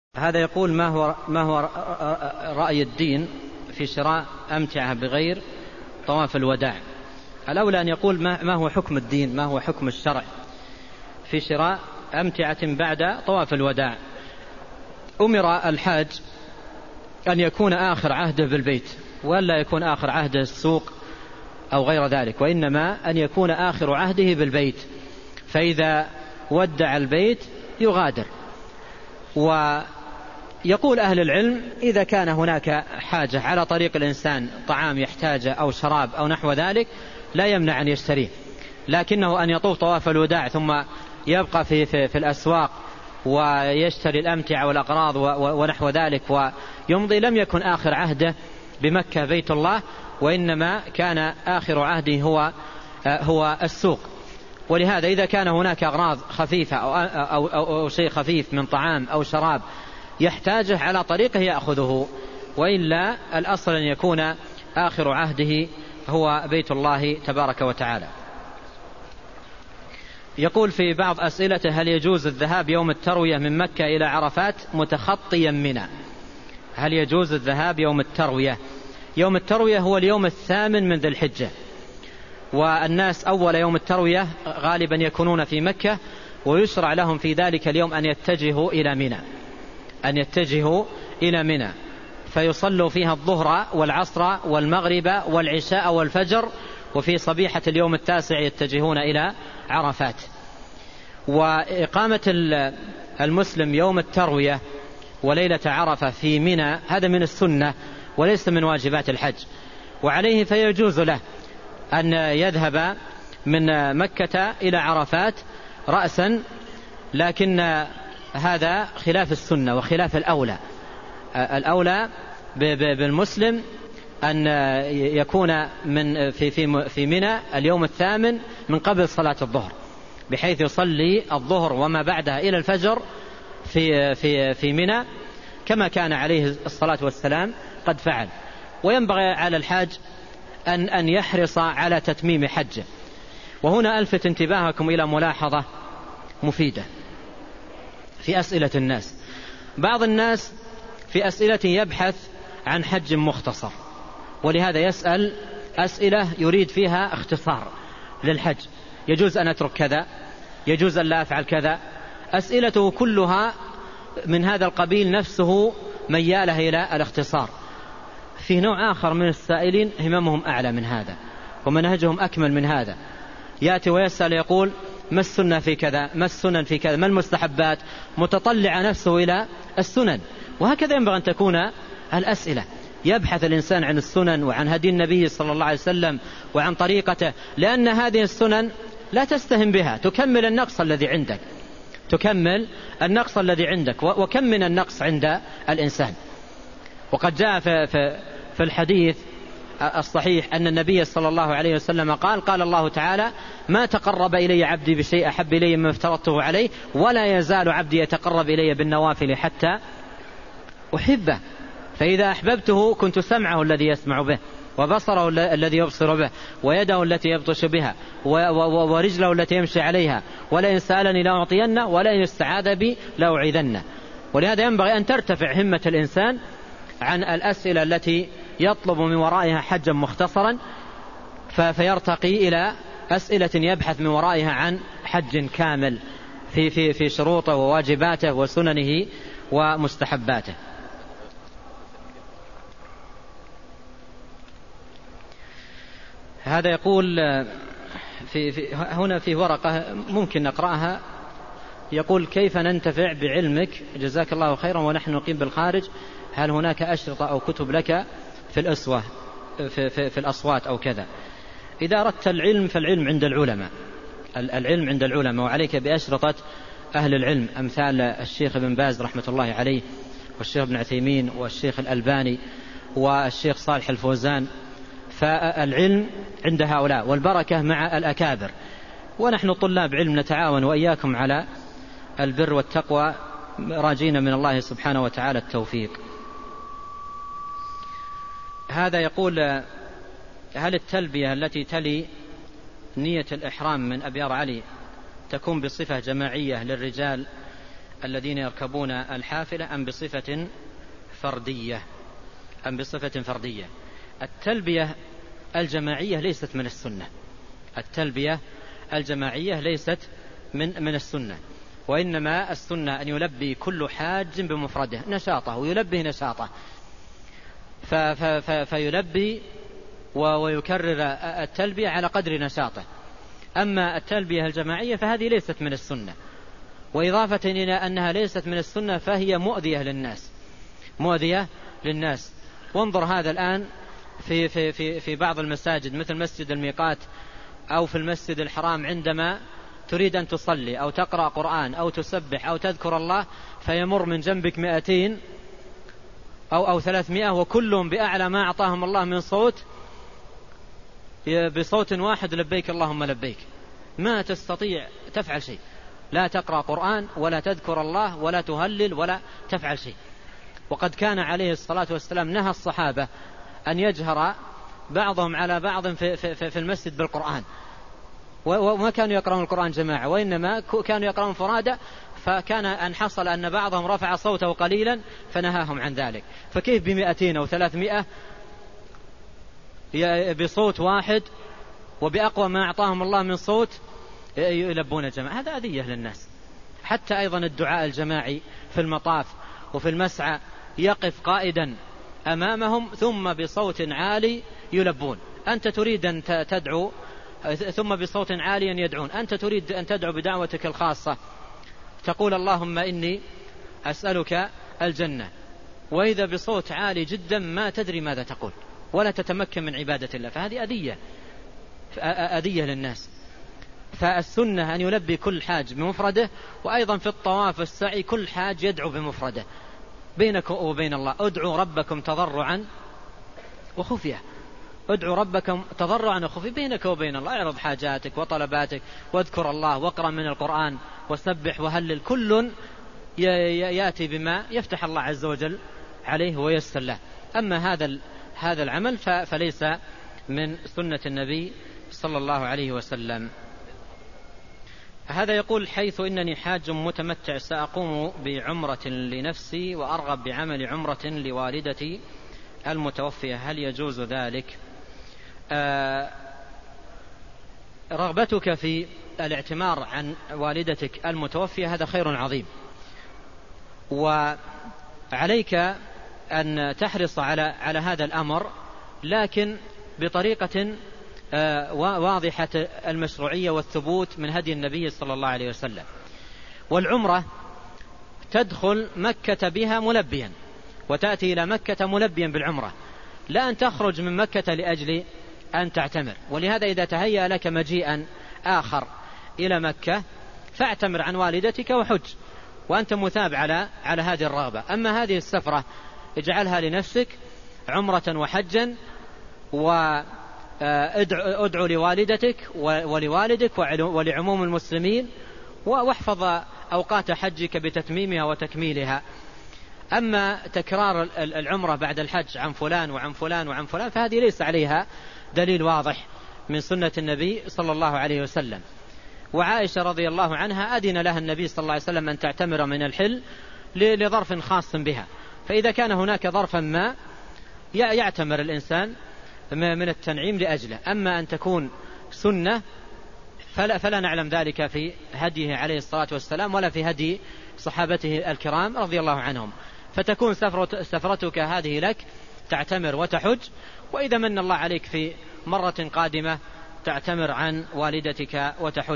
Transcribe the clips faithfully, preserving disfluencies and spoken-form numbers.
هذا يقول ما هو ما هو رأي الدين في شراء أمتعة بغير طواف الوداع؟ الأولى أن يقول ما هو حكم الدين، ما هو حكم الشرع في شراء أمتعة بعد طواف الوداع. أمر الحاج أن يكون آخر عهده بالبيت، ولا يكون آخر عهده السوق أو غير ذلك، وإنما أن يكون آخر عهده بالبيت، فإذا ودع البيت يغادر. ويقول أهل العلم إذا كان هناك حاجة على طريق الإنسان، طعام يحتاجه أو شراب أو نحو ذلك، لا يمنع أن يشتريه، لكنه أن يطوف طواف الوداع ثم يبقى في, في, في الأسواق ويشتري الأمتعة والأقراض ونحو ذلك ويمضي، لم يكن آخر عهده بمكة بيت الله، وإنما كان آخر عهده هو, هو السوق. ولهذا إذا كان هناك أغراض خفيفة أو, أو, أو, أو شيء خفيف من طعام أو شراب يحتاجه على طريقه يأخذه، وإلا الأصل أن يكون آخر عهده هو بيت الله تبارك وتعالى. يقول في بعض أسئلته: هل يجوز الذهاب يوم التروية من مكة إلى عرفات متخطيا منى؟ هل يجوز الذهاب يوم التروية؟ يوم التروية هو اليوم الثامن من ذي الحجة، والناس أول يوم التروية غالبا يكونون في مكة، ويشرع لهم في ذلك اليوم أن يتجهوا إلى منى أن يتجهوا إلى منى فيصلوا فيها الظهر والعصر والمغرب والعشاء والفجر، وفي صبيحة اليوم التاسع يتجهون إلى عرفات. وإقامة المسلم يوم التروية وليلة عرفة في منى هذا من السنة وليس من واجبات الحج، وعليه فيجوز له أن يذهب من مكة إلى عرفات رأسا، لكن هذا خلاف السنة وخلاف الأولى. الأولى بالمسلم أن يكون من في في في منى اليوم الثامن من قبل صلاة الظهر، بحيث يصلي الظهر وما بعدها إلى الفجر في في في منى كما كان عليه الصلاة والسلام قد فعل. وينبغي على الحاج أن أن يحرص على تتميم حجه. وهنا ألفت انتباهكم إلى ملاحظة مفيدة في أسئلة الناس. بعض الناس في أسئلة يبحث عن حج مختصر، ولهذا يسأل أسئلة يريد فيها اختصار للحج: يجوز أن أترك كذا، يجوز أن لا أفعل كذا. أسئلته كلها من هذا القبيل، نفسه مياله إلى الاختصار. في نوع آخر من السائلين هممهم أعلى من هذا ومنهجهم أكمل من هذا، يأتي ويسأل يقول: ما السنة في كذا، ما السنن في كذا، ما المستحبات، متطلع نفسه إلى السنن. وهكذا ينبغي أن تكون الأسئلة، يبحث الإنسان عن السنن وعن هدي النبي صلى الله عليه وسلم وعن طريقته، لأن هذه السنن لا تستهن بها، تكمل النقص الذي عندك تكمل النقص الذي عندك وكم من النقص عند الإنسان. وقد جاء في, في, في الحديث الصحيح أن النبي صلى الله عليه وسلم قال: قال الله تعالى: ما تقرب إلي عبدي بشيء أحب إلي مما افترضته عليه، ولا يزال عبدي يتقرب إلي بالنوافل حتى أحبه، فإذا أحببته كنت سمعه الذي يسمع به، وبصره الذي يبصر به، ويده التي يبطش بها، ورجله التي يمشي عليها، ولئن سألني لأعطينه، ولئن استعاذ بي لأعيذنه. ولهذا ينبغي أن ترتفع همة الإنسان عن الأسئلة التي يطلب من ورائها حجا مختصرا، فيرتقي إلى أسئلة يبحث من ورائها عن حج كامل في, في, في شروطه وواجباته وسننه ومستحباته. هذا يقول في, في هنا في ورقة ممكن نقرأها، يقول: كيف ننتفع بعلمك جزاك الله خيرا ونحن نقيم بالخارج؟ هل هناك أشرطة أو كتب لك في الأسوة في, في, في الأصوات أو كذا؟ إذا أردت العلم فالعلم عند العلماء العلم عند العلماء وعليك بأشرطة أهل العلم، أمثال الشيخ ابن باز رحمة الله عليه، والشيخ ابن عثيمين، والشيخ الألباني، والشيخ صالح الفوزان. فالعلم عند هؤلاء والبركة مع الأكابر، ونحن طلاب علم نتعاون وإياكم على البر والتقوى، راجين من الله سبحانه وتعالى التوفيق. هذا يقول: هل التلبية التي تلي نية الإحرام من أبيار علي تكون بصفة جماعية للرجال الذين يركبون الحافلة أم بصفة فردية أم بصفة فردية التلبية الجماعية ليست من السنة. التلبية الجماعية ليست من من السنة، وإنما السنة أن يلبي كل حاج بمفرده نشاطه ويلبي نشاطه فيلبي ويكرر التلبية على قدر نشاطه. أما التلبية الجماعية فهذه ليست من السنة، وإضافة إلى أنها ليست من السنة فهي مؤذية للناس مؤذية للناس. وانظر هذا الآن في, في, في, في بعض المساجد مثل مسجد الميقات أو في المسجد الحرام، عندما تريد أن تصلي أو تقرأ قرآن أو تسبح أو تذكر الله فيمر من جنبك مئتين أو, أو ثلاثمائة وكلهم بأعلى ما أعطاهم الله من صوت بصوت واحد لبيك اللهم لبيك. ما تستطيع تفعل شيء، لا تقرأ قرآن ولا تذكر الله ولا تهلل ولا تفعل شيء. وقد كان عليه الصلاة والسلام نهى الصحابة أن يجهر بعضهم على بعض في, في, في المسجد بالقرآن، وما كانوا يقرأون القرآن جماعة وإنما كانوا يقرأون فرادى، فكان أن حصل أن بعضهم رفع صوته قليلا فنهاهم عن ذلك. فكيف بمئتين أو ثلاثمائة بصوت واحد وبأقوى ما أعطاهم الله من صوت يلبون الجماعة؟ هذا أذية للناس. حتى أيضا الدعاء الجماعي في المطاف وفي المسعى يقف قائدا أمامهم ثم بصوت عالي يلبون. أنت تريد أن تدعو ثم بصوت عالي يدعون، أنت تريد أن تدعو بدعوتك الخاصة تقول اللهم إني أسألك الجنة، وإذا بصوت عالي جدا ما تدري ماذا تقول ولا تتمكن من عبادة الله، فهذه أذية أذية للناس. فالسنة أن يلبي كل حاج بمفرده، وأيضا في الطواف والسعي كل حاج يدعو بمفرده بينك وبين الله. ادعوا ربكم تضرعا وخفية، ادعوا ربكم تضرعا وخفية بينك وبين الله. اعرض حاجاتك وطلباتك واذكر الله واقرأ من القرآن وسبح وهلل، كل يأتي بما يفتح الله عز وجل عليه ويسر له. أما هذا هذا العمل فليس من سنة النبي صلى الله عليه وسلم. هذا يقول حيث إنني حاج متمتع سأقوم بعمرة لنفسي وأرغب بعمل عمرة لوالدتي المتوفية، هل يجوز ذلك؟ آه رغبتك في الاعتمار عن والدتك المتوفية هذا خير عظيم، وعليك أن تحرص على على هذا الأمر، لكن بطريقة واضحة المشروعية والثبوت من هدي النبي صلى الله عليه وسلم. والعمرة تدخل مكة بها ملبيا وتأتي إلى مكة ملبيا بالعمرة، لا أن تخرج من مكة لأجل أن تعتمر. ولهذا إذا تهيأ لك مجيئا آخر إلى مكة فاعتمر عن والدتك وحج وأنت مثاب على على هذه الرغبة. أما هذه السفرة اجعلها لنفسك عمرة وحجا، وادعو لوالدتك ولوالدك ولعموم المسلمين، واحفظ أوقات حجك بتتميمها وتكميلها. أما تكرار العمرة بعد الحج عن فلان وعن فلان وعن فلان فهذه ليس عليها دليل واضح من سنة النبي صلى الله عليه وسلم. وعائشة رضي الله عنها أذن لها النبي صلى الله عليه وسلم أن تعتمر من الحل لظرف خاص بها، فإذا كان هناك ظرفا ما يعتمر الإنسان من التنعيم لأجله. أما أن تكون سنة فلا, فلا نعلم ذلك في هديه عليه الصلاة والسلام ولا في هدي صحابته الكرام رضي الله عنهم. فتكون سفرتك هذه لك تعتمر وتحج، وإذا من الله عليك في مرة قادمة تعتمر عن والدتك وتحج.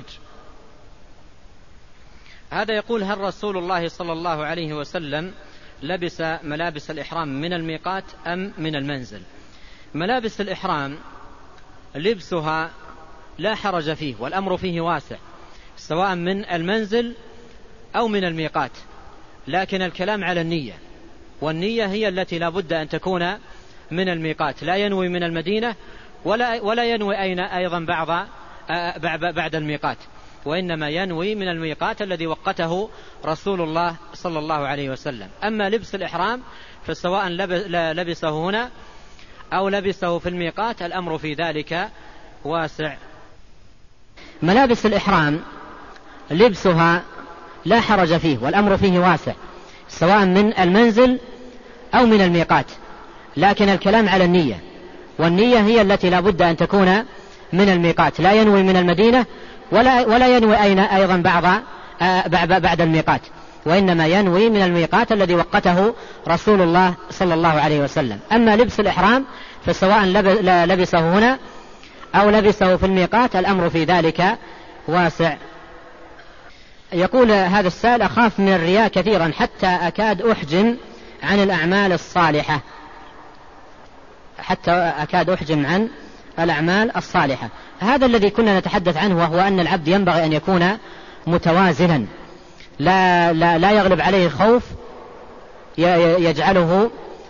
هذا يقول هل رسول الله صلى الله عليه وسلم لبس ملابس الإحرام من الميقات أم من المنزل؟ ملابس الإحرام لبسها لا حرج فيه والأمر فيه واسع، سواء من المنزل أو من الميقات، لكن الكلام على النية، والنية هي التي لا بد أن تكون من الميقات، لا ينوي من المدينة ولا, ولا ينوي أين أيضا بعض بعد الميقات، وإنما ينوي من الميقات الذي وقته رسول الله صلى الله عليه وسلم. أما لبس الإحرام فسواء لبسه هنا أو لبسه في الميقات الأمر في ذلك واسع. ملابس الإحرام لبسها لا حرج فيه، والأمر فيه واسع سواء من المنزل أو من الميقات، لكن الكلام على النية، والنية هي التي لا بد أن تكون من الميقات، لا ينوي من المدينة ولا, ولا ينوي أين أيضا بعض بعد الميقات، وإنما ينوي من الميقات الذي وقته رسول الله صلى الله عليه وسلم. أما لبس الإحرام فسواء لبسه هنا أو لبسه في الميقات الأمر في ذلك واسع. يقول هذا السائل: أخاف من الرياء كثيرا حتى أكاد أحجم عن الأعمال الصالحة حتى أكاد أحجم عن الأعمال الصالحة. هذا الذي كنا نتحدث عنه، وهو أن العبد ينبغي أن يكون متوازنا، لا, لا, لا يغلب عليه خوف يجعله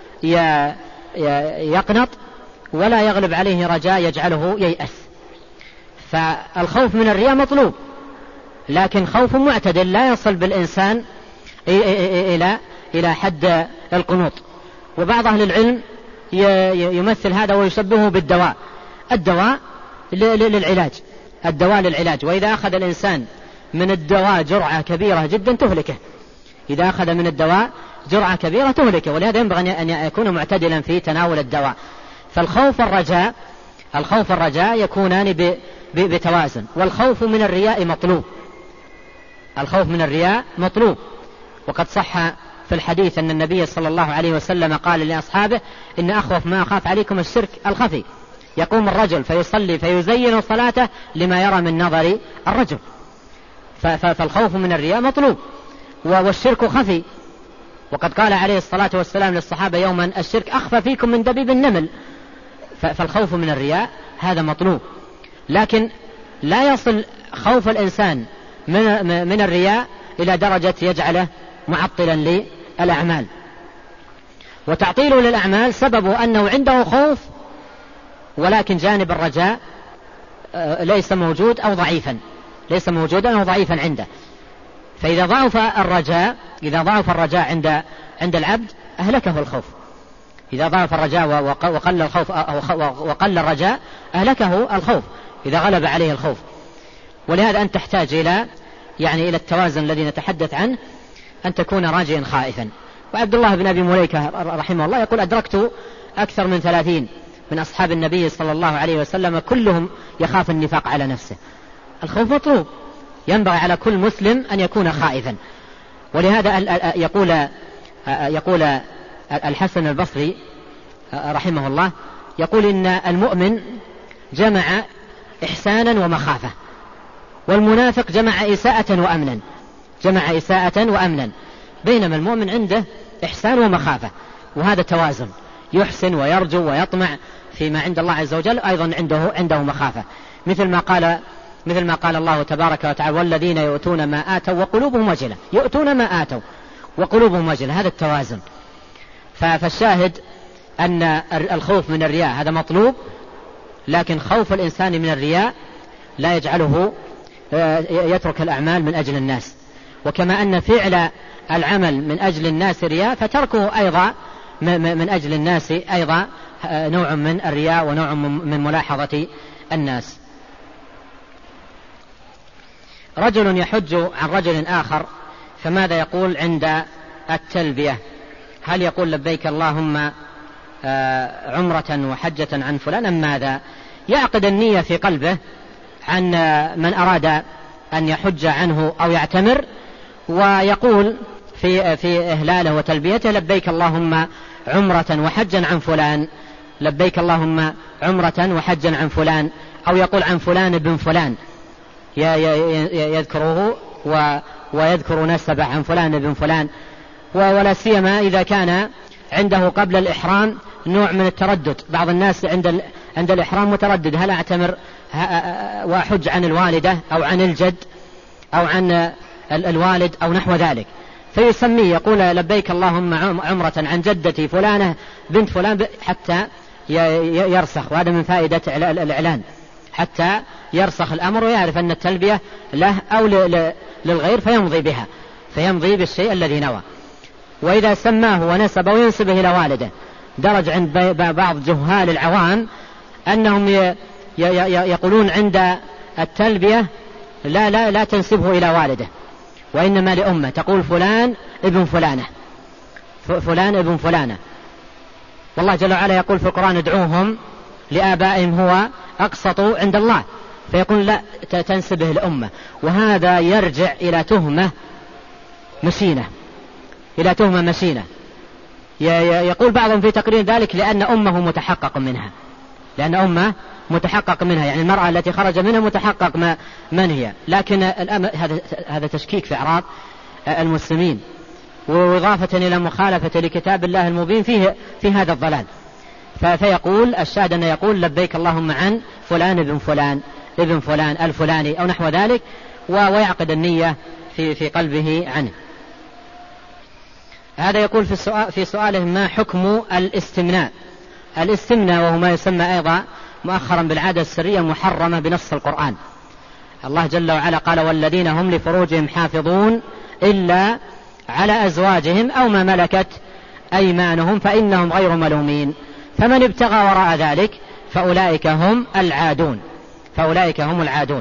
يقنط، ولا يغلب عليه رجاء يجعله ييأس. فالخوف من الرياء مطلوب، لكن خوف معتدل لا يصل بالإنسان إلى إلى حد القنوط. وبعض أهل العلم يمثل هذا ويشبهه بالدواء، الدواء للعلاج، الدواء للعلاج، وإذا أخذ الإنسان من الدواء جرعة كبيرة جدا تهلكه، إذا أخذ من الدواء جرعة كبيرة تهلكه، ولهذا ينبغي أن يكون معتدلا في تناول الدواء. فالخوف الرجاء الخوف الرجاء يكونان بتوازن. والخوف من الرياء مطلوب، الخوف من الرياء مطلوب. وقد صح في الحديث أن النبي صلى الله عليه وسلم قال لأصحابه: إن أخوف ما أخاف عليكم الشرك الخفي، يقوم الرجل فيصلي فيزين صلاته لما يرى من نظر الرجل. فالخوف من الرياء مطلوب، والشرك خفي. وقد قال عليه الصلاة والسلام للصحابة يوما: الشرك أخفى فيكم من دبيب النمل. فالخوف من الرياء هذا مطلوب، لكن لا يصل خوف الإنسان من, من الرياء إلى درجة يجعله معطلا للأعمال. وتعطيله للأعمال سببه أنه عنده خوف، ولكن جانب الرجاء ليس موجود أو ضعيفا ليس موجودا أو ضعيفا عنده. فإذا ضعف الرجاء إذا ضعف الرجاء عند عند العبد أهلكه الخوف. إذا ضعف الرجاء وقل الخوف وقل الرجاء أهلكه الخوف إذا غلب عليه الخوف. ولهذا أن تحتاج إلى يعني إلى التوازن الذي نتحدث عنه، أن تكون راجيا خائفا. وعبد الله بن أبي مليكة رحمه الله يقول: أدركت أكثر من ثلاثين من أصحاب النبي صلى الله عليه وسلم كلهم يخاف النفاق على نفسه. الخوف مطلوب، ينبغي على كل مسلم أن يكون خائفا. ولهذا يقول يقول الحسن البصري رحمه الله يقول: إن المؤمن جمع إحسانا ومخافة، والمنافق جمع إساءة وأمنا جمع إساءة وأمنا بينما المؤمن عنده إحسان ومخافة، وهذا توازن، يحسن ويرجو ويطمع فيما عند الله عز وجل، أيضا عنده عنده مخافة، مثل ما قال مثل ما قال الله تبارك وتعالى: والذين يؤتون ما آتوا وقلوبهم وجلة. يؤتون ما آتوا وقلوبهم وجلة، هذا التوازن. فالشاهد أن الخوف من الرياء هذا مطلوب، لكن خوف الإنسان من الرياء لا يجعله يترك الأعمال من أجل الناس. وكما أن فعل العمل من أجل الناس رياء، فتركه أيضا من أجل الناس أيضا نوع من الرياء ونوع من ملاحظة الناس. رجل يحج عن رجل آخر، فماذا يقول عند التلبية؟ هل يقول لبيك اللهم عمرة وحجة عن فلان أم ماذا؟ يعقد النية في قلبه عن من أراد أن يحج عنه أو يعتمر، ويقول في في إهلاله وتلبيته: لبيك اللهم عمرة وحجا عن فلان، لبيك اللهم عمرة وحجا عن فلان، أو يقول عن فلان بن فلان يذكره ويذكر نسبه عن فلان بن فلان. ولا سيما إذا كان عنده قبل الإحرام نوع من التردد. بعض الناس عند عند الإحرام متردد: هل أعتمر وأحج عن الوالدة أو عن الجد أو عن الوالد أو نحو ذلك، فيسميه يقول لبيك اللهم عمرة عن جدتي فلانة بنت فلان، حتى يرسخ. وهذا من فائدة الإعلان، حتى يرسخ الأمر ويعرف أن التلبية له أو للغير، فيمضي بها، فيمضي بالشيء الذي نوى. وإذا سماه ونسبه وينسبه إلى والده، درج عند بعض جهال العوام أنهم يقولون عند التلبية لا لا لا تنسبه إلى والده، وإنما لأمة، تقول فلان ابن فلانة، فلان ابن فلانة. والله جل وعلا يقول في القرآن ادعوهم لآبائهم هو أقسط عند الله، فيقول لا تنسبه الأمة، وهذا يرجع إلى تهمة مشينة، إلى تهمة مشينة. يقول بعضهم في تقرير ذلك لأن أمه متحقق منها، لأن أمه متحقق منها، يعني المرأة التي خرج منها متحقق ما من هي. لكن هذا هذا تشكيك في أعراض المسلمين، وإضافة إلى مخالفة لكتاب الله المبين فيه في هذا الضلال. فيقول الشاهد أن يقول لبيك اللهم عن فلان ابن فلان ابن فلان الفلاني أو نحو ذلك، ويعقد النية في في قلبه عنه. هذا يقول في السؤال في سؤاله ما حكم الاستمناء. الاستمناء وهو ما يسمى أيضا مؤخرا بالعادة السرية محرمة بنص القرآن. الله جل وعلا قال والذين هم لفروجهم حافظون إلا على أزواجهم أو ما ملكت أيمانهم فإنهم غير ملومين، فمن ابتغى وراء ذلك فأولئك هم العادون فأولئك هم العادون.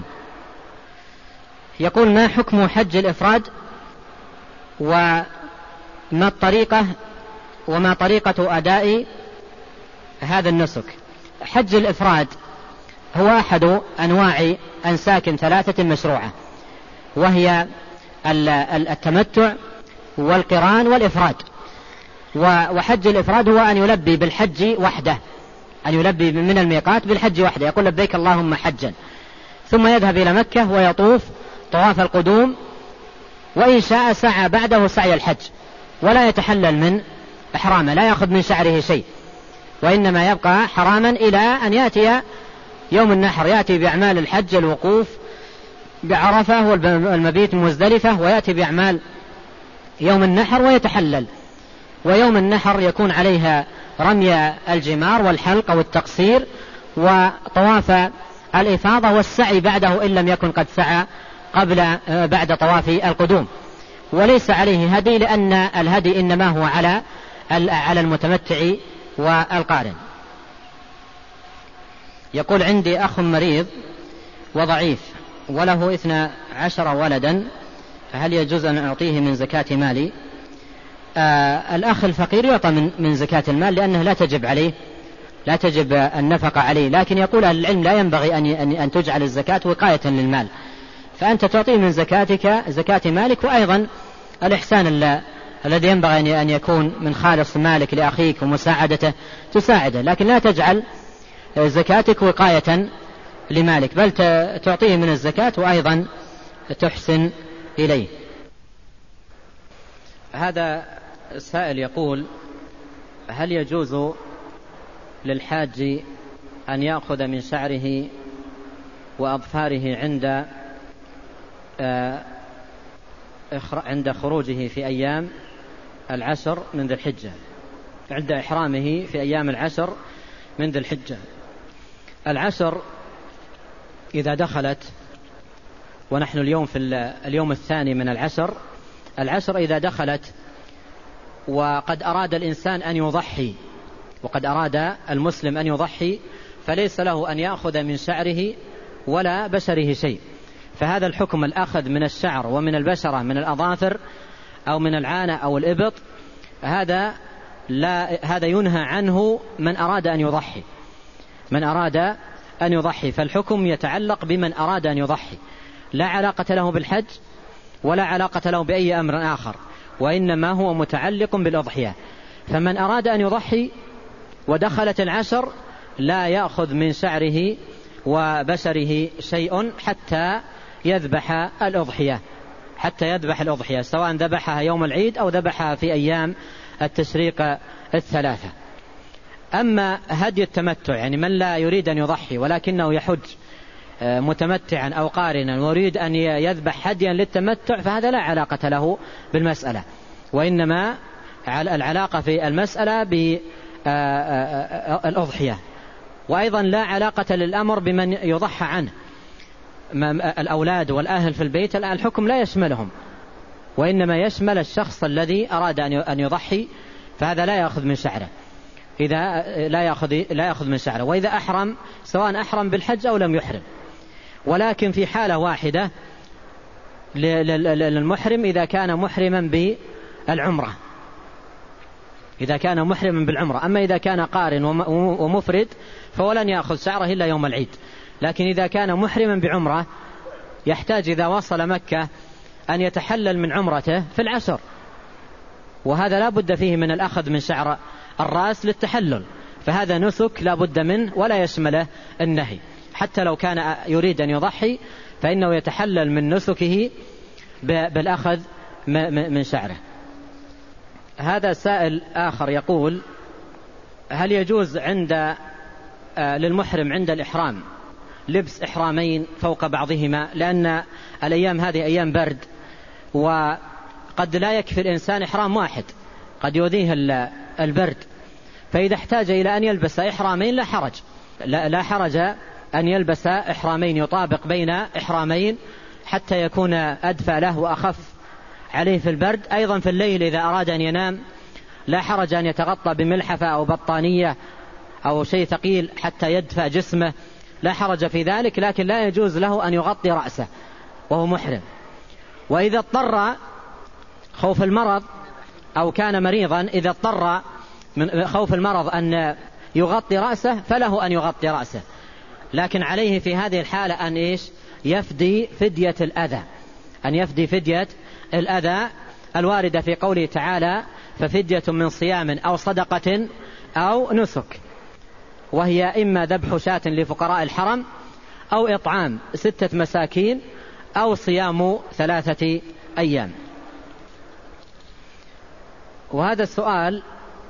يقول ما حكم حج الإفراد وما الطريقة وما طريقة أداء هذا النسك؟ حج الإفراد هو أحد أنواع أنساك ثلاثة مشروعة، وهي التمتع والقران والإفراد. وحج الإفراد هو أن يلبي بالحج وحده، أن يلبي من الميقات بالحج وحده، يقول لبيك اللهم حجا، ثم يذهب إلى مكة ويطوف طواف القدوم، وإن شاء سعى بعده سعي الحج، ولا يتحلل من إحرامه، لا يأخذ من شعره شيء، وإنما يبقى حراما إلى أن يأتي يوم النحر، يأتي بأعمال الحج الوقوف بعرفة والمبيت مزدلفة، ويأتي بأعمال يوم النحر ويتحلل. ويوم النحر يكون عليها رمي الجمار والحلق أو التقصير وطواف الإفاضة والسعي بعده إن لم يكن قد سعى قبل بعد طواف القدوم، وليس عليه هدي لأن الهدي إنما هو على على المتمتع والقارن. يقول عندي أخ مريض وضعيف وله اثنا عشر ولدا، هل يجوز أن أعطيه من زكاة مالي؟ آه الأخ الفقير يعطى من, من زكاة المال لأنه لا تجب عليه لا تجب النفقة عليه، لكن يقول أهل العلم لا ينبغي أن, أن تجعل الزكاة وقاية للمال، فأنت تعطيه من زكاتك زكاة مالك. وأيضا الإحسان الذي ينبغي أن يكون من خالص مالك لأخيك ومساعدته تساعده، لكن لا تجعل زكاتك وقاية لمالك، بل تعطيه من الزكاة وأيضا تحسن إليه. هذا السائل يقول هل يجوز للحاج أن يأخذ من شعره وأظفاره عند عند خروجه في أيام العشر من ذي الحجة، عند إحرامه في أيام العشر من ذي الحجة؟ العشر إذا دخلت، ونحن اليوم في اليوم الثاني من العشر، العشر إذا دخلت وقد أراد الإنسان أن يضحي، وقد أراد المسلم أن يضحي، فليس له أن يأخذ من شعره ولا بشره شيء. فهذا الحكم الأخذ من الشعر ومن البشرة من الأظافر أو من العانة أو الإبط، هذا لا هذا ينهى عنه من أراد أن يضحي من أراد أن يضحي فالحكم يتعلق بمن أراد أن يضحي، لا علاقة له بالحج ولا علاقة له بأي أمر آخر، وإنما هو متعلق بالأضحية. فمن أراد أن يضحي ودخلت العشر لا يأخذ من شعره وبشره شيء حتى يذبح الأضحية حتى يذبح الأضحية سواء ذبحها يوم العيد أو ذبحها في أيام التشريق الثلاثة. أما هدي التمتع، يعني من لا يريد أن يضحي ولكنه يحج متمتعا أو قارنا ويريد أن يذبح هديا للتمتع، فهذا لا علاقة له بالمسألة، وإنما العلاقة في المسألة بالأضحية. وأيضا لا علاقة للأمر بمن يضحى عنه، الأولاد والأهل في البيت الحكم لا يشملهم، وإنما يشمل الشخص الذي أراد أن يضحي، فهذا لا يأخذ من شعره، إذا لا يأخذ لا يأخذ من شعره، وإذا أحرم سواء أحرم بالحج أو لم يحرم. ولكن في حالة واحدة للمحرم إذا كان محرما بالعمرة، إذا كان محرما بالعمرة. أما إذا كان قارن ومفرد فولن يأخذ شعره إلا يوم العيد. لكن إذا كان محرما بعمرة يحتاج إذا وصل مكة أن يتحلل من عمرته في العشر، وهذا لا بد فيه من الأخذ من شعر الرأس للتحلل، فهذا نسك لا بد منه ولا يشمله النهي. حتى لو كان يريد أن يضحي فإنه يتحلل من نسكه بالأخذ من شعره. هذا سائل آخر يقول: هل يجوز عند للمحرم عند الإحرام لبس إحرامين فوق بعضهما؟ لأن الأيام هذه أيام برد، وقد لا يكفي الإنسان إحرام واحد، قد يؤذيه البرد، فإذا احتاج إلى أن يلبس إحرامين لا حرج لا, لا حرج أن يلبس إحرامين يطابق بين إحرامين حتى يكون أدفى له وأخف عليه في البرد. أيضا في الليل إذا أراد أن ينام لا حرج أن يتغطى بملحفة أو بطانية أو شيء ثقيل حتى يدفى جسمه، لا حرج في ذلك، لكن لا يجوز له أن يغطي رأسه وهو محرم. وإذا اضطر خوف المرض أو كان مريضا، إذا اضطر من خوف المرض أن يغطي رأسه فله أن يغطي رأسه، لكن عليه في هذه الحالة أن إيش يفدي فدية الأذى، أن يفدي فدية الأذى الواردة في قوله تعالى: ففدية من صيام أو صدقة أو نسك، وهي إما ذبح شاة لفقراء الحرم أو إطعام ستة مساكين أو صيام ثلاثة أيام. وهذا السؤال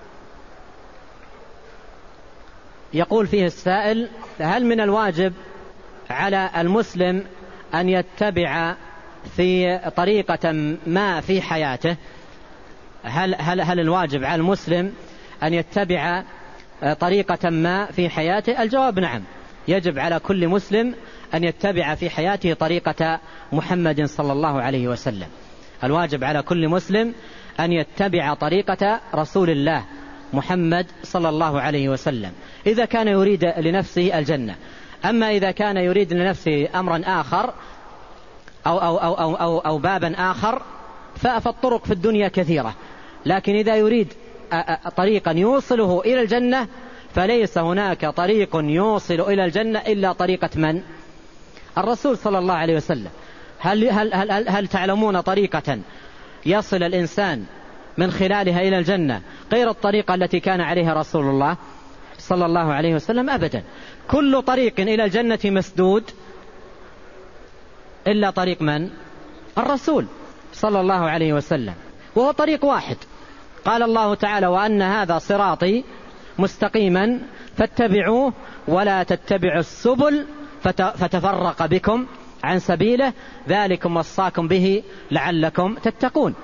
يقول فيه السائل: هل من الواجب على المسلم أن يتبع في طريقة ما في حياته؟ هل, هل, هل الواجب على المسلم أن يتبع طريقة ما في حياته؟ الجواب نعم، يجب على كل مسلم أن يتبع في حياته طريقة محمد صلى الله عليه وسلم. الواجب على كل مسلم أن يتبع طريقة رسول الله محمد صلى الله عليه وسلم إذا كان يريد لنفسه الجنة. أما إذا كان يريد لنفسه أمرا آخر أو, أو, أو, أو, أو, أو بابا آخر فالطرق في الدنيا كثيرة، لكن إذا يريد طريقا يوصله إلى الجنة فليس هناك طريق يوصل إلى الجنة إلا طريقة من؟ الرسول صلى الله عليه وسلم. هل, هل, هل, هل, هل تعلمون طريقة يصل الإنسان من خلالها إلى الجنة غير الطريقة التي كان عليها رسول الله صلى الله عليه وسلم؟ أبدا. كل طريق إلى الجنة مسدود إلا طريق من؟ الرسول صلى الله عليه وسلم، وهو طريق واحد. قال الله تعالى: وأن هذا صراطي مستقيما فاتبعوه ولا تتبعوا السبل فتفرق بكم عن سبيله ذلكم وصاكم به لعلكم تتقون.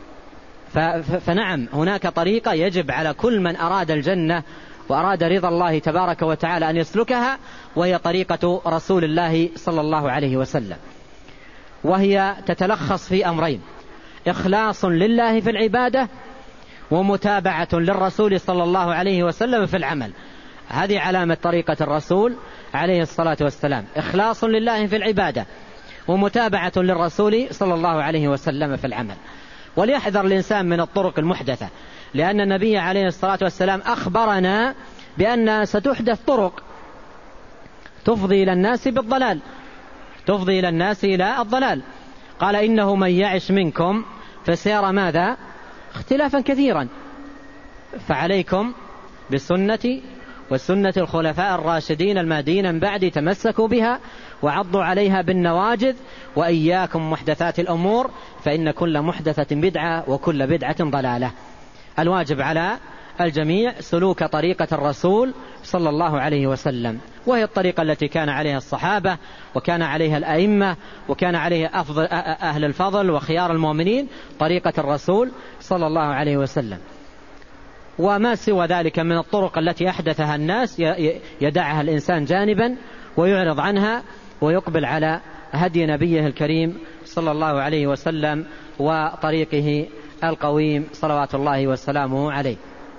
فنعم هناك طريقة يجب على كل من أراد الجنة وأراد رضا الله تبارك وتعالى أن يسلكها، وهي طريقة رسول الله صلى الله عليه وسلم، وهي تتلخص في أمرين: إخلاص لله في العبادة، ومتابعة للرسول صلى الله عليه وسلم في العمل. هذه علامة طريقة الرسول عليه الصلاة والسلام: إخلاص لله في العبادة، ومتابعة للرسول صلى الله عليه وسلم في العمل. وليحذر الإنسان من الطرق المحدثة، لأن النبي عليه الصلاة والسلام أخبرنا بأن ستحدث طرق تفضي إلى الناس بالضلال، تفضي إلى الناس إلى الضلال. قال: إنه من يعش منكم فسيرى ماذا؟ اختلافا كثيرا، فعليكم بسنتي وسنة الخلفاء الراشدين المهديين من بعدي تمسكوا بها وعضوا عليها بالنواجذ، وإياكم محدثات الأمور فإن كل محدثة بدعة وكل بدعة ضلالة. الواجب على الجميع سلوك طريقة الرسول صلى الله عليه وسلم، وهي الطريقة التي كان عليها الصحابة وكان عليها الأئمة وكان عليها أفضل أهل الفضل وخيار المؤمنين، طريقة الرسول صلى الله عليه وسلم. وما سوى ذلك من الطرق التي أحدثها الناس يدعها الإنسان جانبا ويعرض عنها ويقبل على هدي نبيه الكريم صلى الله عليه وسلم وطريقه القويم صلوات الله وسلامه عليه.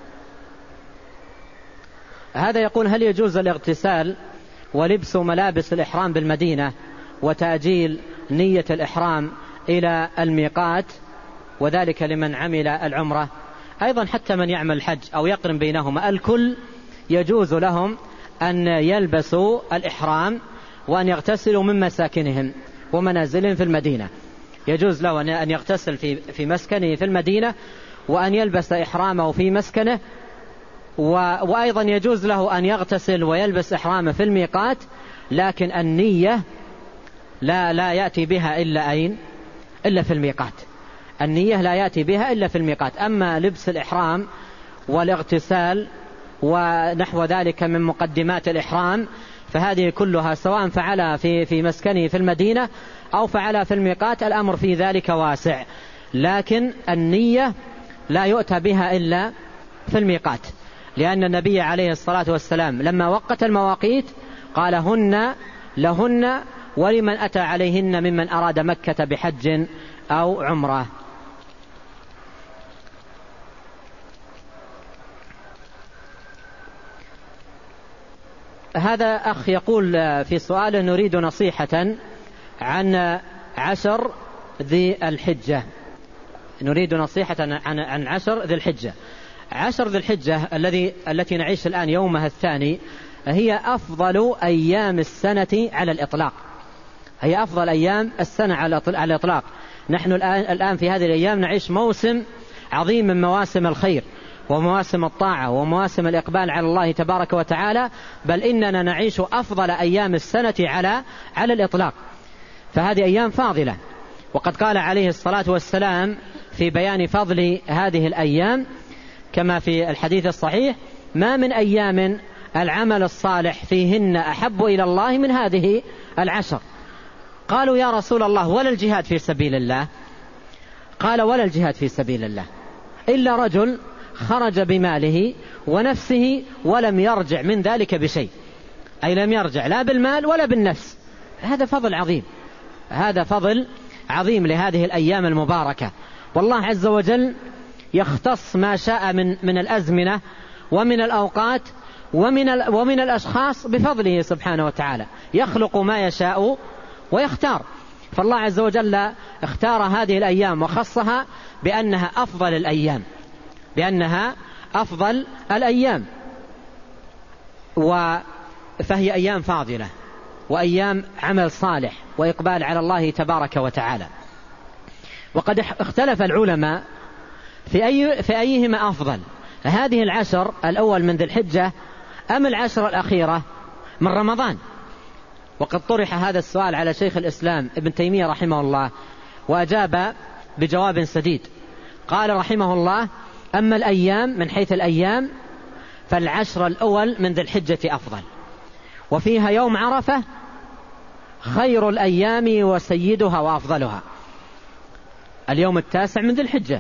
هذا يقول: هل يجوز الاغتسال ولبس ملابس الإحرام بالمدينة وتأجيل نية الإحرام إلى الميقات، وذلك لمن عمل العمرة. أيضا حتى من يعمل الحج أو يقرن بينهما، الكل يجوز لهم أن يلبسوا الإحرام وأن يغتسلوا من مساكنهم ومنازلهم في المدينة. يجوز له أن يغتسل في في مسكنه في المدينة وأن يلبس إحرامه في مسكنه، وأيضا يجوز له أن يغتسل ويلبس إحرامه في الميقات، لكن النية لا لا يأتي بها إلا أين؟ إلا في الميقات. النية لا يأتي بها إلا في الميقات. أما لبس الإحرام والاغتسال ونحو ذلك من مقدمات الإحرام فهذه كلها سواء فعلها في في مسكنه في المدينة أو فعلها في الميقات، الأمر في ذلك واسع، لكن النية لا يؤتى بها إلا في الميقات، لأن النبي عليه الصلاة والسلام لما وقت المواقيت قال هن لهن ولمن أتى عليهن ممن أراد مكة بحج أو عمرة. هذا أخ يقول في سؤاله: نريد نصيحة عن عشر ذي الحجة. نريد نصيحة عن عن عشر ذي الحجة. عشر ذي الحجة الذي التي نعيش الآن يومها الثاني هي أفضل أيام السنة على الإطلاق. هي أفضل أيام السنة على الإطلاق. نحن الآن الآن في هذه الأيام نعيش موسم عظيم من مواسم الخير ومواسم الطاعة ومواسم الإقبال على الله تبارك وتعالى، بل إننا نعيش أفضل أيام السنة على على الإطلاق. فهذه أيام فاضلة، وقد قال عليه الصلاة والسلام في بيان فضل هذه الأيام كما في الحديث الصحيح: ما من أيام العمل الصالح فيهن أحب إلى الله من هذه العشر. قالوا: يا رسول الله ولا الجهاد في سبيل الله؟ قال: ولا الجهاد في سبيل الله إلا رجل خرج بماله ونفسه ولم يرجع من ذلك بشيء، أي لم يرجع لا بالمال ولا بالنفس. هذا فضل عظيم، هذا فضل عظيم لهذه الأيام المباركة. والله عز وجل يختص ما شاء من من الأزمنة ومن الأوقات ومن ومن الأشخاص بفضله سبحانه وتعالى، يخلق ما يشاء ويختار. فالله عز وجل اختار هذه الأيام وخصها بأنها أفضل الأيام، بأنها أفضل الأيام، فهي أيام فاضلة وأيام عمل صالح وإقبال على الله تبارك وتعالى. وقد اختلف العلماء في أي في أيهما أفضل، هذه العشر الأول من ذي الحجة أم العشر الأخيرة من رمضان. وقد طرح هذا السؤال على شيخ الإسلام ابن تيمية رحمه الله، وأجاب بجواب سديد. قال رحمه الله: أما الأيام من حيث الأيام فالعشر الأول من ذي الحجة أفضل، وفيها يوم عرفة خير الأيام وسيدها وأفضلها، اليوم التاسع من ذي الحجة.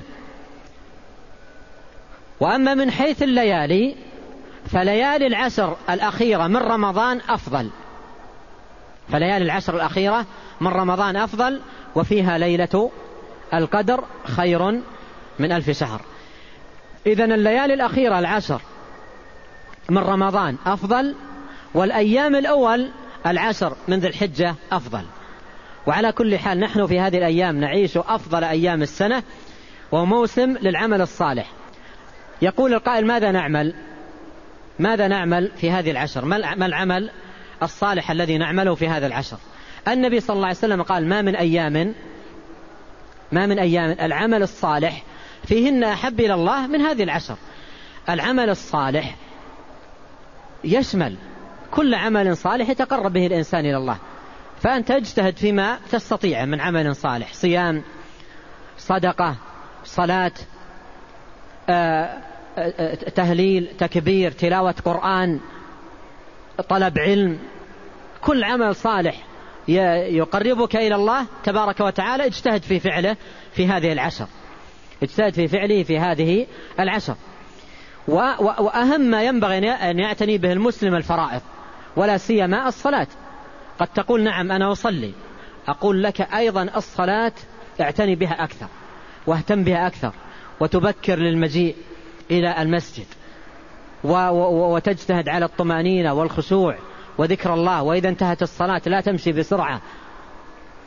وأما من حيث الليالي فليالي العشر الأخيرة من رمضان أفضل، فليالي العشر الأخيرة من رمضان أفضل، وفيها ليلة القدر خير من ألف شهر. إذن الليالي الأخيرة العشر من رمضان أفضل، والأيام الأول العشر من ذي الحجة أفضل. وعلى كل حال نحن في هذه الأيام نعيش أفضل أيام السنة وموسم للعمل الصالح. يقول القائل: ماذا نعمل ماذا نعمل في هذه العشر؟ ما العمل الصالح الذي نعمله في هذا العشر؟ النبي صلى الله عليه وسلم قال: ما من أيام ما من أيام العمل الصالح فيهن أحب إلى الله من هذه العشر. العمل الصالح يشمل كل عمل صالح يتقرب به الإنسان إلى الله، فأنت اجتهد فيما تستطيع من عمل صالح: صيام، صدقة، صلاة، آه تهليل، تكبير، تلاوة قرآن، طلب علم. كل عمل صالح يقربك إلى الله تبارك وتعالى اجتهد في فعله في هذه العشر، اجتهد في فعله في هذه العشر. وأهم ما ينبغي أن يعتني به المسلم الفرائض، ولا سيما الصلاة. قد تقول: نعم أنا أصلي. أقول لك أيضا الصلاة اعتني بها أكثر واهتم بها أكثر، وتبكر للمجيء إلى المسجد، وتجتهد على الطمأنينة والخشوع وذكر الله. وإذا انتهت الصلاة لا تمشي بسرعة،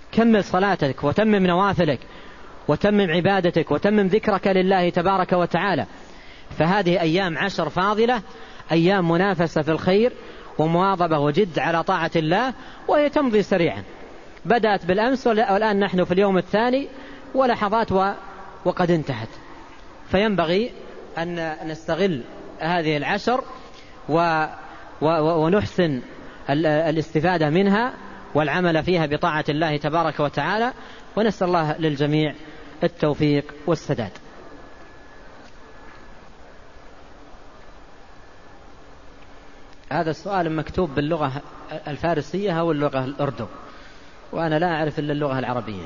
كمل صلاتك وتمم نوافلك وتمم عبادتك وتمم ذكرك لله تبارك وتعالى. فهذه أيام عشر فاضلة، أيام منافسة في الخير ومواظبة وجد على طاعة الله، وهي تمضي سريعا. بدأت بالأمس والآن نحن في اليوم الثاني ولحظات وقد انتهت. فينبغي أن نستغل هذه العشر ونحسن الاستفادة منها والعمل فيها بطاعة الله تبارك وتعالى، ونسأل الله للجميع التوفيق والسداد. هذا السؤال مكتوب باللغة الفارسية أو اللغة الأردو، وأنا لا أعرف إلا اللغة العربية.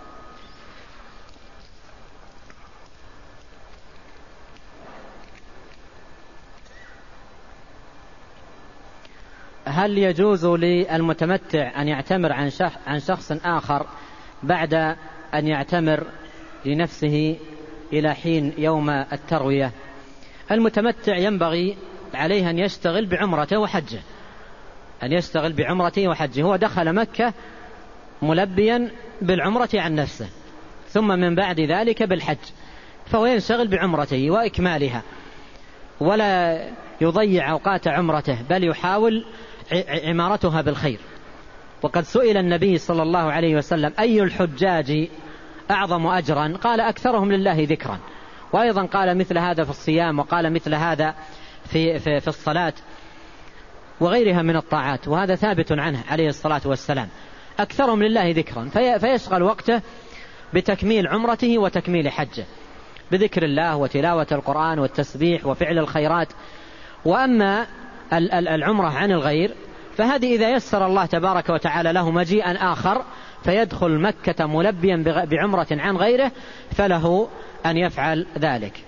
هل يجوز للمتمتع أن يعتمر عن شخص آخر بعد أن يعتمر لنفسه إلى حين يوم التروية؟ المتمتع ينبغي عليه أن يشتغل بعمرته وحجه، أن يشتغل بعمرته وحجه. هو دخل مكة ملبيا بالعمرة عن نفسه، ثم من بعد ذلك بالحج، فهو ينشغل بعمرته وإكمالها ولا يضيع أوقات عمرته، بل يحاول عمارتها بالخير. وقد سئل النبي صلى الله عليه وسلم: أي الحجاج أعظم أجرا؟ قال: أكثرهم لله ذكرا. وأيضا قال مثل هذا في الصيام، وقال مثل هذا في, في, في الصلاة وغيرها من الطاعات، وهذا ثابت عنه عليه الصلاة والسلام. أكثرهم لله ذكرا، في فيشغل وقته بتكميل عمرته وتكميل حجه، بذكر الله وتلاوة القرآن والتسبيح وفعل الخيرات. وأما العمرة عن الغير فهذه إذا يسر الله تبارك وتعالى له مجيئا آخر فيدخل مكة ملبيا بعمرة عن غيره، فله أن يفعل ذلك.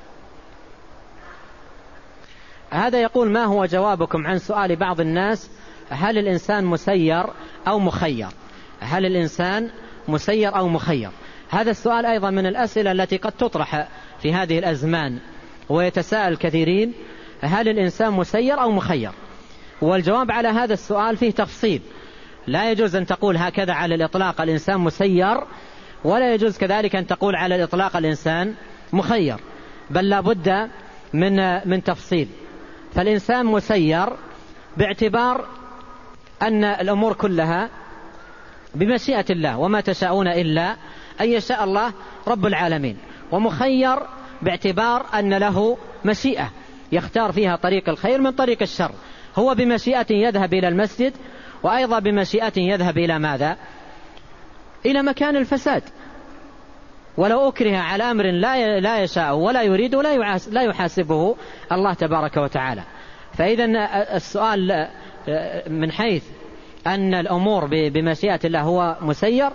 هذا يقول: ما هو جوابكم عن سؤال بعض الناس: هل الإنسان مسير أو مخير؟ هل الإنسان مسير أو مخير؟ هذا السؤال أيضا من الأسئلة التي قد تطرح في هذه الأزمان، ويتساءل كثيرين: هل الإنسان مسير أو مخير؟ والجواب على هذا السؤال فيه تفصيل. لا يجوز أن تقول هكذا على الإطلاق الإنسان مسير، ولا يجوز كذلك أن تقول على الإطلاق الإنسان مخير، بل لا بد من من تفصيل. فالإنسان مسير باعتبار أن الأمور كلها بمشيئة الله، وما تشاءون إلا أن يشاء الله رب العالمين. ومخير باعتبار أن له مشيئة يختار فيها طريق الخير من طريق الشر. هو بمشيئة يذهب إلى المسجد، وأيضا بمشيئة يذهب إلى ماذا؟ إلى مكان الفساد. ولو أكره على أمر لا لا يشاء ولا يريد لا يحاسبه الله تبارك وتعالى. فإذا السؤال من حيث أن الأمور بمشيئة الله هو مسير،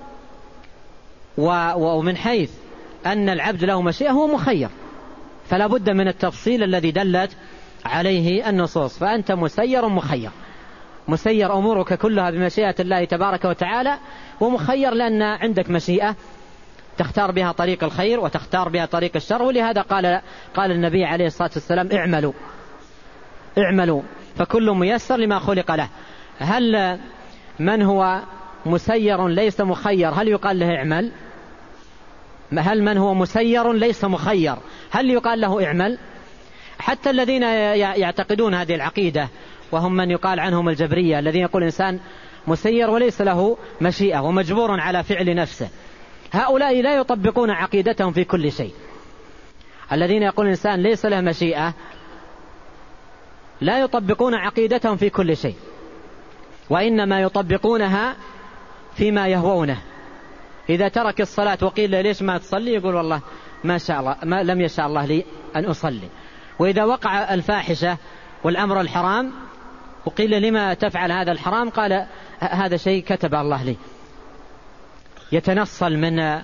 ومن حيث أن العبد له مشيئة هو مخير، فلا بد من التفصيل الذي دلت عليه النصوص. فأنت مسير مخير، مسير أمورك كلها بمشيئة الله تبارك وتعالى، ومخير لأن عندك مشيئة تختار بها طريق الخير وتختار بها طريق الشر. ولهذا قال قال النبي عليه الصلاة والسلام: اعملوا اعملوا فكل ميسر لما خلق له. هل من هو مسير ليس مخير هل يقال له اعمل؟ هل من هو مسير ليس مخير هل يقال له اعمل؟ حتى الذين يعتقدون هذه العقيدة، وهم من يقال عنهم الجبرية، الذين يقول الإنسان مسير وليس له مشيئة ومجبور على فعل نفسه، هؤلاء لا يطبقون عقيدتهم في كل شيء. الذين يقول الإنسان ليس له مشيئة لا يطبقون عقيدتهم في كل شيء، وإنما يطبقونها فيما يهوونه. إذا ترك الصلاة وقيل ليش ما تصلي يقول والله ما شاء الله ما لم يشاء الله لي أن أصلي. وإذا وقع الفاحشة والأمر الحرام وقيل لما تفعل هذا الحرام قال هذا شيء كتب الله لي. يتنصل من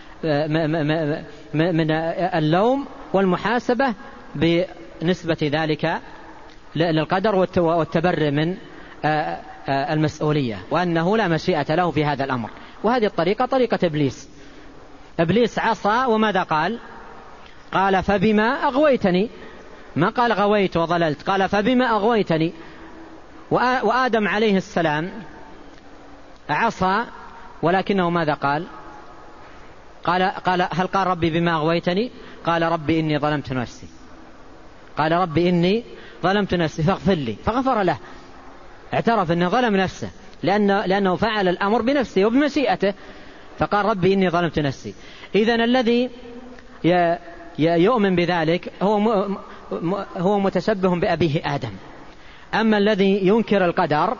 من اللوم والمحاسبة بنسبة ذلك للقدر والتبرئ من المسؤولية، وأنه لا مشيئة له في هذا الأمر. وهذه الطريقة طريقة إبليس. إبليس عصى وماذا قال؟ قال فبما أغويتني، ما قال غويت وضللت، قال فبما أغويتني. وآدم عليه السلام عصى ولكنه ماذا قال؟ قال, قال هل قال ربي بما أغويتني؟ قال ربي إني ظلمت نفسي قال ربي إني ظلمت نفسي فاغفر لي، فغفر له، اعترف أنه ظلم نفسه لأنه, لأنه فعل الأمر بنفسه وبمشيئته، فقال ربي إني ظلمت نفسي. إذن الذي يؤمن بذلك هو هو متشبه بأبيه آدم. أما الذي ينكر القدر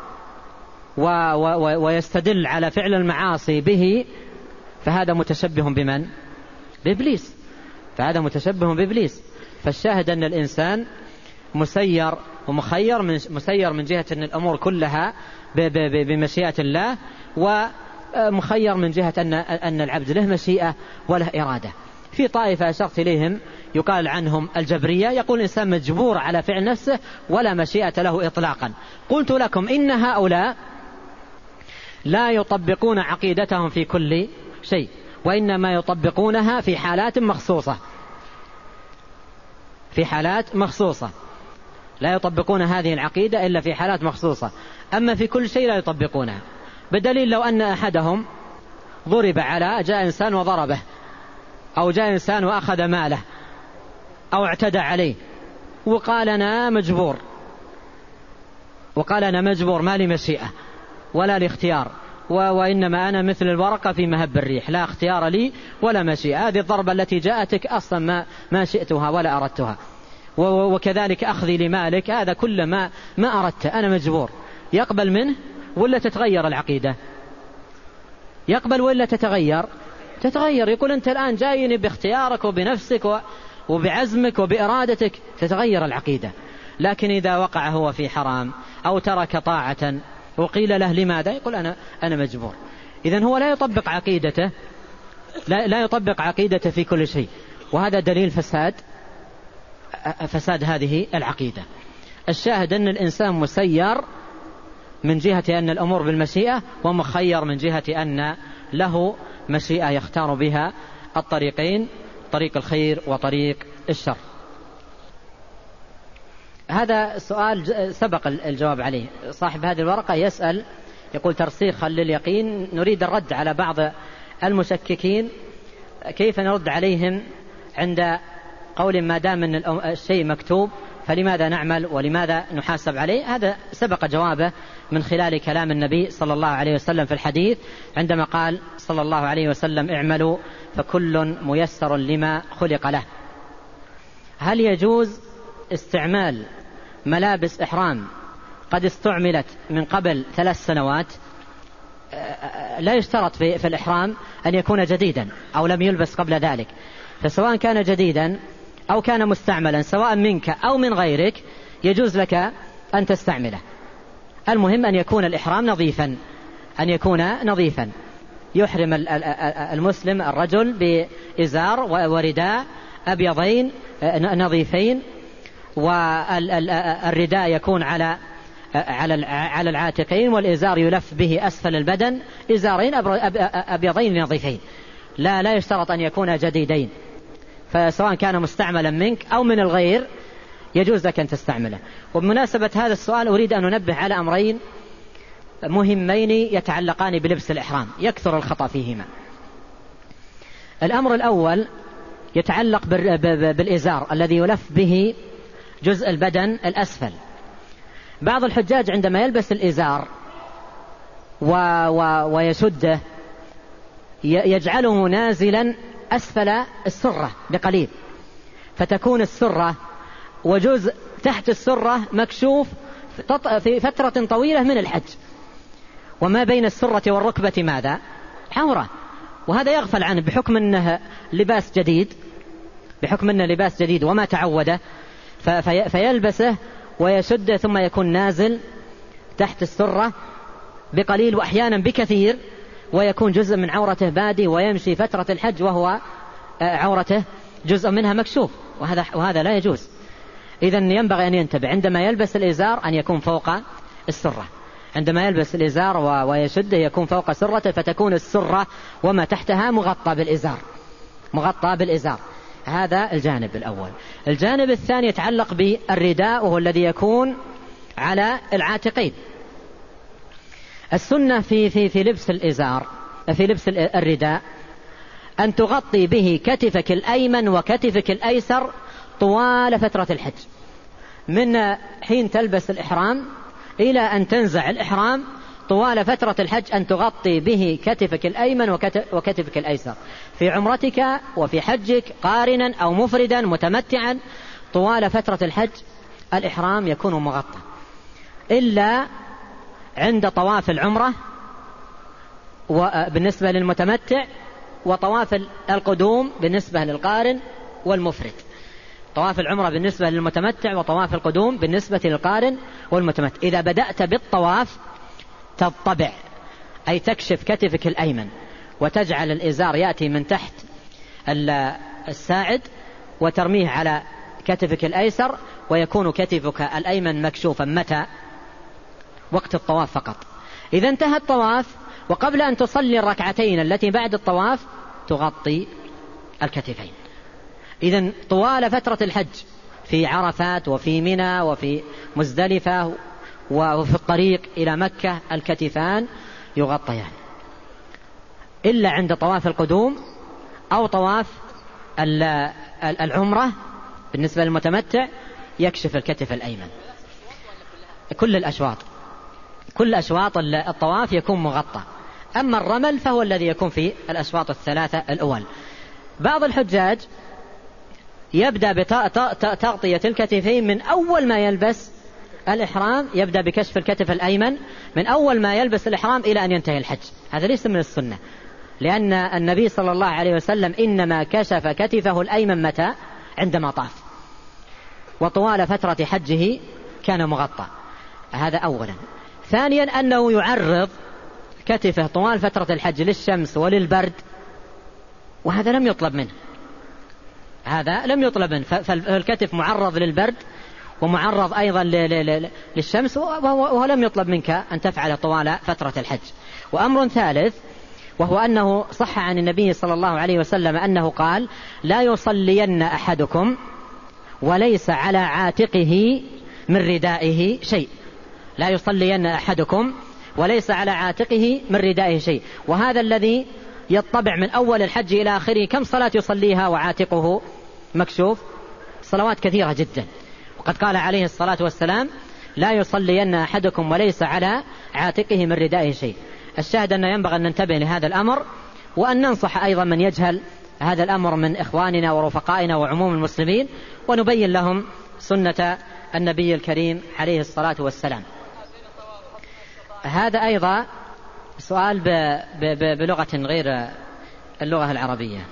ويستدل على فعل المعاصي به فهذا متشبه بمن؟ بإبليس، فهذا متشبه بإبليس. فالشاهد أن الإنسان مسير ومخير من مسير من جهة أن الأمور كلها بمشيئة الله، ومخير من جهة أن أن العبد له مشيئة وله إرادة. في طائفة أشرت إليهم يقال عنهم الجبرية، يقول الإنسان مجبور على فعل نفسه ولا مشيئة له إطلاقا. قلت لكم إن هؤلاء لا يطبقون عقيدتهم في كل شيء، وإنما يطبقونها في حالات مخصوصة، في حالات مخصوصة لا يطبقون هذه العقيدة إلا في حالات مخصوصة، أما في كل شيء لا يطبقونها. بدليل لو أن أحدهم ضرب على جاء إنسان وضربه، أو جاء إنسان وأخذ ماله، أو اعتدى عليه وقال أنا مجبور، وقال أنا مجبور ما لي مشيئة ولا لي اختيار، وإنما أنا مثل الورقة في مهب الريح لا اختيار لي ولا مشيئة، هذه الضربة التي جاءتك أصلا ما, ما شئتها ولا أردتها، وكذلك أخذي لمالك هذا كل ما, ما أردت أنا مجبور. يقبل منه ولا تتغير العقيدة؟ يقبل ولا تتغير؟ تتغير. يقول أنت الآن جايني باختيارك وبنفسك وبعزمك وبإرادتك، تتغير العقيدة. لكن إذا وقع هو في حرام أو ترك طاعة وقيل له لماذا؟ يقول أنا, أنا مجبور. إذن هو لا يطبق عقيدته لا, لا يطبق عقيدته في كل شيء، وهذا دليل فساد فساد هذه العقيدة. الشاهد أن الإنسان مسير من جهة أن الأمور بالمشيئة، ومخير من جهة أن له مشيئة يختار بها الطريقين، طريق الخير وطريق الشر. هذا سؤال سبق الجواب عليه. صاحب هذه الورقة يسأل يقول ترسيخا لليقين، نريد الرد على بعض المشككين، كيف نرد عليهم عند قول ما دام أن الشيء مكتوب فلماذا نعمل ولماذا نحاسب عليه؟ هذا سبق جوابه من خلال كلام النبي صلى الله عليه وسلم في الحديث عندما قال صلى الله عليه وسلم اعملوا فكل ميسر لما خلق له. هل يجوز استعمال ملابس إحرام قد استعملت من قبل ثلاث سنوات؟ لا يشترط في, في الإحرام أن يكون جديدا أو لم يلبس قبل ذلك، فسواء كان جديدا أو كان مستعملا سواء منك أو من غيرك يجوز لك أن تستعمله. المهم أن يكون الإحرام نظيفا، أن يكون نظيفا. يحرم المسلم الرجل بإزار ورداء أبيضين نظيفين، والرداء يكون على على على العاتقين، والإزار يلف به أسفل البدن، إزارين أبيضين نظيفين، لا لا يشترط أن يكون جديدين. فسواء كان مستعملا منك أو من الغير يجوز لك أن تستعمله. وبمناسبة هذا السؤال أريد أن ننبه على أمرين مهمين يتعلقان بلبس الإحرام يكثر الخطأ فيهما. الأمر الأول يتعلق بالإزار الذي يلف به جزء البدن الأسفل. بعض الحجاج عندما يلبس الإزار و و ويشده يجعله نازلا أسفل السرة بقليل، فتكون السرة وجزء تحت السرة مكشوف في فترة طويلة من الحج، وما بين السرة والركبة ماذا؟ عورة. وهذا يغفل عنه بحكم أنه لباس جديد، بحكم أنه لباس جديد وما تعوده، فيلبسه ويشده ثم يكون نازل تحت السرة بقليل وأحيانا بكثير، ويكون جزء من عورته بادي، ويمشي فترة الحج وهو عورته جزء منها مكشوف، وهذا وهذا لا يجوز. إذن ينبغي أن ينتبه عندما يلبس الإزار أن يكون فوق السرة، عندما يلبس الإزار ويشده يكون فوق سرته، فتكون السرة وما تحتها مغطى بالإزار، مغطى بالإزار. هذا الجانب الأول. الجانب الثاني يتعلق بالرداء، وهو الذي يكون على العاتقين. السنة في في في لبس الإزار في لبس الرداء أن تغطي به كتفك الأيمن وكتفك الأيسر طوال فترة الحج، من حين تلبس الإحرام إلى أن تنزع الإحرام طوال فترة الحج، أن تغطي به كتفك الأيمن وكتفك الأيسر في عمرتك وفي حجك قارنا أو مفردا متمتعا. طوال فترة الحج الإحرام يكون مغطى إلا عند طواف العمرة بالنسبة للمتمتع، وطواف القدوم بالنسبة للقارن والمفرد. طواف العمرة بالنسبة للمتمتع، وطواف القدوم بالنسبة للقارن والمتمتع. إذا بدأت بالطواف تضطبع، أي تكشف كتفك الأيمن وتجعل الإزار يأتي من تحت الساعد وترميه على كتفك الأيسر، ويكون كتفك الأيمن مكشوفا. متى؟ وقت الطواف فقط. إذا انتهى الطواف وقبل أن تصلي الركعتين التي بعد الطواف تغطي الكتفين. إذن طوال فترة الحج في عرفات وفي منى وفي مزدلفة وفي الطريق إلى مكة الكتفان يغطيان، إلا عند طواف القدوم أو طواف العمرة بالنسبة للمتمتع يكشف الكتف الأيمن. كل الأشواط كل أشواط الطواف يكون مغطى. أما الرمل فهو الذي يكون في الأشواط الثلاثة الأول. بعض الحجاج يبدأ بتغطية الكتفين من أول ما يلبس الإحرام، يبدأ بكشف الكتف الأيمن من أول ما يلبس الإحرام إلى أن ينتهي الحج. هذا ليس من السنة، لأن النبي صلى الله عليه وسلم إنما كشف كتفه الأيمن متى؟ عندما طاف، وطوال فترة حجه كان مغطى. هذا أولا. ثانيا أنه يعرض كتفه طوال فترة الحج للشمس وللبرد، وهذا لم يطلب منه هذا لم يطلب منه فالكتف معرض للبرد ومعرض أيضا للشمس، وهو لم يطلب منك أن تفعل طوال فترة الحج. وأمر ثالث وهو أنه صح عن النبي صلى الله عليه وسلم أنه قال: لا يصلين أحدكم وليس على عاتقه من ردائه شيء. لا يصلين أحدكم وليس على عاتقه من ردائه شيء. وهذا الذي يطبع من أول الحج إلى آخره، كم صلاة يصليها وعاتقه مكشوف؟ صلوات كثيرة جدا. وقد قال عليه الصلاة والسلام: لا يصلين أحدكم وليس على عاتقه من ردائه شيء. الشاهد أن ينبغي أن ننتبه لهذا الأمر، وأن ننصح أيضا من يجهل هذا الأمر من إخواننا ورفقائنا وعموم المسلمين، ونبين لهم سنة النبي الكريم عليه الصلاة والسلام. هذا أيضا سؤال بلغة غير اللغة العربية.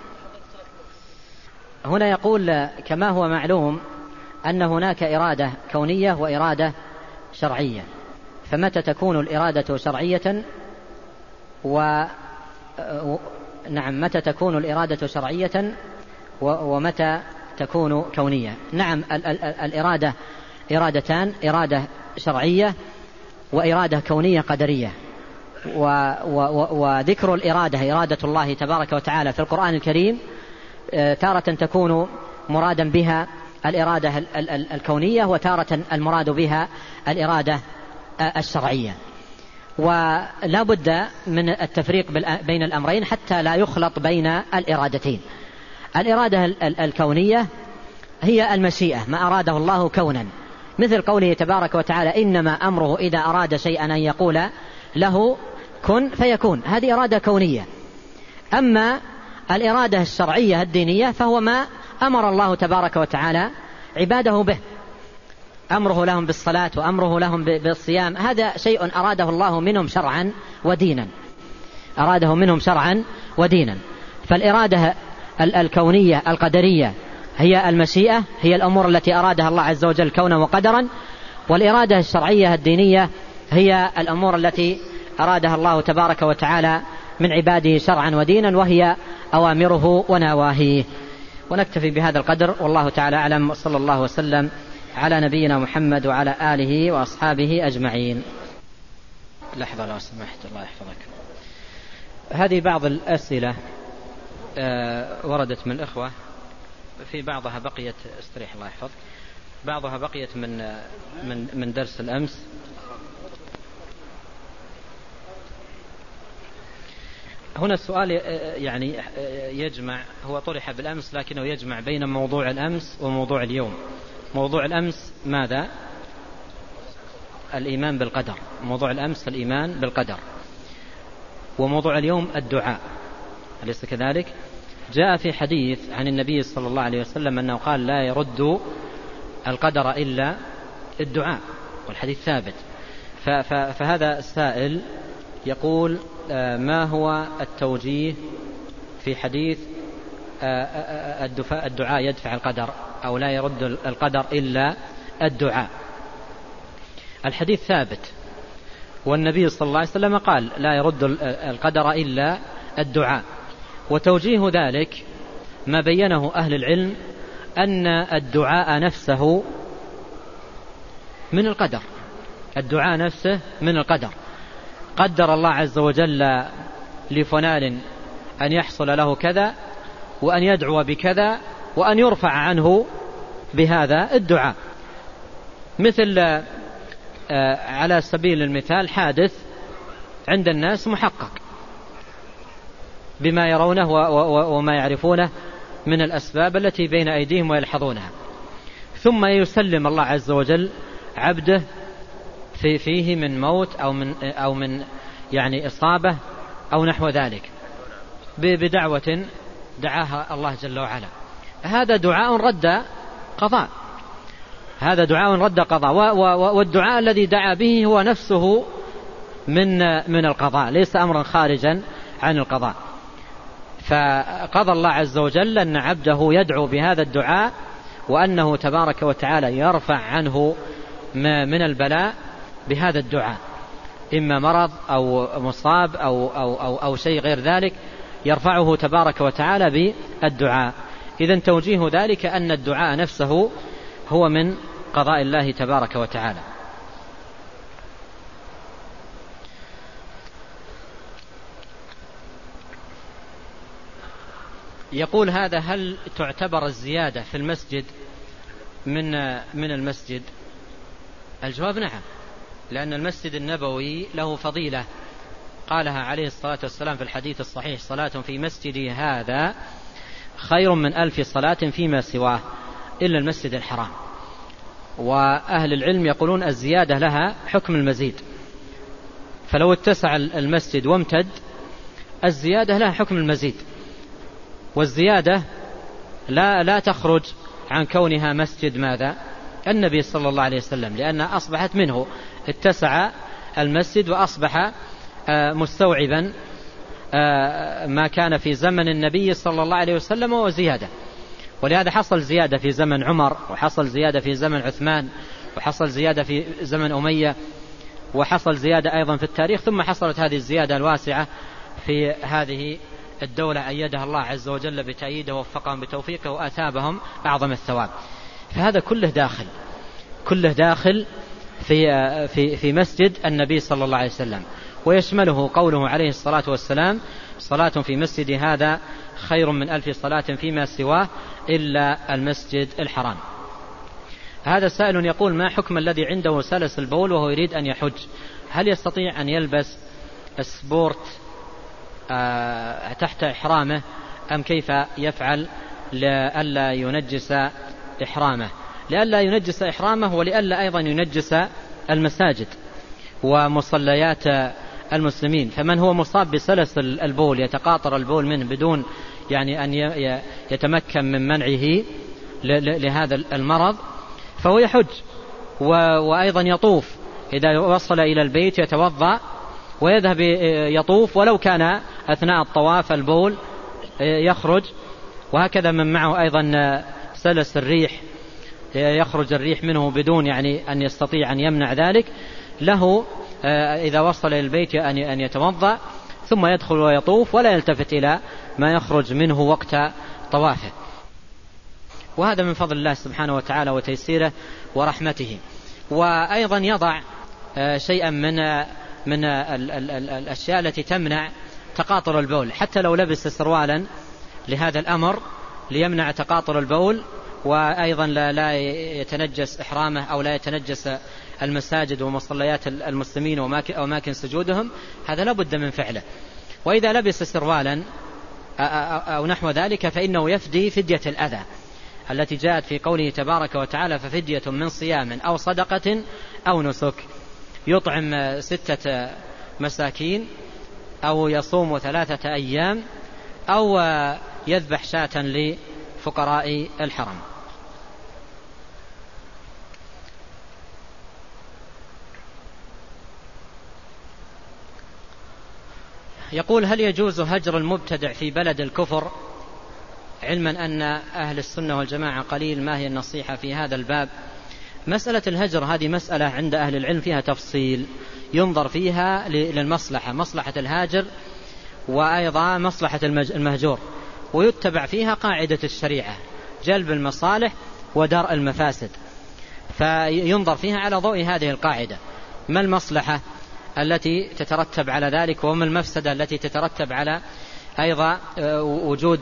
هنا يقول: كما هو معلوم أن هناك إرادة كونية وإرادة شرعية، فمتى تكون الإرادة شرعية و... نعم متى تكون الإرادة شرعية ومتى تكون كونية؟ نعم ال... ال... الإرادة إرادتان: إرادة شرعية وإرادة كونية قدرية. و... و... وذكر الإرادة إرادة الله تبارك وتعالى في القرآن الكريم تارة تكون مرادا بها الإرادة الكونية، وتارة المراد بها الإرادة الشرعية. ولا بد من التفريق بين الأمرين حتى لا يخلط بين الإرادتين. الإرادة الكونية هي المشيئة، ما أراده الله كونا، مثل قوله تبارك وتعالى: إنما أمره إذا أراد شيئا أن يقول له كن فيكون. هذه إرادة كونية. أما الإرادة الشرعية الدينية فهو ما أمر الله تبارك وتعالى عباده به، أمره لهم بالصلاة وأمره لهم بالصيام. هذا شيء أراده الله منهم شرعا ودينا أراده منهم شرعا ودينا. فالإرادة الكونية القدرية هي المشيئة، هي الأمور التي أرادها الله عز وجل كونا وقدرا. والإرادة الشرعية الدينية هي الأمور التي أرادها الله تبارك وتعالى من عباده شرعا ودينا، وهي أوامره ونواهيه. ونكتفي بهذا القدر، والله تعالى أعلم، وصلى الله وسلم على نبينا محمد وعلى آله وأصحابه أجمعين. لحظة لو سمحت، الله يحفظك. هذه بعض الأسئلة وردت من الإخوة، في بعضها بقيت استريح الله يحفظك بعضها بقيت من من من درس الأمس. هنا السؤال يعني يجمع، هو طرح بالأمس لكنه يجمع بين موضوع الأمس وموضوع اليوم. موضوع الأمس ماذا؟ الإيمان بالقدر. موضوع الأمس الإيمان بالقدر، وموضوع اليوم الدعاء، أليس كذلك؟ جاء في حديث عن النبي صلى الله عليه وسلم أنه قال لا يرد القدر إلا الدعاء، والحديث ثابت. فهذا السائل يقول ما هو التوجيه في حديث الدعاء يدفع القدر، أو لا يرد القدر إلا الدعاء؟ الحديث ثابت، والنبي صلى الله عليه وسلم قال لا يرد القدر إلا الدعاء. وتوجيه ذلك ما بينه أهل العلم أن الدعاء نفسه من القدر، الدعاء نفسه من القدر. قدر الله عز وجل لفلان أن يحصل له كذا، وأن يدعو بكذا، وأن يرفع عنه بهذا الدعاء. مثل على سبيل المثال حادث عند الناس محقق بما يرونه وما يعرفونه من الأسباب التي بين أيديهم ويلحظونها، ثم يسلم الله عز وجل عبده في فيه من موت أو من أو من يعني إصابة أو نحو ذلك بدعوة دعاها الله جل وعلا. هذا دعاء رد قضاء، هذا دعاء رد قضاء، والدعاء الذي دعا به هو نفسه من من القضاء، ليس أمرا خارجا عن القضاء. فقضى الله عز وجل أن عبده يدعو بهذا الدعاء، وأنه تبارك وتعالى يرفع عنه من البلاء بهذا الدعاء، إما مرض أو مصاب أو, أو, أو, أو شيء غير ذلك يرفعه تبارك وتعالى بالدعاء. إذن توجيه ذلك أن الدعاء نفسه هو من قضاء الله تبارك وتعالى. يقول هذا هل تعتبر الزيادة في المسجد من من المسجد؟ الجواب نعم، لأن المسجد النبوي له فضيلة قالها عليه الصلاة والسلام في الحديث الصحيح: صلاة في مسجدي هذا خير من ألف صلاة فيما سواه إلا المسجد الحرام. وأهل العلم يقولون الزيادة لها حكم المزيد، فلو اتسع المسجد وامتد الزيادة لها حكم المزيد، والزيادة لا لا تخرج عن كونها مسجد ماذا؟ النبي صلى الله عليه وسلم، لأنها أصبحت منه، اتسع المسجد وأصبح مستوعبا ما كان في زمن النبي صلى الله عليه وسلم وزيادة. ولهذا حصل زيادة في زمن عمر، وحصل زيادة في زمن عثمان، وحصل زيادة في زمن أمية، وحصل زيادة أيضا في التاريخ، ثم حصلت هذه الزيادة الواسعة في هذه الدولة أيدها الله عز وجل بتأييده ووفقهم بتوفيقه وآثابهم أعظم الثواب. فهذا كله داخل كله داخل في في في مسجد النبي صلى الله عليه وسلم، ويشمله قوله عليه الصلاة والسلام: صلاة في مسجد هذا خير من ألف صلاة فيما سواه إلا المسجد الحرام. هذا سائل يقول: ما حكم الذي عنده سلس البول وهو يريد أن يحج؟ هل يستطيع أن يلبس السبورت تحت إحرامه أم كيف يفعل لئلا ينجس إحرامه؟ لئلا ينجس إحرامه، ولئلا أيضا ينجس المساجد ومصليات المسلمين. فمن هو مصاب بسلس البول يتقاطر البول منه بدون يعني أن يتمكن من منعه لهذا المرض فهو يحج وأيضا يطوف، إذا وصل إلى البيت يتوضأ ويذهب يطوف، ولو كان أثناء الطواف البول يخرج. وهكذا من معه أيضا سلس الريح يخرج الريح منه بدون يعني أن يستطيع أن يمنع ذلك، له إذا وصل إلى البيت أن يتوضأ ثم يدخل ويطوف ولا يلتفت إلى ما يخرج منه وقت طوافه. وهذا من فضل الله سبحانه وتعالى وتيسيره ورحمته. وأيضا يضع شيئا من من الأشياء التي تمنع تقاطر البول، حتى لو لبس سروالا لهذا الأمر ليمنع تقاطر البول، وأيضا لا يتنجس إحرامه أو لا يتنجس المساجد ومصليات المسلمين وأماكن سجودهم، هذا لا بد من فعله. وإذا لبس سروالا أو نحو ذلك فإنه يفدي فدية الأذى التي جاءت في قوله تبارك وتعالى ففدية من صيام أو صدقة أو نسك، يطعم ستة مساكين أو يصوم ثلاثة أيام أو يذبح شاة لفقراء الحرم. يقول هل يجوز هجر المبتدع في بلد الكفر علما أن أهل السنة والجماعة قليل؟ ما هي النصيحة في هذا الباب؟ مسألة الهجر هذه مسألة عند أهل العلم فيها تفصيل ينظر فيها للمصلحة، مصلحة الهاجر وأيضا مصلحة المهجور، ويتبع فيها قاعدة الشريعة جلب المصالح ودرء المفاسد، فينظر فيها على ضوء هذه القاعدة، ما المصلحة التي تترتب على ذلك وما المفسدة التي تترتب على أيضا وجود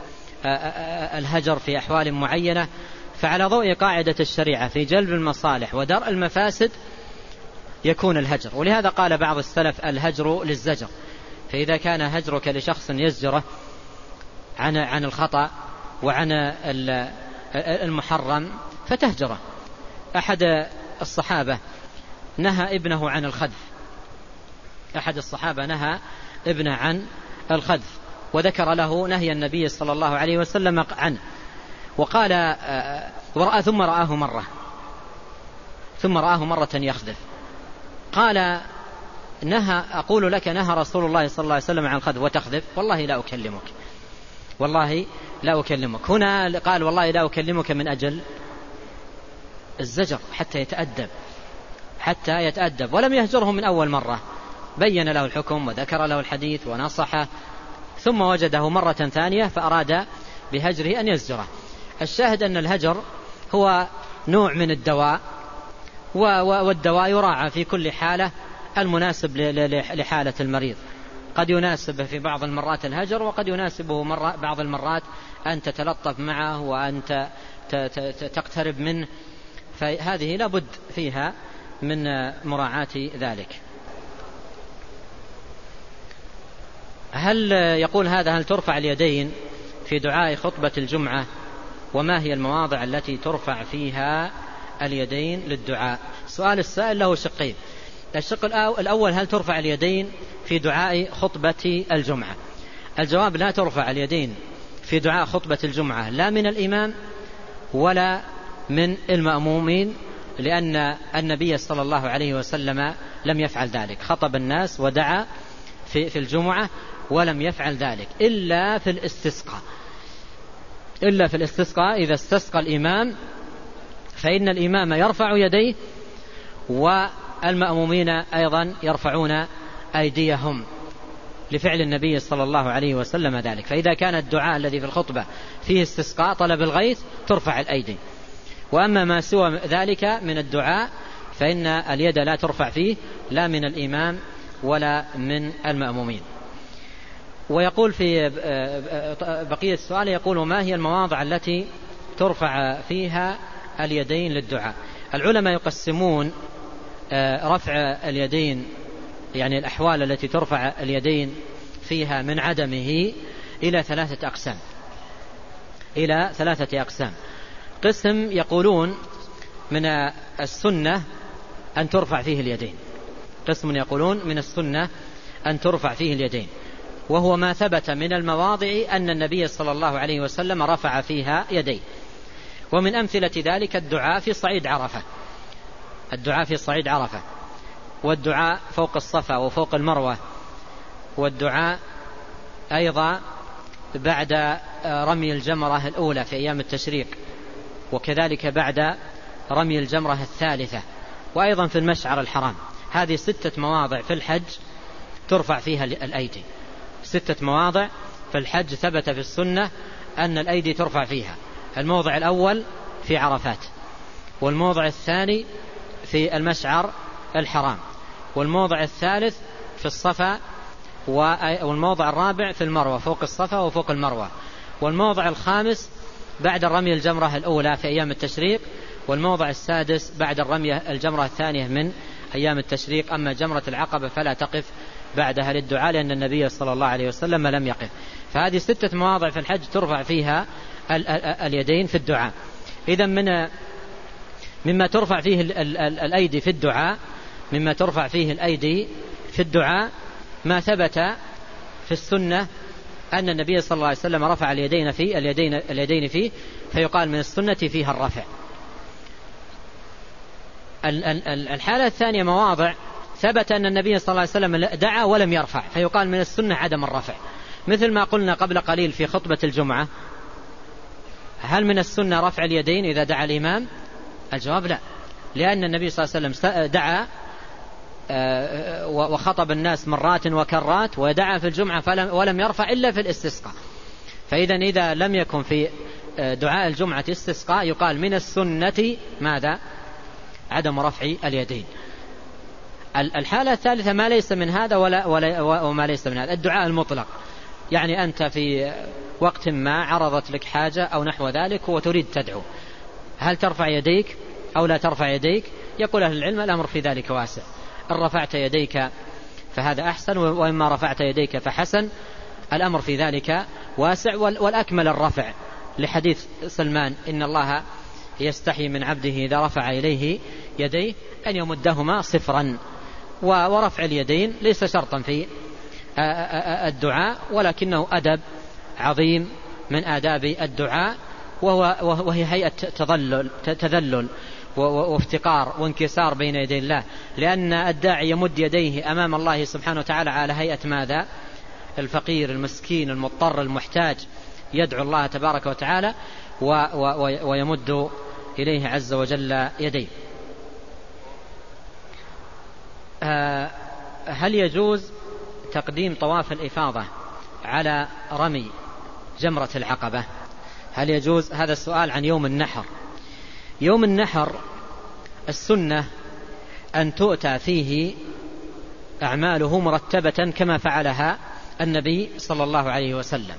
الهجر في أحوال معينة. فعلى ضوء قاعدة الشريعة في جلب المصالح ودرء المفاسد يكون الهجر. ولهذا قال بعض السلف الهجر للزجر، فإذا كان هجرك لشخص يزجره عن عن الخطأ وعن المحرم فتهجره. أحد الصحابة نهى ابنه عن الخذف، أحد الصحابة نهى ابنه عن الخذف وذكر له نهي النبي صلى الله عليه وسلم عنه، وقال ورأى ثم رآه مرة ثم رآه مرة يخذف، قال نهى أقول لك نهى رسول الله صلى الله عليه وسلم عن الخذف وتخذف، والله لا أكلمك والله لا أكلمك. هنا قال والله لا أكلمك من أجل الزجر حتى يتأدب حتى يتأدب ولم يهجره من أول مرة، بين له الحكم وذكر له الحديث ونصحه، ثم وجده مرة ثانية فأراد بهجره أن يزجره. الشاهد أن الهجر هو نوع من الدواء، والدواء يراعى في كل حالة المناسب لحالة المريض، قد يناسب في بعض المرات الهجر وقد يناسبه مرة بعض المرات أن تتلطف معه وأن تقترب منه، فهذه لابد فيها من مراعاة ذلك. هل يقول هذا هل ترفع اليدين في دعاء خطبة الجمعة، وما هي المواضع التي ترفع فيها اليدين للدعاء؟ سؤال السائل له شقين. الشق الأول هل ترفع اليدين في دعاء خطبة الجمعة؟ الجواب لا ترفع اليدين في دعاء خطبة الجمعة لا من الإمام ولا من المأمومين، لأن النبي صلى الله عليه وسلم لم يفعل ذلك، خطب الناس ودعا في في الجمعة ولم يفعل ذلك إلا في الاستسقاء إلا في الاستسقاء إذا استسقى الإمام فإن الإمام يرفع يديه والمأمومين أيضا يرفعون أيديهم لفعل النبي صلى الله عليه وسلم ذلك. فإذا كان الدعاء الذي في الخطبة فيه استسقاء طلب الغيث ترفع الأيدي، وأما ما سوى ذلك من الدعاء فإن اليد لا ترفع فيه لا من الإمام ولا من المأمومين. ويقول في بقية السؤال يقول ما هي المواضع التي ترفع فيها اليدين للدعاء؟ العلماء يقسمون رفع اليدين يعني الأحوال التي ترفع اليدين فيها من عدمه إلى ثلاثة أقسام إلى ثلاثة أقسام. قسم يقولون من السنة أن ترفع فيه اليدين، قسم يقولون من السنة أن ترفع فيه اليدين، وهو ما ثبت من المواضع أن النبي صلى الله عليه وسلم رفع فيها يديه. ومن أمثلة ذلك الدعاء في صعيد عرفة الدعاء في صعيد عرفة والدعاء فوق الصفا وفوق المروة، والدعاء أيضا بعد رمي الجمرة الأولى في أيام التشريق، وكذلك بعد رمي الجمرة الثالثة، وأيضا في المشعر الحرام. هذه ستة مواضع في الحج ترفع فيها الأيدي، ستة مواضع في الحج ثبت في السنة أن الأيدي ترفع فيها. الموضع الأول في عرفات، والموضع الثاني في المشعر الحرام، والموضع الثالث في الصفا، والموضع الرابع في المروة فوق الصفا وفوق المروة، والموضع الخامس بعد الرمي الجمرة الأولى في أيام التشريق، والموضع السادس بعد الرمي الجمرة الثانية من أيام التشريق. أما جمرة العقبة فلا تقف بعدها للدعاء، لأن النبي صلى الله عليه وسلم لم يقف. فهذه ستة مواضع في الحج ترفع فيها اليدين في الدعاء. إذا من مما ترفع فيه الأيدي في الدعاء مما ترفع فيه الأيدي في الدعاء ما ثبت في السنة أن النبي صلى الله عليه وسلم رفع اليدين فيه اليدين اليدين فيه فيقال من السنة فيها الرفع. الحالة الثانية مواضع ثبت أن النبي صلى الله عليه وسلم دعا ولم يرفع فيقال من السنة عدم الرفع، مثل ما قلنا قبل قليل في خطبة الجمعة. هل من السنة رفع اليدين إذا دعا الإمام؟ الجواب لا، لأن النبي صلى الله عليه وسلم دعا وخطب الناس مرات وكرات ودعا في الجمعة ولم يرفع إلا في الاستسقاء. فإذا إذا لم يكن في دعاء الجمعة استسقاء يقال من السنة ماذا؟ عدم رفع اليدين. الحالة الثالثة ما ليس من هذا ولا ولا وما ليس من هذا، الدعاء المطلق، يعني أنت في وقت ما عرضت لك حاجة أو نحو ذلك وتريد تدعو، هل ترفع يديك أو لا ترفع يديك؟ يقول أهل العلم الأمر في ذلك واسع، إن رفعت يديك فهذا أحسن، وإما رفعت يديك فحسن، الأمر في ذلك واسع. والأكمل الرفع لحديث سلمان إن الله يستحي من عبده إذا رفع إليه يديه أن يمدهما صفرا. ورفع اليدين ليس شرطا في الدعاء، ولكنه أدب عظيم من آداب الدعاء، وهي هيئة تذلل, تذلل وافتقار وانكسار بين يدي الله، لأن الداعي يمد يديه أمام الله سبحانه وتعالى على هيئة ماذا؟ الفقير المسكين المضطر المحتاج، يدعو الله تبارك وتعالى ويمد إليه عز وجل يديه. هل يجوز تقديم طواف الإفاضة على رمي جمرة العقبة؟ هل يجوز؟ هذا السؤال عن يوم النحر. يوم النحر السنة أن تؤتى فيه أعماله مرتبة كما فعلها النبي صلى الله عليه وسلم.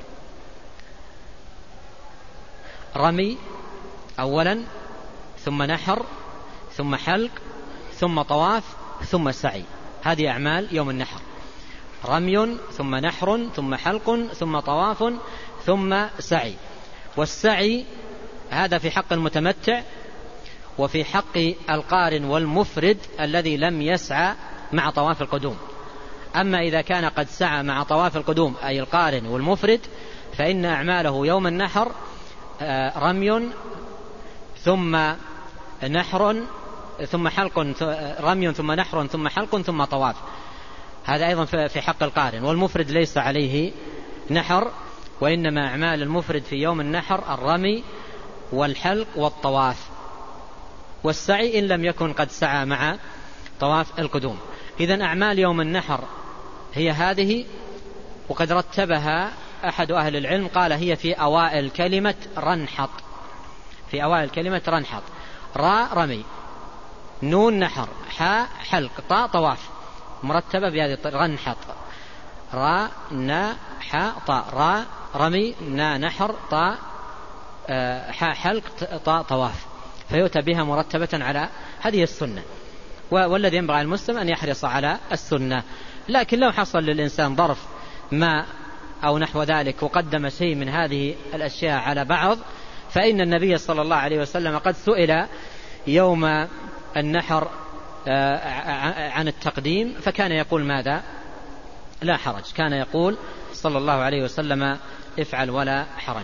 رمي أولا، ثم نحر، ثم حلق، ثم طواف، ثم سعي. هذه أعمال يوم النحر: رمي ثم نحر ثم حلق ثم طواف ثم سعي. والسعي هذا في حق المتمتع وفي حق القارن والمفرد الذي لم يسعى مع طواف القدوم. أما إذا كان قد سعى مع طواف القدوم أي القارن والمفرد فإن أعماله يوم النحر رمي ثم نحر ثم حلق، رمي ثم نحر ثم حلق ثم طواف. هذا أيضا في حق القارن، والمفرد ليس عليه نحر، وإنما أعمال المفرد في يوم النحر الرمي والحلق والطواف والسعي إن لم يكن قد سعى مع طواف القدوم. إذن أعمال يوم النحر هي هذه، وقد رتبها أحد أهل العلم قال هي في أوائل كلمة رنحط، في أوائل كلمة رنحط: راء رمي، نون نحر، حاء حلق، طاء طواف، مرتبة بهذه رنحط: راء نا حاء طاء، راء رمي، نا نحر، طاء حاء حلق، طاء طواف، فيؤتى بها مرتبة على هذه السنة. والذي ينبغي على المسلم أن يحرص على السنة. لكن لو حصل للإنسان ظرف ما أو نحو ذلك وقدم شيء من هذه الأشياء على بعض، فإن النبي صلى الله عليه وسلم قد سئل يوم النحر عن التقديم فكان يقول ماذا؟ لا حرج. كان يقول صلى الله عليه وسلم افعل ولا حرج.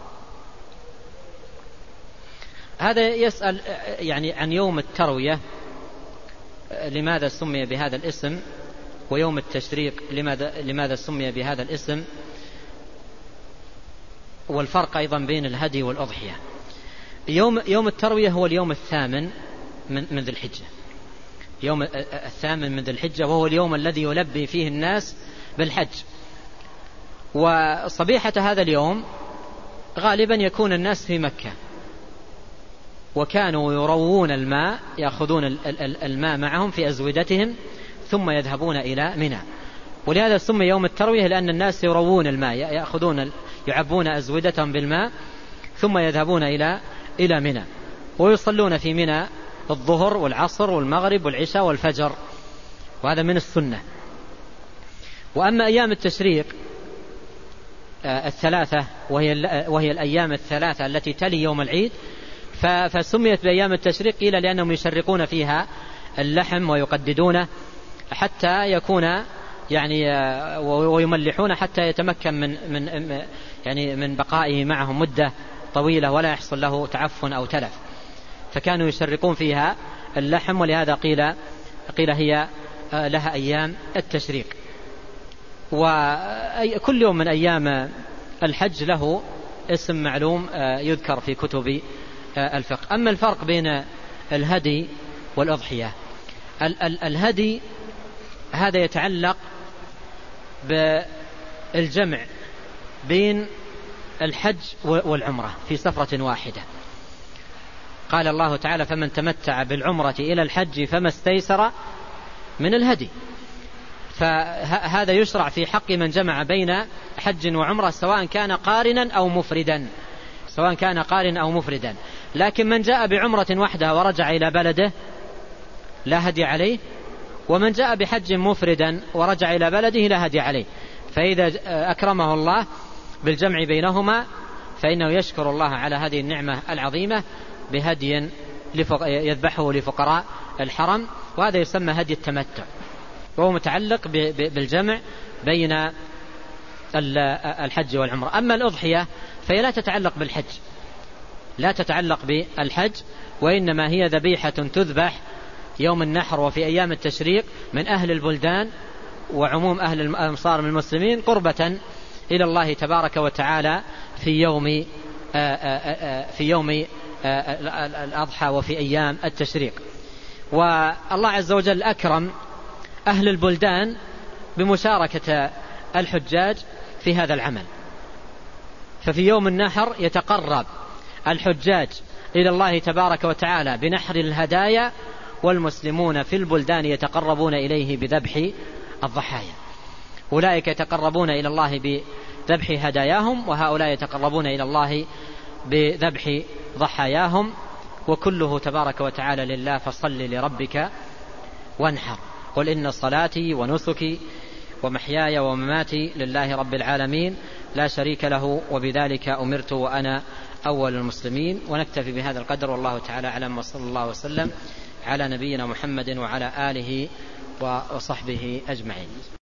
هذا يسأل يعني عن يوم التروية لماذا سمي بهذا الاسم، ويوم التشريق لماذا, لماذا سمي بهذا الاسم، والفرق أيضا بين الهدي والأضحية. يوم, يوم التروية هو اليوم الثامن من, من ذي الحجة، يوم الثامن من ذي الحجة، وهو اليوم الذي يلبي فيه الناس بالحج. وصبيحة هذا اليوم غالبا يكون الناس في مكة، وكانوا يروون الماء، يأخذون الماء معهم في أزودتهم ثم يذهبون إلى منى. ولهذا سمي يوم التروية لأن الناس يروون الماء، يأخذون يعبون أزودتهم بالماء ثم يذهبون إلى إلى منى، ويصلون في منى الظهر والعصر والمغرب والعشاء والفجر، وهذا من السنة. وأما أيام التشريق الثلاثة وهي, وهي الأيام الثلاثة التي تلي يوم العيد فسميت بأيام التشريق قيل لأنهم يشرقون فيها اللحم ويقددونه حتى يكون يعني ويملحون حتى يتمكن من من يعني من بقائه معهم مدة طويلة ولا يحصل له تعفن أو تلف، فكانوا يشرقون فيها اللحم، ولهذا قيل قيل هي لها أيام التشريق. وكل يوم من أيام الحج له اسم معلوم يذكر في كتب الفقه. أما الفرق بين الهدي والأضحية، الهدي هذا يتعلق بالجمع بين الحج والعمرة في سفرة واحدة. قال الله تعالى: فمن تمتع بالعمرة إلى الحج فما استيسر من الهدي. فهذا يشرع في حق من جمع بين حج وعمرة سواء كان قارنا أو مفردا سواء كان قارنا أو مفردا لكن من جاء بعمرة وحده ورجع إلى بلده لا هدي عليه، ومن جاء بحج مفردا ورجع إلى بلده لا هدي عليه. فإذا أكرمه الله بالجمع بينهما فإنه يشكر الله على هذه النعمة العظيمة بهدي يذبحه لفقراء الحرم، وهذا يسمى هدي التمتع، وهو متعلق بالجمع بين الحج والعمرة. أما الأضحية فهي لا تتعلق بالحج لا تتعلق بالحج وإنما هي ذبيحة تذبح يوم النحر وفي أيام التشريق من أهل البلدان وعموم أهل الأمصار من المسلمين قربة إلى الله تبارك وتعالى في يوم في يوم الأضحى وفي أيام التشريق. والله عز وجل أكرم أهل البلدان بمشاركة الحجاج في هذا العمل، ففي يوم النحر يتقرب الحجاج إلى الله تبارك وتعالى بنحر الهدايا، والمسلمون في البلدان يتقربون إليه بذبح الضحايا. أولئك يتقربون إلى الله بذبح هداياهم، وهؤلاء يتقربون إلى الله بذبح ضحاياهم، وكله تبارك وتعالى لله، فصل لربك وانحر. قل إن صلاتي ونسكي ومحياي ومماتي لله رب العالمين لا شريك له وبذلك أمرت وأنا أول المسلمين. ونكتفي بهذا القدر، والله تعالى أعلم، وصلى الله وسلم على نبينا محمد وعلى آله وصحبه أجمعين.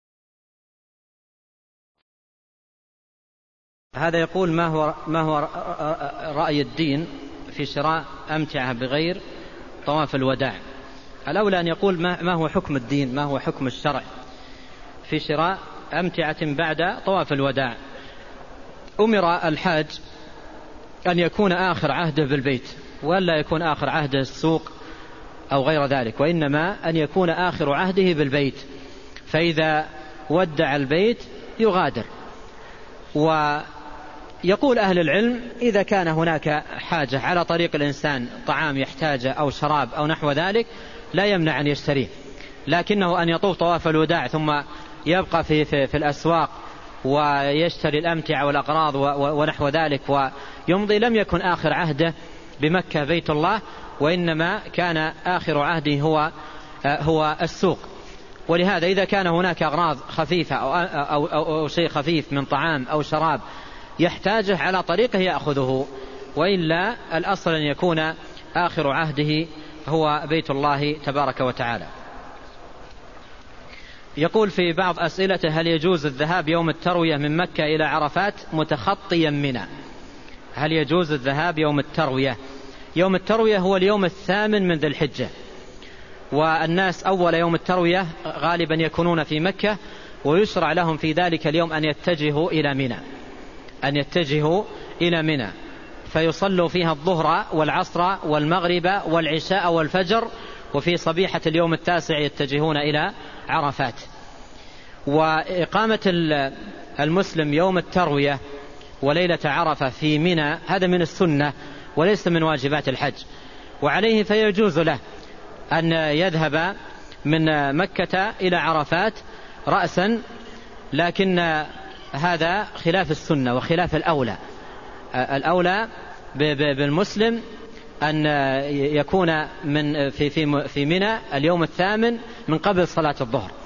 هذا يقول: ما هو ما هو رأي الدين في شراء أمتعة بغير طواف الوداع؟ الأولى أن يقول ما هو حكم الدين، ما هو حكم الشرع في شراء أمتعة بعد طواف الوداع. أمر الحاج أن يكون آخر عهده بالبيت، ولا يكون آخر عهده السوق أو غير ذلك، وإنما أن يكون آخر عهده بالبيت، فإذا ودع البيت يغادر. ويقول أهل العلم: إذا كان هناك حاجة على طريق الإنسان، طعام يحتاجه أو شراب أو نحو ذلك، لا يمنع أن يشتريه، لكنه أن يطوف طواف الوداع ثم يبقى في, في, في الأسواق ويشتري الأمتعة والأغراض ونحو ذلك ويمضي، لم يكن آخر عهده بمكة بيت الله، وإنما كان آخر عهده هو, هو السوق. ولهذا إذا كان هناك أغراض خفيفة أو, أو, أو, أو شيء خفيف من طعام أو شراب يحتاجه على طريقه يأخذه، وإلا الأصل أن يكون آخر عهده هو بيت الله تبارك وتعالى. يقول في بعض أسئلته: هل يجوز الذهاب يوم التروية من مكة إلى عرفات متخطيا منى؟ هل يجوز الذهاب يوم التروية؟ يوم التروية هو اليوم الثامن من ذي الحجة، والناس أول يوم التروية غالبا يكونون في مكة، ويشرع لهم في ذلك اليوم أن يتجهوا إلى منى أن يتجهوا إلى منى فيصلوا فيها الظهر والعصر والمغرب والعشاء والفجر، وفي صبيحة اليوم التاسع يتجهون إلى عرفات. وإقامة المسلم يوم التروية وليلة عرفة في منى هذا من السنة وليس من واجبات الحج، وعليه فيجوز له أن يذهب من مكة إلى عرفات رأسا، لكن هذا خلاف السنة وخلاف الأولى. الأولى بالمسلم أن يكون من في في في منى اليوم الثامن من قبل صلاة الظهر،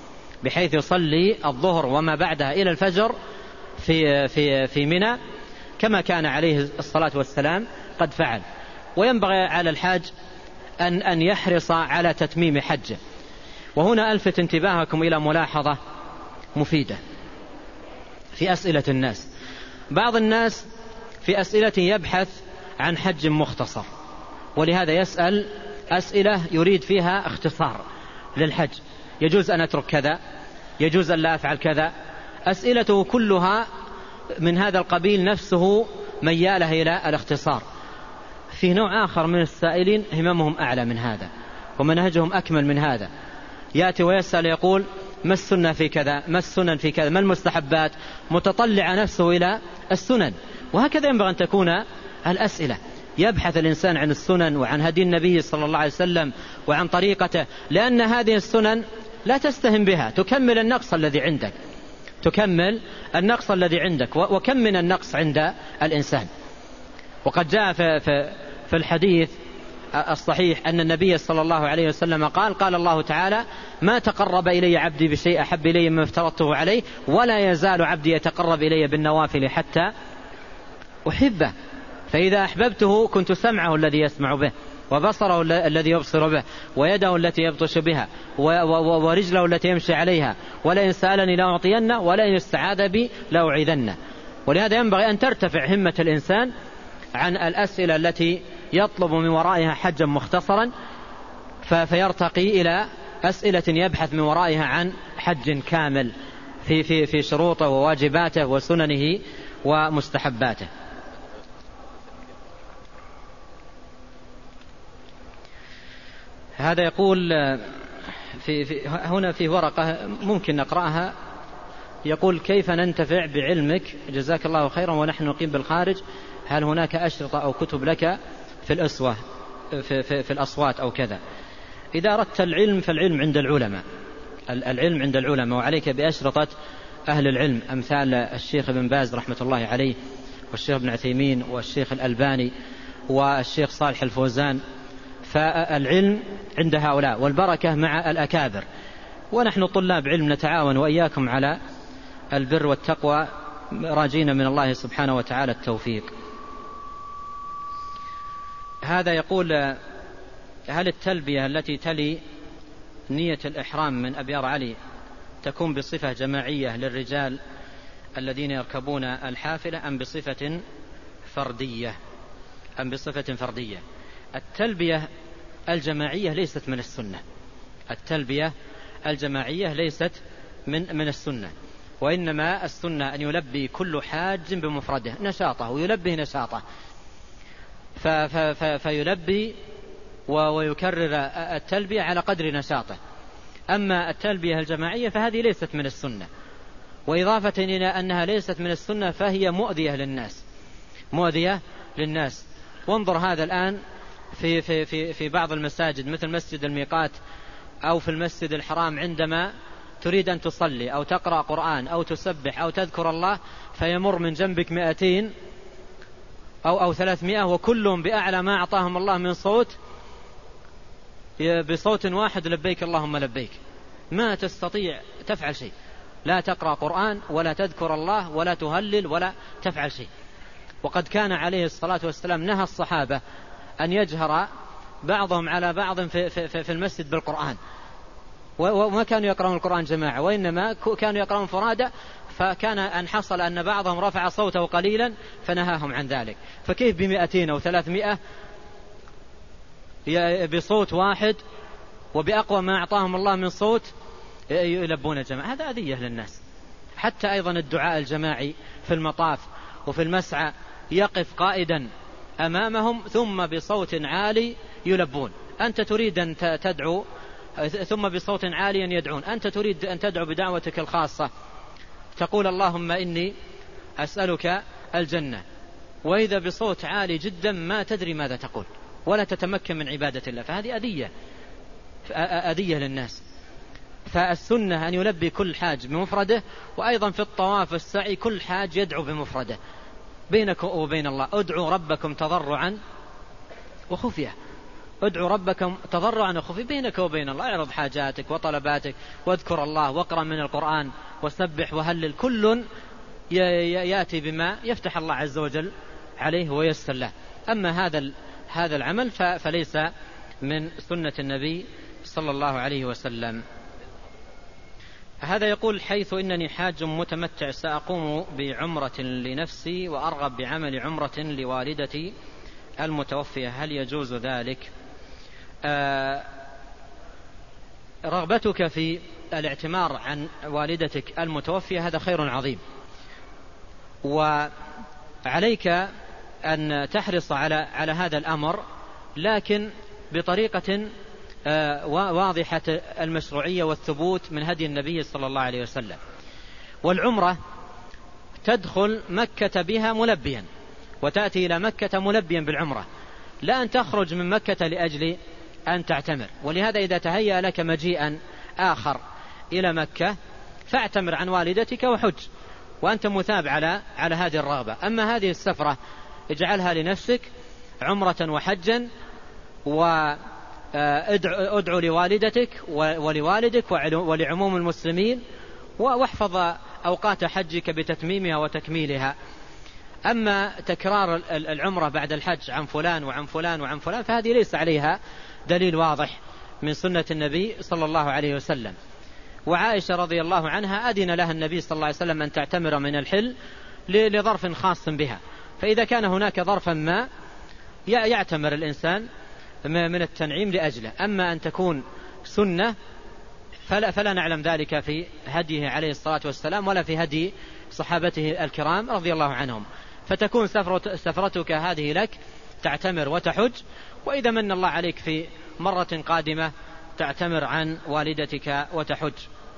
بحيث يصلي الظهر وما بعدها إلى الفجر في, في, في منى كما كان عليه الصلاة والسلام قد فعل. وينبغي على الحاج أن, أن يحرص على تتميم حجه. وهنا ألفت انتباهكم إلى ملاحظة مفيدة في أسئلة الناس. بعض الناس في أسئلة يبحث عن حج مختصر، ولهذا يسأل أسئلة يريد فيها اختصار للحج، يجوز أن أترك كذا، يجوز أن لا أفعل كذا. أسئلته كلها من هذا القبيل، نفسه مياله إلى الاختصار. في نوع آخر من السائلين هممهم أعلى من هذا ومنهجهم أكمل من هذا، يأتي ويسأل يقول ما السنة في كذا، ما السنن في كذا، ما المستحبات، متطلع نفسه إلى السنن. وهكذا ينبغي أن تكون الأسئلة، يبحث الإنسان عن السنن وعن هدي النبي صلى الله عليه وسلم وعن طريقته، لأن هذه السنن لا تستهن بها، تكمل النقص الذي عندك، تكمل النقص الذي عندك. وكم من النقص عند الإنسان. وقد جاء في, في, في الحديث الصحيح أن النبي صلى الله عليه وسلم قال قال الله تعالى ما تقرب إلي عبدي بشيء أحب إلي مما افترضته عليه ولا يزال عبدي يتقرب إلي بالنوافل حتى أحبه، فإذا أحببته كنت سمعه الذي يسمع به وبصره الذي يبصر به ويده التي يبطش بها ورجله التي يمشي عليها، ولئن سألني لأعطينه ولئن استعاذ بي لأعيذنه. ولهذا ينبغي أن ترتفع همة الإنسان عن الأسئلة التي يطلب من ورائها حجا مختصرا، فيرتقي إلى أسئلة يبحث من ورائها عن حج كامل في, في, في شروطه وواجباته وسننه ومستحباته. هذا يقول في, في هنا في ورقة ممكن نقرأها، يقول كيف ننتفع بعلمك جزاك الله خيرا ونحن نقيم بالخارج، هل هناك أشرطة أو كتب لك في الأسوة في, في, في الأصوات أو كذا؟ إذا أردت العلم فالعلم عند العلماء، العلم عند العلماء، وعليك بأشرطة أهل العلم أمثال الشيخ ابن باز رحمة الله عليه والشيخ ابن عثيمين والشيخ الألباني والشيخ صالح الفوزان. فالعلم عند هؤلاء والبركة مع الأكابر، ونحن طلاب علم نتعاون وإياكم على البر والتقوى راجين من الله سبحانه وتعالى التوفيق. هذا يقول هل التلبية التي تلي نية الإحرام من أبيار علي تكون بصفة جماعية للرجال الذين يركبون الحافلة أم بصفة فردية أم بصفة فردية؟ التلبية الجماعية ليست من السنة، التلبية الجماعية ليست من من السنة، وإنما السنة أن يلبي كل حاج بمفرده نشاطه ويلبي نشاطه، فيلبي ويكرر التلبية على قدر نشاطه. أما التلبية الجماعية فهذه ليست من السنة، وإضافة إلى أنها ليست من السنة فهي مؤذية للناس، مؤذية للناس. وانظر هذا الآن في, في, في, في بعض المساجد مثل مسجد الميقات أو في المسجد الحرام، عندما تريد أن تصلي أو تقرأ قرآن أو تسبح أو تذكر الله فيمر من جنبك مئتين أو, أو ثلاثمائة وكلهم بأعلى ما أعطاهم الله من صوت، بصوت واحد لبيك اللهم لبيك، ما تستطيع تفعل شيء، لا تقرأ قرآن ولا تذكر الله ولا تهلل ولا تفعل شيء. وقد كان عليه الصلاة والسلام نهى الصحابة أن يجهر بعضهم على بعض في, في, في المسجد بالقرآن، وما كانوا يقرؤون القرآن جماعة وإنما كانوا يقرؤون فرادى، فكان أن حصل أن بعضهم رفع صوته قليلا فنهاهم عن ذلك. فكيف بمئتين أو ثلاثمائة بصوت واحد وبأقوى ما أعطاهم الله من صوت يلبون الجماعة؟ هذا أذية للناس. حتى أيضا الدعاء الجماعي في المطاف وفي المسعى يقف قائدا أمامهم ثم بصوت عالي يلبون، أنت تريد أن تدعو ثم بصوت عالي يدعون، أنت تريد أن تدعو بدعوتك الخاصة تقول اللهم إني أسألك الجنة، وإذا بصوت عالي جدا ما تدري ماذا تقول ولا تتمكن من عبادة الله، فهذه أذية أذية للناس. فالسنة أن يلبي كل حاج بمفرده، وأيضا في الطواف والسعي كل حاج يدعو بمفرده بينك وبين الله، ادعوا ربكم تضرعا وخفية، ادعوا ربكم تضرعا وخفي بينك وبين الله، اعرض حاجاتك وطلباتك واذكر الله واقرأ من القرآن وسبح وهلل، كل يأتي بما يفتح الله عز وجل عليه ويسر له. أما هذا هذا العمل فليس من سنة النبي صلى الله عليه وسلم. هذا يقول: حيث إنني حاج متمتع سأقوم بعمرة لنفسي وأرغب بعمل عمرة لوالدتي المتوفية، هل يجوز ذلك؟ آه رغبتك في الاعتمار عن والدتك المتوفية هذا خير عظيم، وعليك أن تحرص على على هذا الأمر، لكن بطريقة واضحة المشروعية والثبوت من هدي النبي صلى الله عليه وسلم. والعمرة تدخل مكة بها ملبيا، وتأتي إلى مكة ملبيا بالعمرة، لا أن تخرج من مكة لأجل أن تعتمر. ولهذا إذا تهيأ لك مجيئا آخر إلى مكة فاعتمر عن والدتك وحج وأنت مثاب على على هذه الرغبة. أما هذه السفرة اجعلها لنفسك عمرة وحجا، وادعو لوالدتك ولوالدك ولعموم المسلمين، واحفظ أوقات حجك بتتميمها وتكميلها. أما تكرار العمرة بعد الحج عن فلان وعن فلان وعن فلان فهذه ليس عليها دليل واضح من سنة النبي صلى الله عليه وسلم. وعائشة رضي الله عنها أذن لها النبي صلى الله عليه وسلم أن تعتمر من الحل لظرف خاص بها، فإذا كان هناك ظرفا ما يعتمر الإنسان من التنعيم لأجله. أما أن تكون سنة فلا, فلا نعلم ذلك في هديه عليه الصلاة والسلام ولا في هدي صحابته الكرام رضي الله عنهم. فتكون سفرتك هذه لك تعتمر وتحج، وإذا من الله عليك في مرة قادمة تعتمر عن والدتك وتحج.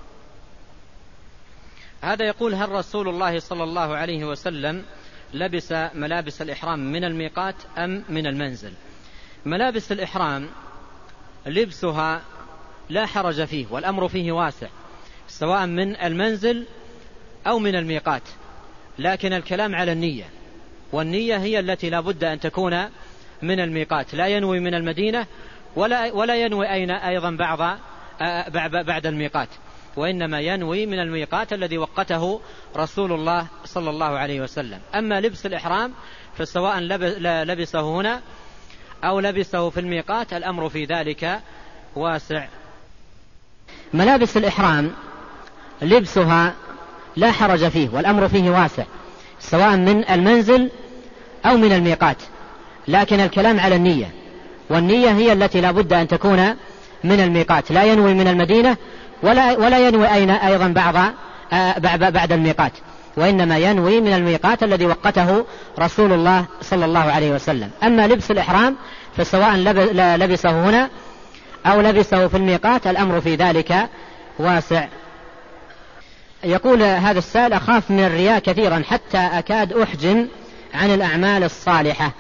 هذا يقول: هل رسول الله صلى الله عليه وسلم لبس ملابس الإحرام من الميقات أم من المنزل؟ ملابس الإحرام لبسها لا حرج فيه، والأمر فيه واسع، سواء من المنزل أو من الميقات، لكن الكلام على النية، والنية هي التي لا بد أن تكون من الميقات، لا ينوي من المدينة ولا, ولا ينوي أين أيضا بعض بعد الميقات، وإنما ينوي من الميقات الذي وقته رسول الله صلى الله عليه وسلم. أما لبس الإحرام فسواء لبسه هنا أو لبسه في الميقات الأمر في ذلك واسع. ملابس الإحرام لبسها لا حرج فيه، والأمر فيه واسع، سواء من المنزل أو من الميقات، لكن الكلام على النية، والنية هي التي لا بد أن تكون من الميقات، لا ينوي من المدينة ولا, ولا ينوي أين أيضا بعض بعد الميقات، وإنما ينوي من الميقات الذي وقته رسول الله صلى الله عليه وسلم. أما لبس الإحرام فسواء لبسه هنا أو لبسه في الميقات الأمر في ذلك واسع. يقول هذا السائل: أخاف من الرياء كثيرا حتى أكاد أحجم عن الأعمال الصالحة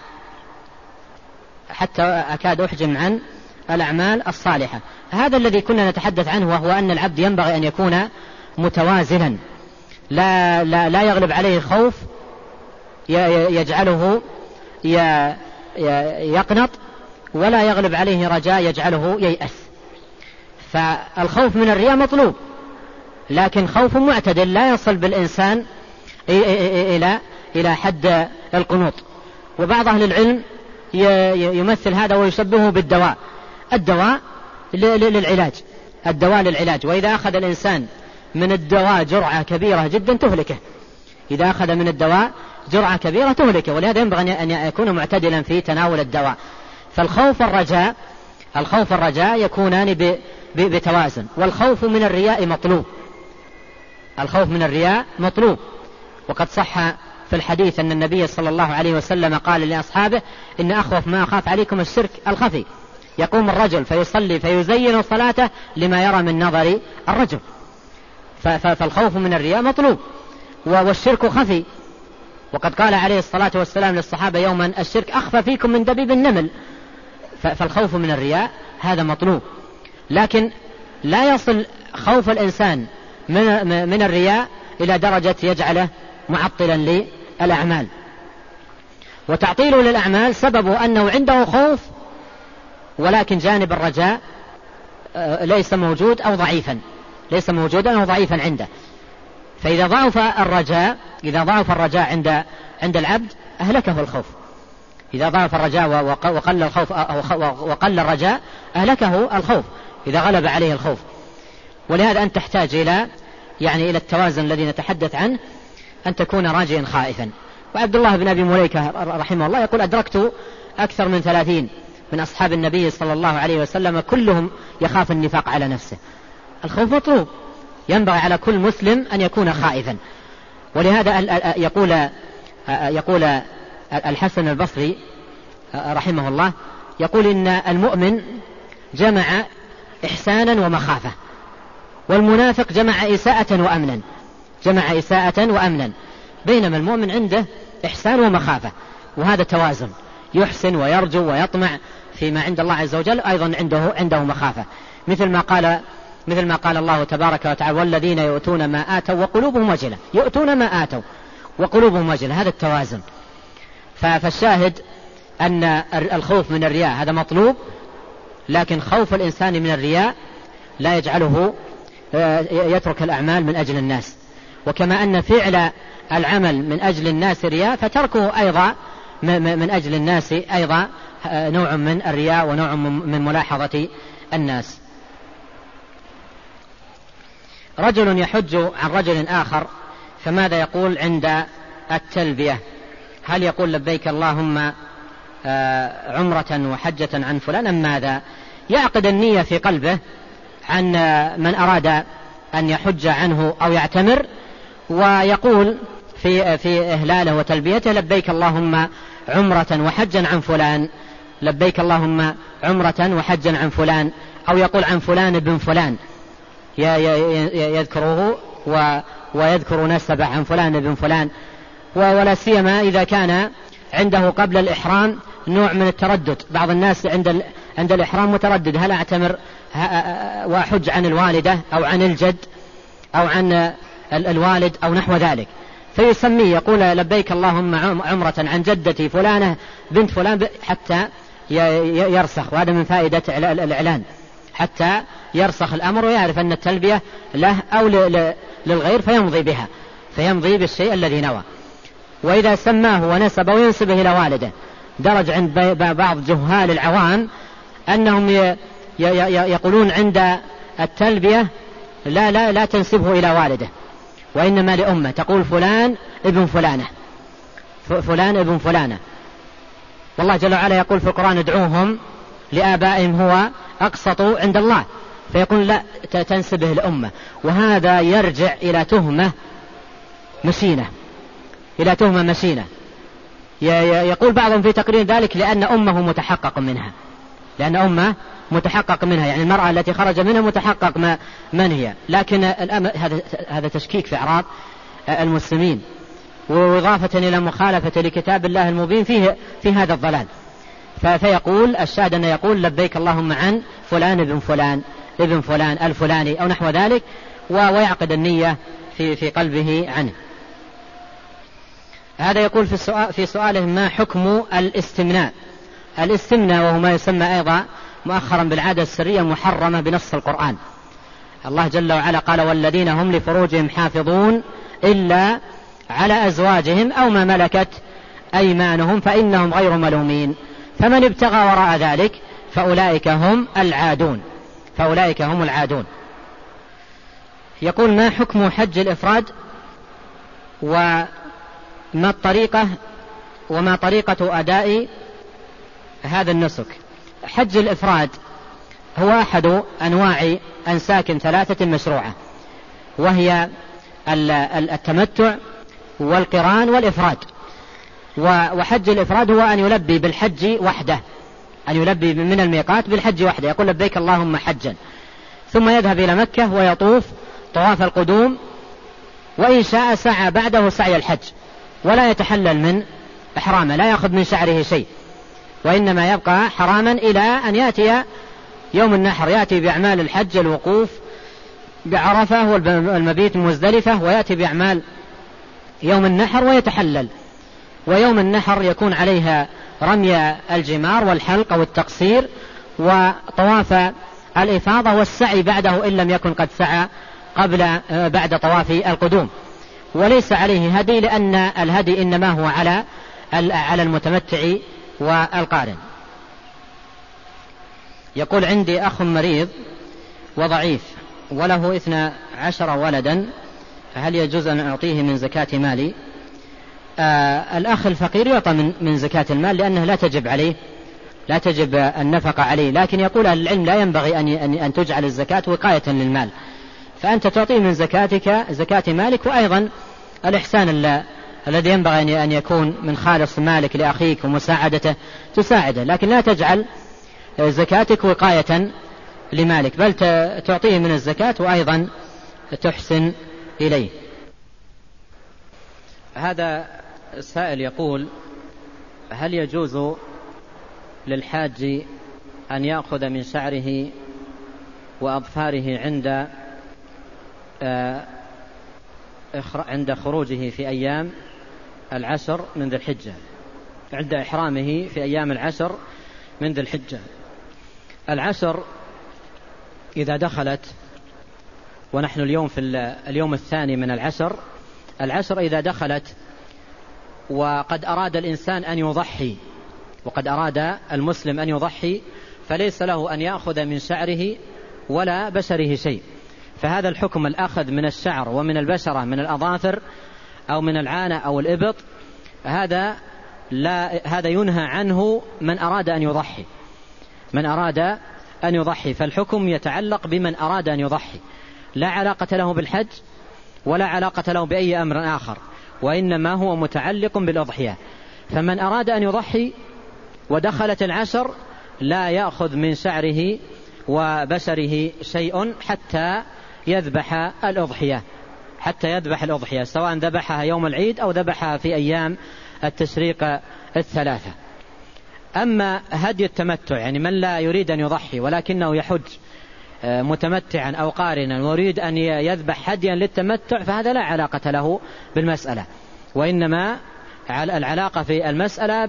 حتى أكاد أحجم عن الأعمال الصالحة. هذا الذي كنا نتحدث عنه، وهو أن العبد ينبغي أن يكون متوازنا، لا, لا, لا يغلب عليه خوف يجعله يقنط، ولا يغلب عليه رجاء يجعله ييأس. فالخوف من الرياء مطلوب، لكن خوف معتدل لا يصل بالإنسان إلى إلى حد القنوط. وبعض أهل العلم يمثل هذا ويشبهه بالدواء، الدواء للعلاج، الدواء للعلاج. وإذا أخذ الإنسان من الدواء جرعة كبيرة جدا تهلكه، إذا أخذ من الدواء جرعة كبيرة تهلكه، ولهذا ينبغي أن يكون معتدلا في تناول الدواء. فالخوف والرجاء الخوف والرجاء يكونان بتوازن. والخوف من الرياء مطلوب، الخوف من الرياء مطلوب. وقد صح في الحديث أن النبي صلى الله عليه وسلم قال لأصحابه: إن أخوف ما أخاف عليكم الشرك الخفي، يقوم الرجل فيصلي فيزين صلاته لما يرى من نظر الرجل. فالخوف من الرياء مطلوب، والشرك خفي. وقد قال عليه الصلاة والسلام للصحابة يوما: الشرك أخفى فيكم من دبيب النمل. فالخوف من الرياء هذا مطلوب، لكن لا يصل خوف الإنسان من, من الرياء إلى درجة يجعله معطلا للأعمال. وتعطيله للأعمال سببه أنه عنده خوف ولكن جانب الرجاء ليس موجود أو ضعيفا، ليس موجودا أو ضعيفا عنده. فإذا ضعف الرجاء إذا ضعف الرجاء عند عند العبد أهلكه الخوف. إذا ضعف الرجاء وقل الخوف وقل الرجاء أهلكه الخوف إذا غلب عليه الخوف. ولهذا أنت تحتاج إلى يعني إلى التوازن الذي نتحدث عنه، أن تكون راجيا خائفا. وعبد الله بن أبي مليكة رحمه الله يقول: أدركت أكثر من ثلاثين من أصحاب النبي صلى الله عليه وسلم كلهم يخاف النفاق على نفسه. الخوف مطلوب، ينبغي على كل مسلم أن يكون خائفا. ولهذا يقول يقول الحسن البصري رحمه الله يقول: إن المؤمن جمع إحسانا ومخافة، والمنافق جمع إساءة وأمنا جمع إساءة وأمنا بينما المؤمن عنده إحسان ومخافة، وهذا توازن، يحسن ويرجو ويطمع فيما عند الله عز وجل، أيضا عنده عنده مخافة، مثل ما قال مثل ما قال الله تبارك وتعالى: والذين يؤتون ما آتوا وقلوبهم وجلة. يؤتون ما آتوا وقلوبهم وجلة، هذا التوازن. فالشاهد أن الخوف من الرياء هذا مطلوب، لكن خوف الإنسان من الرياء لا يجعله يترك الأعمال من أجل الناس. وكما أن فعل العمل من أجل الناس رياء، فتركه أيضا من أجل الناس أيضا نوع من الرياء ونوع من ملاحظة الناس. رجل يحج عن رجل آخر، فماذا يقول عند التلبية؟ هل يقول لبيك اللهم عمرة وحجة عن فلان أم ماذا؟ يعقد النية في قلبه عن من أراد أن يحج عنه أو يعتمر، ويقول في في إهلاله وتلبيته: لبيك اللهم عمرة وحجا عن فلان، لبيك اللهم عمرة وحجا عن فلان، أو يقول عن فلان بن فلان يذكره ويذكر نسبه عن فلان بن فلان. ولا سيما إذا كان عنده قبل الإحرام نوع من التردد. بعض الناس عند عند الإحرام متردد: هل أعتمر وأحج عن الوالدة أو عن الجد أو عن الوالد أو نحو ذلك، فيسميه يقول لبيك اللهم عمرة عن جدتي فلانة بنت فلان، حتى يرسخ. وهذا من فائدة الإعلان، حتى يرسخ الأمر ويعرف أن التلبية له أو للغير، فيمضي بها، فيمضي بالشيء الذي نوى. وإذا سماه ونسبه وينسبه إلى والده، درج عند بعض جهال العوام أنهم يقولون عند التلبية لا لا لا تنسبه إلى والده، وإنما لأمه، تقول فلان ابن فلانة، فلان ابن فلانة. والله جل وعلا يقول في القرآن: ادعوهم لآبائهم هو أقسط عند الله، فيقول لا تنسبه لأمه. وهذا يرجع إلى تهمة مشينة إلى تهمة مشينة يقول بعضهم في تقرير ذلك لأن أمه متحقق منها، لأن أمه متحقق منها، يعني المرأة التي خرج منها متحقق ما من هي. لكن هذا هذا تشكيك في أعراض المسلمين، وإضافة إلى مخالفة لكتاب الله المبين فيه في هذا الضلال. فيقول الشاهد أن يقول لبيك اللهم عن فلان ابن فلان ابن فلان الفلاني أو نحو ذلك، ويعقد النية في في قلبه عنه. هذا يقول في السؤال في سؤاله: ما حكم الاستمناء؟ الاستمناء وهو ما يسمى أيضا مؤخرا بالعادة السرية محرمة بنص القرآن. الله جل وعلا قال: والذين هم لفروجهم حافظون إلا على أزواجهم أو ما ملكت أيمانهم فإنهم غير ملومين، فمن ابتغى وراء ذلك فأولئك هم العادون فأولئك هم العادون. يقول: ما حكم حج الإفراد، وما الطريقة وما طريقة أداء هذا النسك؟ حج الإفراد هو أحد أنواع أنساك ثلاثة مشروعة، وهي التمتع والقران والإفراد. وحج الإفراد هو أن يلبي بالحج وحده، أن يلبي من الميقات بالحج وحده، يقول لبيك اللهم حجا، ثم يذهب إلى مكة ويطوف طواف القدوم، وإن شاء سعى بعده سعي الحج، ولا يتحلل من إحرامه، لا يأخذ من شعره شيء، وإنما يبقى حراما إلى أن يأتي يوم النحر، يأتي بأعمال الحج الوقوف بعرفة والمبيت مزدلفة، ويأتي بأعمال يوم النحر ويتحلل. ويوم النحر يكون عليها رمي الجمار والحلق والتقصير وطواف الإفاضة والسعي بعده إن لم يكن قد سعى قبل بعد طواف القدوم. وليس عليه هدي لأن الهدي إنما هو على على المتمتع والقارن. يقول عندي أخ مريض وضعيف وله اثنا عشر ولدا، هل يجوز أن أعطيه من زكاة مالي؟ آه الأخ الفقير يعطى من, من زكاة المال لأنه لا تجب عليه لا تجب النفقة عليه، لكن يقول أهل العلم لا ينبغي أن, أن, أن تجعل الزكاة وقاية للمال، فأنت تعطيه من زكاتك زكاة مالك. وأيضا الإحسان الذي ينبغي أن يكون من خالص مالك لأخيك ومساعدته تساعده، لكن لا تجعل زكاتك وقاية لمالك، بل تعطيه من الزكاة وأيضا تحسن إليه. هذا السائل يقول: هل يجوز للحاج أن يأخذ من شعره وأظفاره عند عند خروجه في أيام العشر من ذي الحجة، عند إحرامه في أيام العشر من ذي الحجة؟ العشر إذا دخلت، ونحن اليوم في اليوم الثاني من العشر، العشر إذا دخلت وقد أراد الإنسان أن يضحي، وقد أراد المسلم أن يضحي، فليس له أن يأخذ من شعره ولا بشره شيء. فهذا الحكم الأخذ من الشعر ومن البشرة من الأظافر أو من العانة أو الإبط، هذا لا هذا ينهى عنه من أراد أن يضحي من أراد أن يضحي فالحكم يتعلق بمن أراد أن يضحي، لا علاقة له بالحج ولا علاقة له بأي أمر آخر، وإنما هو متعلق بالأضحية. فمن أراد أن يضحي ودخلت العشر لا يأخذ من شعره وبشره شيء حتى يذبح الأضحية حتى يذبح الأضحية سواء ذبحها يوم العيد أو ذبحها في أيام التشريق الثلاثة. أما هدي التمتع، يعني من لا يريد أن يضحي ولكنه يحج متمتعا أو قارنا ويريد أن يذبح هديا للتمتع، فهذا لا علاقة له بالمسألة، وإنما العلاقة في المسألة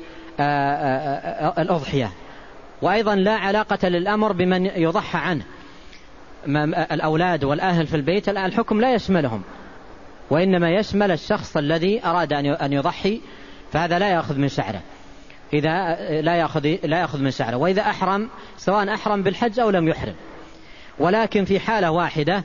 بالأضحية. وأيضا لا علاقة للأمر بمن يضحى عنه، الأولاد والأهل في البيت الحكم لا يشملهم، وإنما يشمل الشخص الذي أراد أن يضحي، فهذا لا يأخذ من شعره إذا لا يأخذ لا يأخذ من شعره. وإذا أحرم سواء أحرم بالحج أو لم يحرم، ولكن في حالة واحدة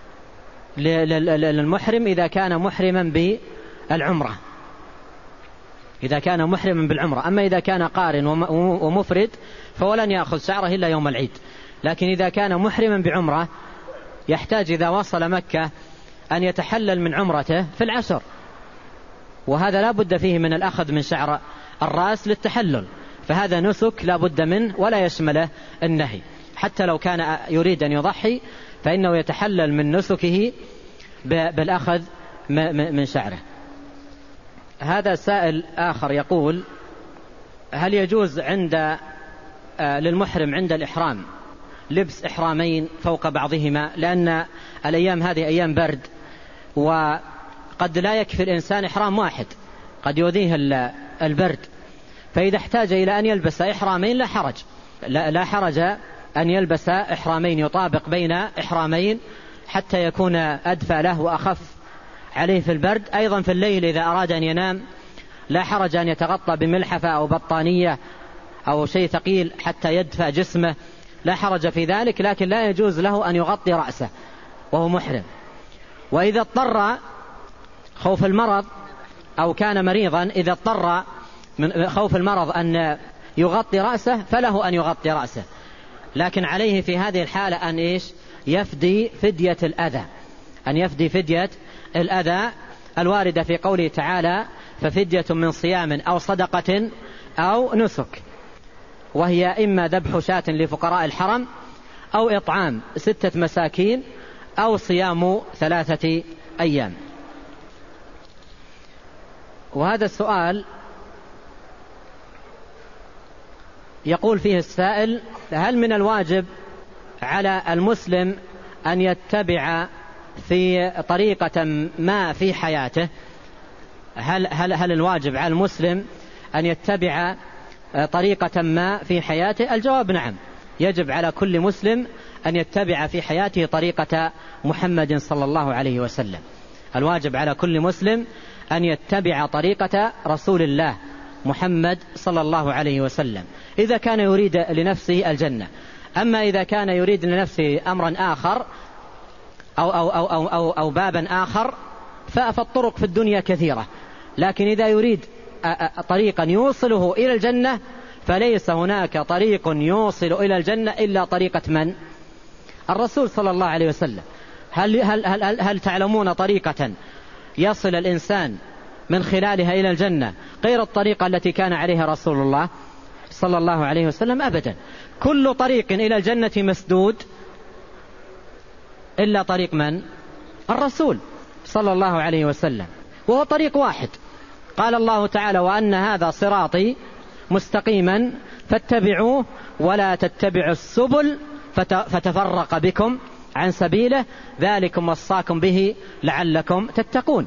للمحرم إذا كان محرما بالعمرة إذا كان محرما بالعمرة أما إذا كان قارن ومفرد فولن يأخذ شعره إلا يوم العيد. لكن إذا كان محرما بعمرة يحتاج إذا وصل مكة أن يتحلل من عمرته في العشر، وهذا لا بد فيه من الأخذ من شعر الرأس للتحلل، فهذا نسك لا بد منه ولا يشمله النهي. حتى لو كان يريد أن يضحي فإنه يتحلل من نسكه بالأخذ من شعره. هذا سائل آخر يقول: هل يجوز عند للمحرم عند الإحرام لبس إحرامين فوق بعضهما؟ لأن الأيام هذه أيام برد، وقد لا يكفي الإنسان إحرام واحد، قد يؤذيه البرد، فإذا احتاج إلى أن يلبس إحرامين لا حرج لا, لا حرج أن يلبس إحرامين يطابق بين إحرامين حتى يكون أدفى له وأخف عليه في البرد. أيضا في الليل إذا أراد أن ينام لا حرج أن يتغطى بملحفة أو بطانية أو شيء ثقيل حتى يدفى جسمه، لا حرج في ذلك، لكن لا يجوز له أن يغطي رأسه وهو محرم. وإذا اضطر خوف المرض أو كان مريضا، إذا اضطر من خوف المرض أن يغطي رأسه فله أن يغطي رأسه، لكن عليه في هذه الحالة أن إيش يفدي فدية الأذى أن يفدي فدية الأذى الواردة في قوله تعالى: ففدية من صيام أو صدقة أو نسك، وهي إما ذبح شاة لفقراء الحرم أو إطعام ستة مساكين أو صيام ثلاثة أيام. وهذا السؤال يقول فيه السائل: هل من الواجب على المسلم أن يتبع في طريقة ما في حياته؟ هل, هل, هل الواجب على المسلم أن يتبع طريقة ما في حياته؟ الجواب نعم، يجب على كل مسلم أن يتبع في حياته طريقة محمد صلى الله عليه وسلم. الواجب على كل مسلم أن يتبع طريقة رسول الله محمد صلى الله عليه وسلم إذا كان يريد لنفسه الجنة. أما إذا كان يريد لنفسه أمرا آخر أو, أو, أو, أو, أو, أو بابا آخر فالطرق في الدنيا كثيرة، لكن إذا يريد طريقا يوصله إلى الجنة فليس هناك طريق يوصل إلى الجنة إلا طريقة من؟ الرسول صلى الله عليه وسلم. هل, هل, هل, هل تعلمون طريقة يصل الإنسان من خلالها إلى الجنة غير الطريقة التي كان عليها رسول الله صلى الله عليه وسلم؟ أبدا. كل طريق إلى الجنة مسدود إلا طريق من؟ الرسول صلى الله عليه وسلم، وهو طريق واحد. قال الله تعالى: وأن هذا صراطي مستقيما فاتبعوه ولا تتبعوا السبل فتفرق بكم عن سبيله ذلكم وصاكم به لعلكم تتقون.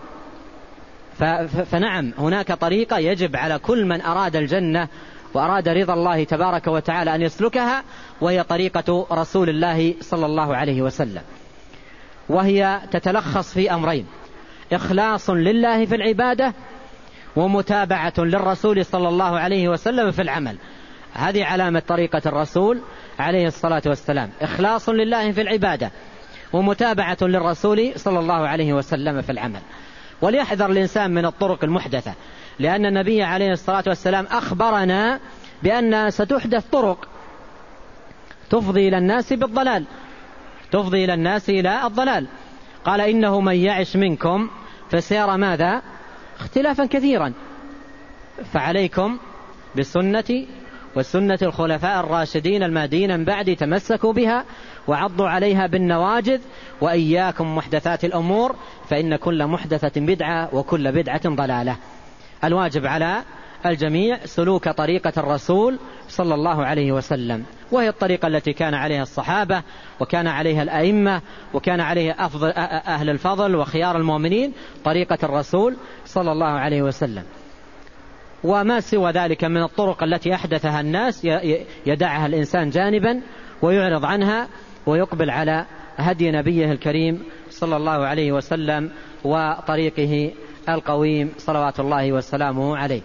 فنعم هناك طريقة يجب على كل من أراد الجنة وأراد رضا الله تبارك وتعالى أن يسلكها، وهي طريقة رسول الله صلى الله عليه وسلم، وهي تتلخص في أمرين: إخلاص لله في العبادة، ومتابعة للرسول صلى الله عليه وسلم في العمل. هذه علامة طريقة الرسول عليه الصلاة والسلام: إخلاص لله في العبادة، ومتابعة للرسول صلى الله عليه وسلم في العمل. وليحذر الإنسان من الطرق المحدثة، لأن النبي عليه الصلاة والسلام أخبرنا بأن ستحدث طرق تفضي إلى الناس بالضلال، تفضي إلى الناس إلى الضلال. قال: إنه من يعش منكم فسيرى ماذا؟ اختلافا كثيرا، فعليكم بسنتي وسنة الخلفاء الراشدين المهديين من بعدي تمسكوا بها وعضوا عليها بالنواجذ، وإياكم محدثات الأمور فإن كل محدثة بدعة وكل بدعة ضلالة. الواجب على الجميع سلوك طريقة الرسول صلى الله عليه وسلم، وهي الطريقة التي كان عليها الصحابة وكان عليها الأئمة وكان عليها أفضل أهل الفضل وخيار المؤمنين، طريقة الرسول صلى الله عليه وسلم. وما سوى ذلك من الطرق التي أحدثها الناس يدعها الإنسان جانبا ويعرض عنها ويقبل على هدي نبيه الكريم صلى الله عليه وسلم وطريقه القويم صلوات الله وسلامه عليه.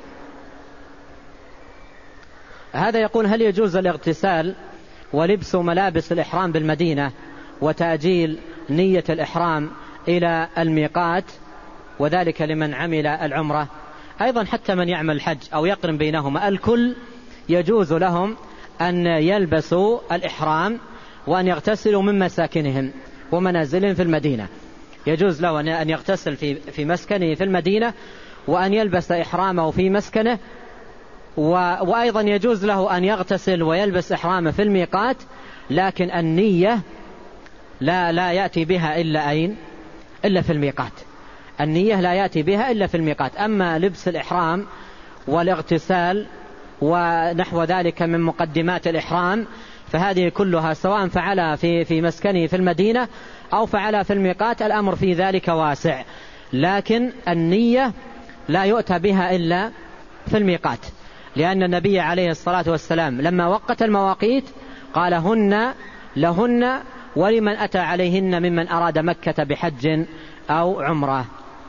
هذا يقول: هل يجوز الاغتسال ولبس ملابس الإحرام بالمدينة وتأجيل نية الإحرام إلى الميقات، وذلك لمن عمل العمرة؟ أيضا حتى من يعمل الحج أو يقرن بينهما، الكل يجوز لهم أن يلبسوا الإحرام وأن يغتسلوا من مساكنهم ومنازلهم في المدينة. يجوز له أن يغتسل في في مسكنه في المدينة وأن يلبس إحرامه في مسكنه، وأيضا يجوز له أن يغتسل ويلبس إحرامه في الميقات، لكن النية لا لا يأتي بها إلا أين؟ إلا في الميقات. النية لا يأتي بها إلا في الميقات. أما لبس الإحرام والاغتسال ونحو ذلك من مقدمات الإحرام فهذه كلها سواء فعلها في في مسكنه في المدينة أو فعلها في الميقات، الأمر في ذلك واسع، لكن النية لا يؤتى بها إلا في الميقات، لأن النبي عليه الصلاة والسلام لما وقت المواقيت قال: هن لهن ولمن أتى عليهن ممن أراد مكة بحج أو عمرة.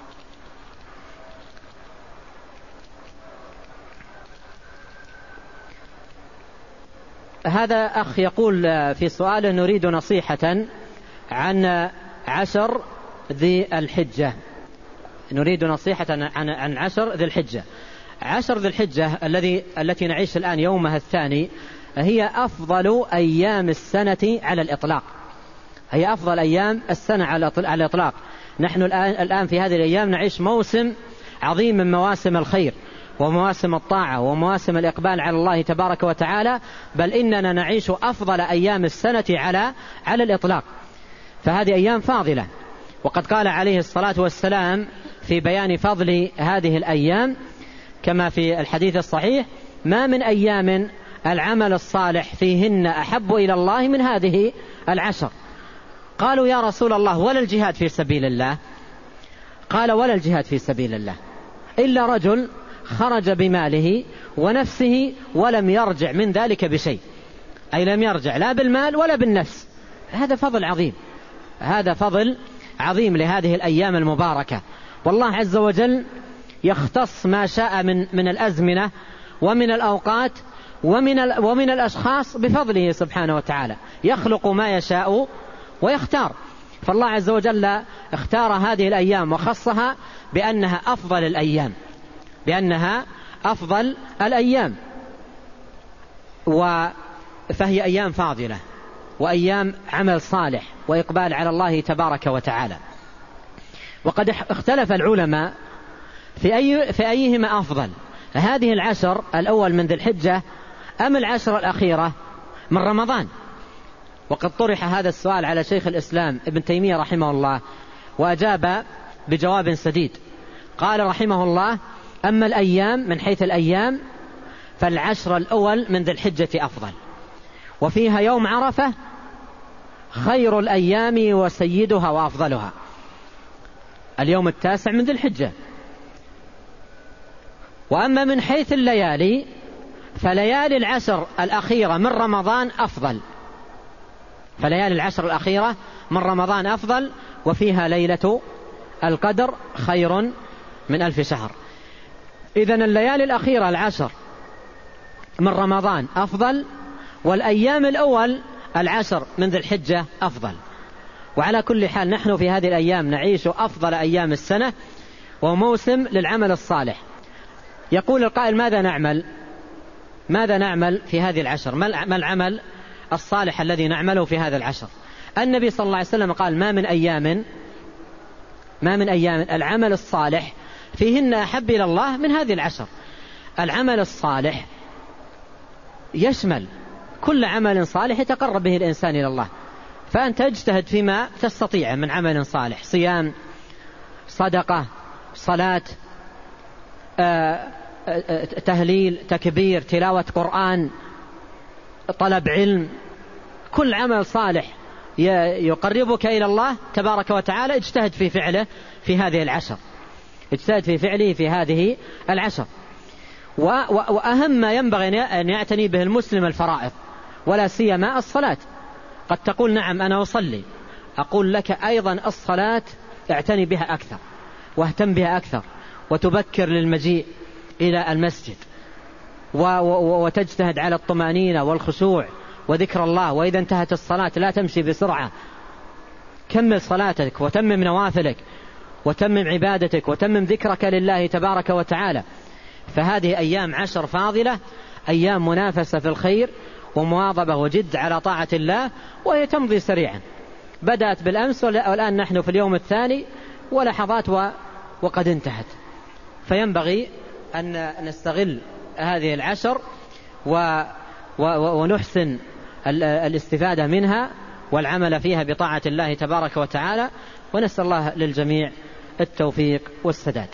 هذا أخ يقول في سؤاله: نريد نصيحة عن عشر ذي الحجة. نريد نصيحة عن عن عشر ذي الحجة. عشر ذي الحجة الذي التي نعيش الآن يومها الثاني هي أفضل أيام السنة على الإطلاق، هي أفضل أيام السنة على الإطلاق. نحن الآن الآن في هذه الأيام نعيش موسم عظيم من مواسم الخير ومواسم الطاعة ومواسم الإقبال على الله تبارك وتعالى، بل إننا نعيش أفضل أيام السنة على على الإطلاق. فهذه أيام فاضلة، وقد قال عليه الصلاة والسلام في بيان فضل هذه الأيام كما في الحديث الصحيح: ما من أيام العمل الصالح فيهن أحب إلى الله من هذه العشر. قالوا: يا رسول الله ولا الجهاد في سبيل الله؟ قال: ولا الجهاد في سبيل الله إلا رجل خرج بماله ونفسه ولم يرجع من ذلك بشيء. أي لم يرجع لا بالمال ولا بالنفس. هذا فضل عظيم، هذا فضل عظيم لهذه الأيام المباركة. والله عز وجل يختص ما شاء من من الأزمنة ومن الأوقات ومن ومن الأشخاص بفضله سبحانه وتعالى، يخلق ما يشاء ويختار. فالله عز وجل اختار هذه الأيام وخصها بأنها أفضل الأيام، بأنها أفضل الأيام، فهي أيام فاضلة وأيام عمل صالح وإقبال على الله تبارك وتعالى. وقد اختلف العلماء في أي في أيهما أفضل، هذه العشر الأول من ذي الحجة أم العشر الأخيرة من رمضان. وقد طرح هذا السؤال على شيخ الإسلام ابن تيمية رحمه الله، وأجاب بجواب سديد. قال رحمه الله: أما الأيام من حيث الأيام فالعشر الأول من ذي الحجة أفضل، وفيها يوم عرفة خير الأيام وسيدها وأفضلها، اليوم التاسع من ذي الحجة. وأما من حيث الليالي فليالي العشر الأخيرة من رمضان أفضل، فليالي العشر الأخيرة من رمضان أفضل، وفيها ليلة القدر خير من ألف شهر. إذن الليالي الأخيرة العشر من رمضان أفضل، والأيام الأول العشر من ذي الحجة أفضل. وعلى كل حال نحن في هذه الأيام نعيش أفضل أيام السنة، وموسم للعمل الصالح. يقول القائل: ماذا نعمل ماذا نعمل في هذه العشر؟ ما العمل الصالح الذي نعمله في هذا العشر؟ النبي صلى الله عليه وسلم قال: ما من أيام ما من أيام العمل الصالح فيهن أحب إلى الله من هذه العشر. العمل الصالح يشمل كل عمل صالح يتقرب به الإنسان إلى الله، فأنت اجتهد فيما تستطيع من عمل صالح: صيام، صدقة، صلاة، آه تهليل، تكبير، تلاوة قرآن، طلب علم. كل عمل صالح يقربك إلى الله تبارك وتعالى اجتهد في فعله في هذه العشر، اجتهد في فعله في هذه العشر. وأهم ما ينبغي أن يعتني به المسلم الفرائض، ولا سيما الصلاة. قد تقول: نعم أنا أصلي. أقول لك أيضا الصلاة اعتني بها أكثر واهتم بها أكثر، وتبكر للمجيء إلى المسجد، وتجتهد على الطمأنينة والخشوع وذكر الله. وإذا انتهت الصلاة لا تمشي بسرعة، كمل صلاتك وتمم نوافلك وتمم عبادتك وتمم ذكرك لله تبارك وتعالى. فهذه أيام عشر فاضلة، أيام منافسة في الخير ومواظبة وجد على طاعة الله، وهي تمضي سريعا. بدأت بالأمس والآن نحن في اليوم الثاني ولحظات وقد انتهت. فينبغي أن نستغل هذه العشر ونحسن الاستفادة منها والعمل فيها بطاعة الله تبارك وتعالى، ونسأل الله للجميع التوفيق والسداد.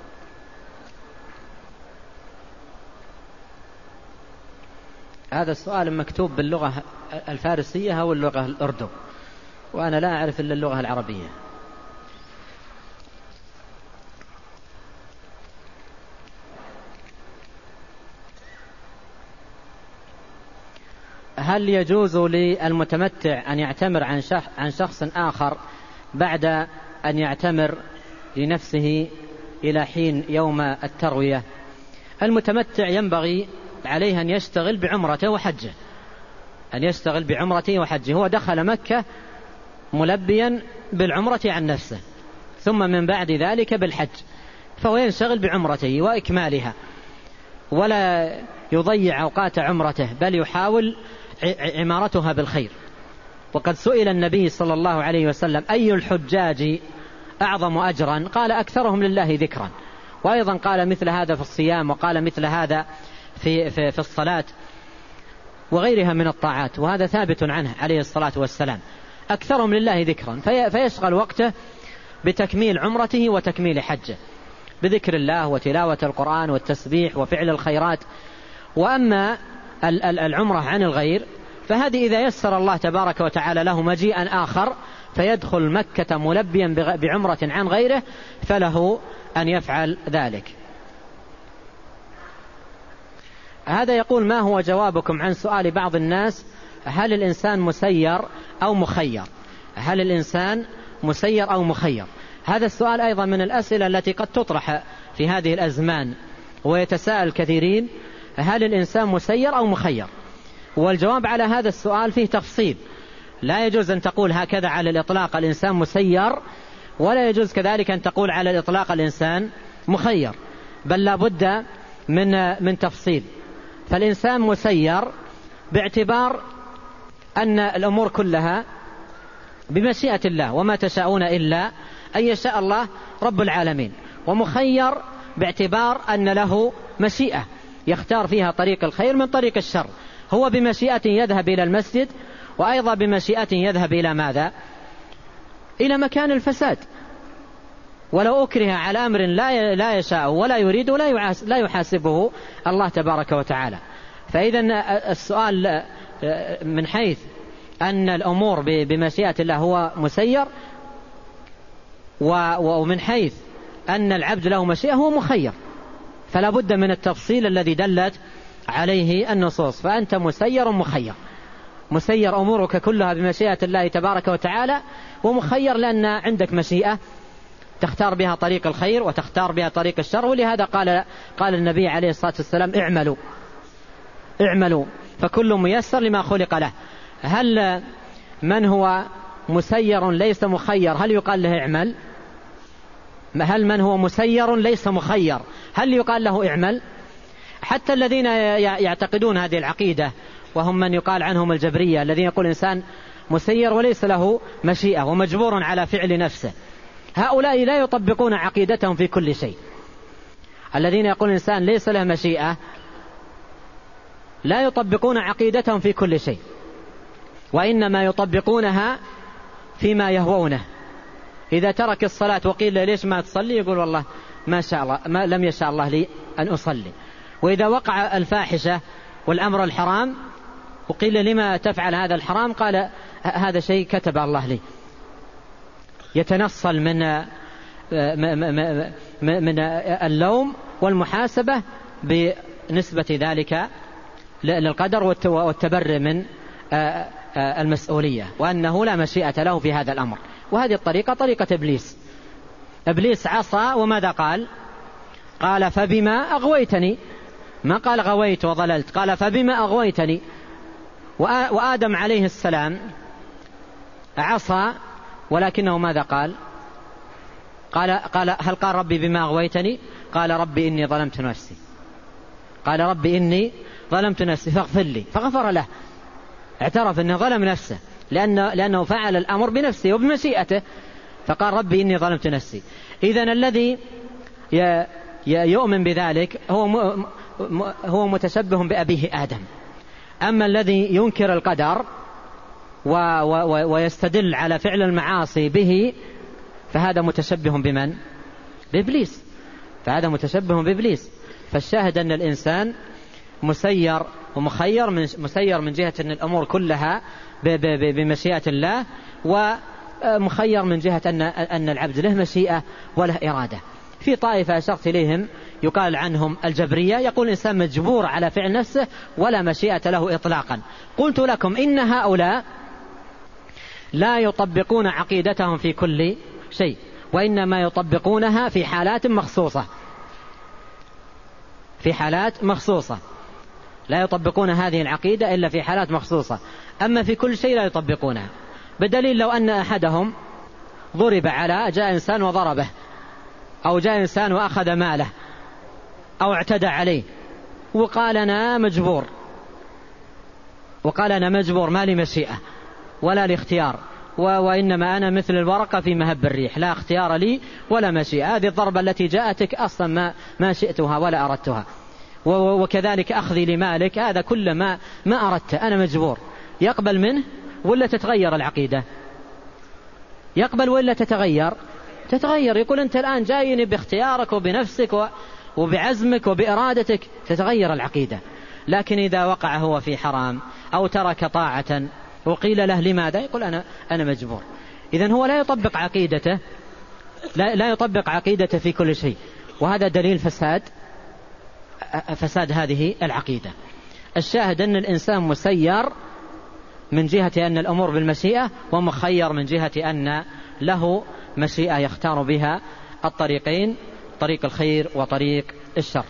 هذا السؤال مكتوب باللغة الفارسية أو اللغة الأردو، وأنا لا أعرف إلا اللغة العربية. هل يجوز للمتمتع أن يعتمر عن شخص آخر بعد أن يعتمر لنفسه إلى حين يوم التروية؟ المتمتع ينبغي عليه أن يشتغل بعمرته وحجه، أن يشتغل بعمرته وحجه. هو دخل مكة ملبيا بالعمرة عن نفسه، ثم من بعد ذلك بالحج، فهو ينشغل بعمرته وإكمالها، ولا يضيع أوقات عمرته، بل يحاول عمارتها بالخير. وقد سئل النبي صلى الله عليه وسلم: أي الحجاج أعظم أجرا؟ قال: أكثرهم لله ذكرا. وأيضا قال مثل هذا في الصيام، وقال مثل هذا في, في, في الصلاة وغيرها من الطاعات، وهذا ثابت عنه عليه الصلاة والسلام: أكثرهم لله ذكرا. في فيشغل وقته بتكميل عمرته وتكميل حجه، بذكر الله وتلاوة القرآن والتسبيح وفعل الخيرات. وأما العمرة عن الغير فهذه إذا يسر الله تبارك وتعالى له مجيئا آخر فيدخل مكة ملبيا بعمرة عن غيره، فله أن يفعل ذلك. هذا يقول: ما هو جوابكم عن سؤال بعض الناس هل الإنسان مسير أو مخير؟ هل الإنسان مسير أو مخير؟ هذا السؤال أيضا من الأسئلة التي قد تطرح في هذه الأزمان، ويتساءل كثيرين هل الإنسان مسير أو مخير؟ والجواب على هذا السؤال فيه تفصيل. لا يجوز أن تقول هكذا على الإطلاق الإنسان مسير، ولا يجوز كذلك أن تقول على الإطلاق الإنسان مخير، بل لا بد من من تفصيل. فالإنسان مسير باعتبار أن الأمور كلها بمشيئة الله، وما تشاءون إلا أن يشاء الله رب العالمين. ومخير باعتبار أن له مشيئة يختار فيها طريق الخير من طريق الشر. هو بمشيئة يذهب إلى المسجد، وأيضا بمشيئة يذهب إلى ماذا؟ إلى مكان الفساد. ولو أكره على أمر لا لا يشاء ولا يريد لا يحاسبه الله تبارك وتعالى. فإذا السؤال من حيث أن الأمور بمشيئة الله هو مسير، ومن حيث أن العبد له مشيئة هو مخير، فلا بد من التفصيل الذي دلت عليه النصوص. فأنت مسير مخير، مسير أمورك كلها بمشيئة الله تبارك وتعالى، ومخير لأن عندك مشيئة تختار بها طريق الخير وتختار بها طريق الشر. ولهذا قال قال النبي عليه الصلاة والسلام اعملوا اعملوا فكل ميسر لما خلق له. هل من هو مسير ليس مخير هل يقال له اعمل؟ هل من هو مسير ليس مخير هل يقال له اعمل؟ حتى الذين يعتقدون هذه العقيدة، وهم من يقال عنهم الجبرية، الذين يقول إنسان مسير وليس له مشيئة ومجبور على فعل نفسه، هؤلاء لا يطبقون عقيدتهم في كل شيء. الذين يقول الإنسان ليس له مشيئة لا يطبقون عقيدتهم في كل شيء، وإنما يطبقونها فيما يهوونه. إذا ترك الصلاة وقيل ليش ما تصلي يقول والله ما شاء الله ما لم يشاء الله لي أن أصلي. وإذا وقع الفاحشة والأمر الحرام وقيل لما تفعل هذا الحرام قال هذا شيء كتب الله لي. يتنصل من من اللوم والمحاسبة بنسبة ذلك للقدر والتبرئ من المسؤولية، وأنه لا مشيئة له في هذا الأمر. وهذه الطريقة طريقة إبليس. إبليس عصى وماذا قال؟ قال فبما أغويتني، ما قال غويت وضللت، قال فبما أغويتني. وآدم عليه السلام عصى ولكنه ماذا قال؟ قال, قال هل قال ربي بما أغويتني؟ قال ربي إني ظلمت نفسي، قال ربي إني ظلمت نفسي فاغفر لي، فغفر له. اعترف أنه ظلم نفسه لأنه, لأنه فعل الأمر بنفسه وبمشيئته، فقال ربي إني ظلمت نفسي. إذن الذي يؤمن بذلك هو هو متشبه بأبيه آدم. أما الذي ينكر القدر ويستدل على فعل المعاصي به فهذا متشبه بمن؟ بإبليس. فهذا متشبه بإبليس. فالشاهد أن الإنسان مسير ومخير، من مسير من جهة أن الأمور كلها بمشيئة الله، ومخير من جهة أن أن العبد له مشيئة وله إرادة. في طائفة أشرت إليهم يقال عنهم الجبرية، يقول الإنسان مجبور على فعل نفسه ولا مشيئة له إطلاقا. قلت لكم إن هؤلاء لا يطبقون عقيدتهم في كل شيء، وإنما يطبقونها في حالات مخصوصة، في حالات مخصوصة لا يطبقون هذه العقيدة إلا في حالات مخصوصة. أما في كل شيء لا يطبقونها. بدليل لو أن أحدهم ضرب على جاء إنسان وضربه، أو جاء إنسان وأخذ ماله، أو اعتدى عليه، وقال أنا مجبور، وقال أنا مجبور ما لي مشيئة ولا لي اختيار، وإنما أنا مثل الورقة في مهب الريح لا اختيار لي ولا مشيئة. هذه الضربة التي جاءتك أصلا ما, ما شئتها ولا أردتها. وكذلك أخذي لمالك هذا كل ما, ما أردت أنا مجبور. يقبل منه ولا تتغير العقيدة؟ يقبل ولا تتغير؟ تتغير. يقول أنت الآن جايني باختيارك وبنفسك وبعزمك وبإرادتك، تتغير العقيدة. لكن إذا وقع هو في حرام أو ترك طاعة وقيل له لماذا؟ يقول أنا, أنا مجبور. إذن هو لا يطبق عقيدته لا, لا يطبق عقيدته في كل شيء. وهذا دليل فساد فساد هذه العقيدة. الشاهد أن الإنسان مسير من جهة أن الأمور بالمشيئة، ومخير من جهة أن له مشيئة يختار بها الطريقين، طريق الخير وطريق الشر.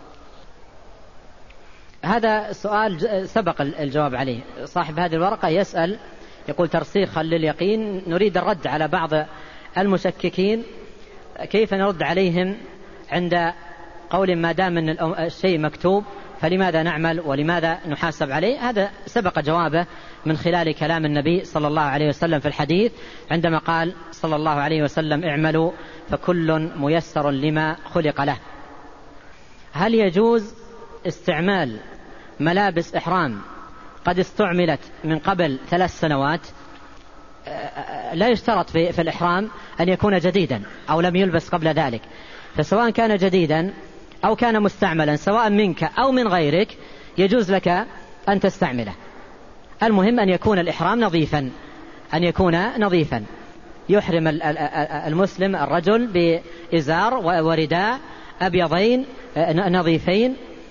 هذا السؤال سبق الجواب عليه. صاحب هذه الورقة يسأل يقول: ترسيخا لليقين، نريد الرد على بعض المشككين، كيف نرد عليهم عند قول ما دام أن الشيء مكتوب فلماذا نعمل ولماذا نحاسب عليه؟ هذا سبق جوابه من خلال كلام النبي صلى الله عليه وسلم في الحديث عندما قال صلى الله عليه وسلم: اعملوا فكل ميسر لما خلق له. هل يجوز استعمال ملابس إحرام قد استعملت من قبل ثلاث سنوات؟ لا يشترط في, في الإحرام أن يكون جديدا أو لم يلبس قبل ذلك، فسواء كان جديدا أو كان مستعملا سواء منك أو من غيرك يجوز لك أن تستعمله. المهم أن يكون الإحرام نظيفا، أن يكون نظيفا. يحرم المسلم الرجل بإزار ورداء أبيضين نظيفين،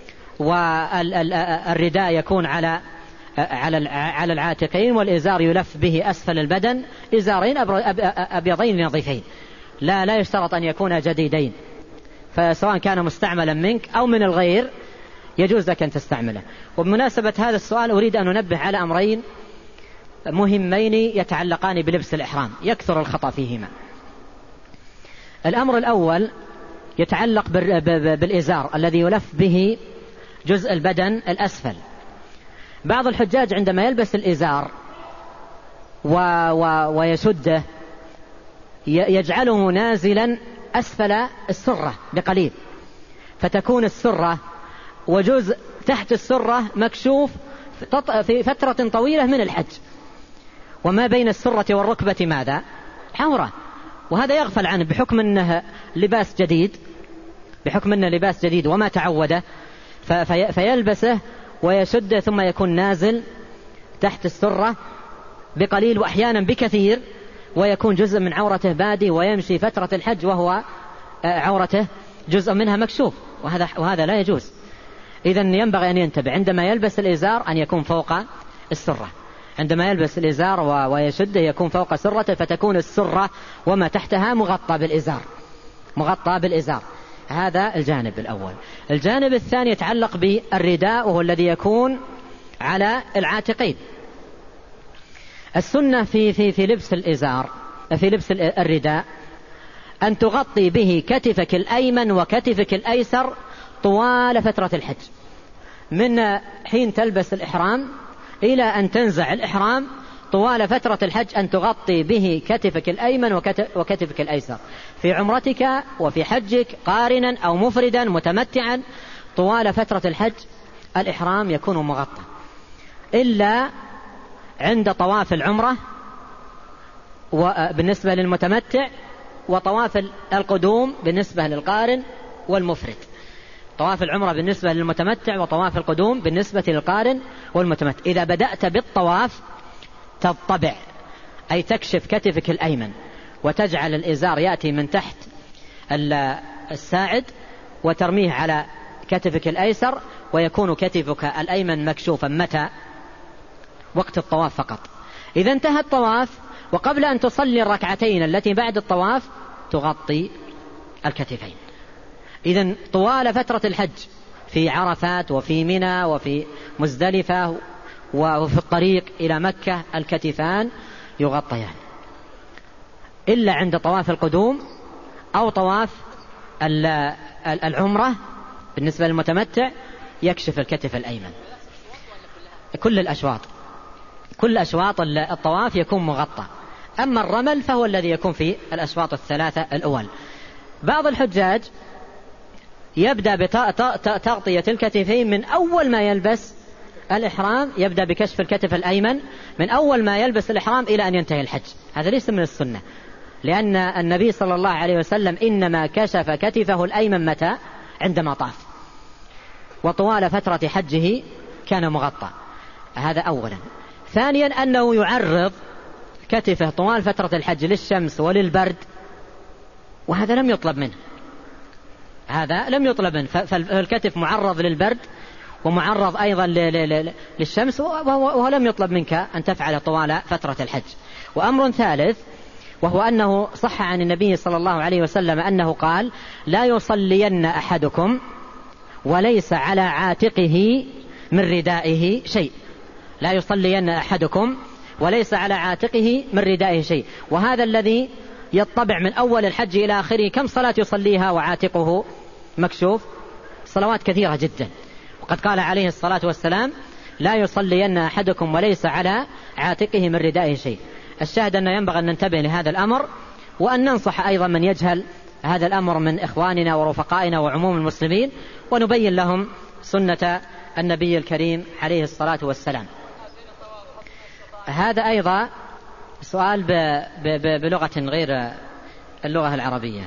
والرداء يكون على على العاتقين، والإزار يلف به أسفل البدن، إزارين أبيضين نظيفين، لا لا يشترط أن يكون جديدين. فسواء كان مستعملا منك أو من الغير يجوز لك أن تستعمله. وبمناسبة هذا السؤال أريد أن ننبه على أمرين مهمين يتعلقان بلبس الإحرام يكثر الخطأ فيهما. الأمر الأول يتعلق بالإزار الذي يلف به جزء البدن الأسفل. بعض الحجاج عندما يلبس الإزار و و ويشده يجعله نازلا أسفل السرة بقليل، فتكون السرة وجزء تحت السرة مكشوف في فترة طويلة من الحج، وما بين السرة والركبة ماذا؟ عورة. وهذا يغفل عنه بحكم أنه لباس جديد، بحكم أنه لباس جديد وما تعوده، في فيلبسه ويشده ثم يكون نازل تحت السرة بقليل وأحيانا بكثير، ويكون جزء من عورته بادي، ويمشي فترة الحج وهو عورته جزء منها مكشوف، وهذا وهذا لا يجوز. إذن ينبغي أن ينتبه عندما يلبس الإزار أن يكون فوق السرة، عندما يلبس الإزار ويشده يكون فوق سرته، فتكون السرة وما تحتها مغطى بالإزار، مغطى بالإزار. هذا الجانب الأول. الجانب الثاني يتعلق بالرداء، وهو الذي يكون على العاتقين. السنة في في في لبس الإزار، في لبس الرداء، أن تغطي به كتفك الأيمن وكتفك الأيسر طوال فترة الحج، من حين تلبس الإحرام إلى أن تنزع الإحرام طوال فترة الحج، أن تغطي به كتفك الأيمن وكتفك الأيسر في عمرتك وفي حجك قارنا أو مفردا متمتعا. طوال فترة الحج الإحرام يكون مغطى، إلا عند طواف العمرة بالنسبة للمتمتع، وطواف القدوم بالنسبة للقارن والمفرد. طواف العمرة بالنسبة للمتمتع، وطواف القدوم بالنسبة للقارن والمتمتع. إذا بدأت بالطواف تضطبع، أي تكشف كتفك الأيمن وتجعل الإزار يأتي من تحت الساعد وترميه على كتفك الأيسر، ويكون كتفك الأيمن مكشوفا متى؟ وقت الطواف فقط. إذا انتهى الطواف وقبل أن تصلي الركعتين التي بعد الطواف تغطي الكتفين. إذن طوال فترة الحج في عرفات وفي منى وفي مزدلفة وفي الطريق إلى مكة الكتفان يغطيان، إلا عند طواف القدوم أو طواف العمرة بالنسبة للمتمتع يكشف الكتف الأيمن. كل الأشواط كل أشواط الطواف يكون مغطى. أما الرمل فهو الذي يكون في الأشواط الثلاثة الأول. بعض الحجاج يبدأ بتغطية الكتفين من أول ما يلبس الإحرام، يبدأ بكشف الكتف الأيمن من أول ما يلبس الإحرام إلى أن ينتهي الحج. هذا ليس من السنة، لأن النبي صلى الله عليه وسلم إنما كشف كتفه الأيمن متى؟ عندما طاف، وطوال فترة حجه كان مغطى. هذا أولا. ثانيا أنه يعرض كتفه طوال فترة الحج للشمس وللبرد، وهذا لم يطلب منه، هذا لم يطلب منه. فالكتف معرض للبرد ومعرض أيضا للشمس، ولم يطلب منك أن تفعل طوال فترة الحج. وأمر ثالث وهو أنه صح عن النبي صلى الله عليه وسلم أنه قال: لا يصلين أحدكم وليس على عاتقه من ردائه شيء. لا يصلين أحدكم وليس على عاتقه من ردائه شيء. وهذا الذي يطبع من أول الحج إلى آخره، كم صلاة يصليها وعاتقه مكشوف؟ صلوات كثيرة جدا. وقد قال عليه الصلاة والسلام: لا يصلين أحدكم وليس على عاتقه من ردائه شيء. الشاهد أن ينبغي أن ننتبه لهذا الأمر، وأن ننصح أيضا من يجهل هذا الأمر من إخواننا ورفقائنا وعموم المسلمين، ونبين لهم سنة النبي الكريم عليه الصلاة والسلام. هذا أيضا سؤال بلغة غير اللغة العربية.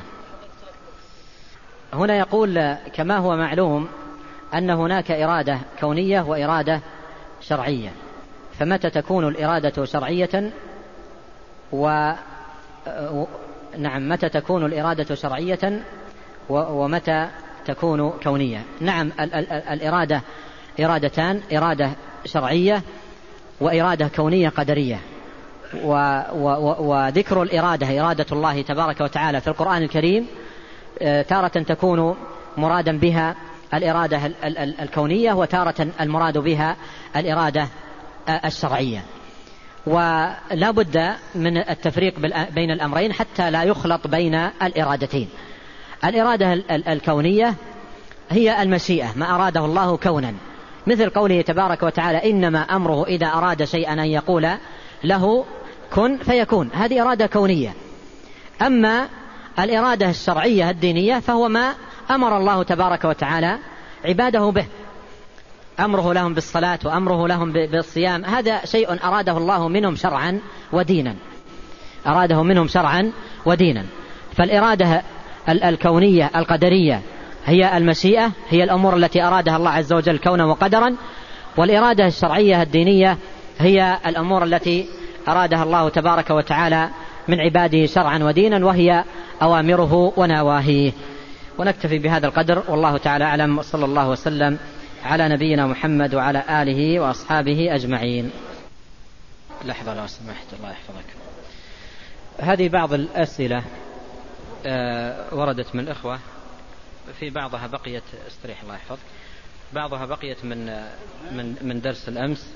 هنا يقول: كما هو معلوم أن هناك إرادة كونية وإرادة شرعية، فمتى تكون الإرادة شرعية و... نعم متى تكون الإرادة شرعية ومتى تكون كونية؟ نعم ال... ال... الإرادة إرادتان: إرادة شرعية وإرادة كونية قدرية. و... و... وذكر الإرادة إرادة الله تبارك وتعالى في القرآن الكريم تارة تكون مرادا بها الإرادة الكونية، وتارة المراد بها الإرادة الشرعية. ولا بد من التفريق بين الأمرين حتى لا يخلط بين الإرادتين. الإرادة الكونية هي المشيئة، ما أراده الله كونا، مثل قوله تبارك وتعالى: إنما أمره إذا أراد شيئا أن يقول له كن فيكون. هذه إرادة كونية. أما الإرادة الشرعية الدينية فهو ما أمر الله تبارك وتعالى عباده به، أمره لهم بالصلاة وأمره لهم بالصيام. هذا شيء أراده الله منهم شرعا ودينا، أراده منهم شرعا ودينا. فالإرادة الكونية القدرية هي المشيئة، هي الأمور التي أرادها الله عز وجل كونا وقدرا. والإرادة الشرعية الدينية هي الأمور التي أرادها الله تبارك وتعالى من عباده شرعا ودينا، وهي أوامره ونواهيه. ونكتفي بهذا القدر، والله تعالى أعلم، وصلى الله وسلم على نبينا محمد وعلى آله وأصحابه أجمعين. لحظة لو سمحت، الله يحفظك. هذه بعض الأسئلة وردت من الإخوة، في بعضها بقيت استريح الله يحفظك، بعضها بقيت من من من درس الأمس.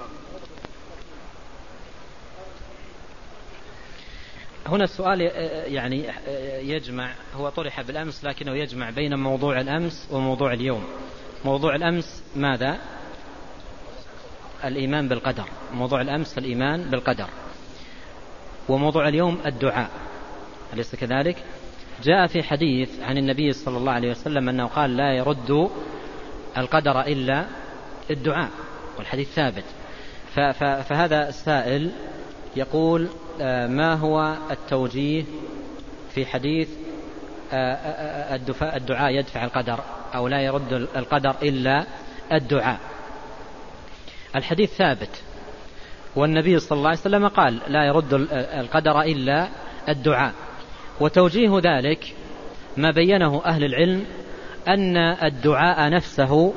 هنا السؤال يعني يجمع، هو طرح بالأمس لكنه يجمع بين موضوع الأمس وموضوع اليوم. موضوع الأمس ماذا؟ الإيمان بالقدر. موضوع الأمس الإيمان بالقدر، وموضوع اليوم الدعاء، أليس كذلك؟ جاء في حديث عن النبي صلى الله عليه وسلم أنه قال: لا يرد القدر إلا الدعاء، والحديث ثابت. فهذا السائل يقول: ما هو التوجيه في حديث الدعاء يدفع القدر، أو لا يرد القدر إلا الدعاء؟ الحديث ثابت، والنبي صلى الله عليه وسلم قال: لا يرد القدر إلا الدعاء. وتوجيه ذلك ما بينه أهل العلم أن الدعاء نفسه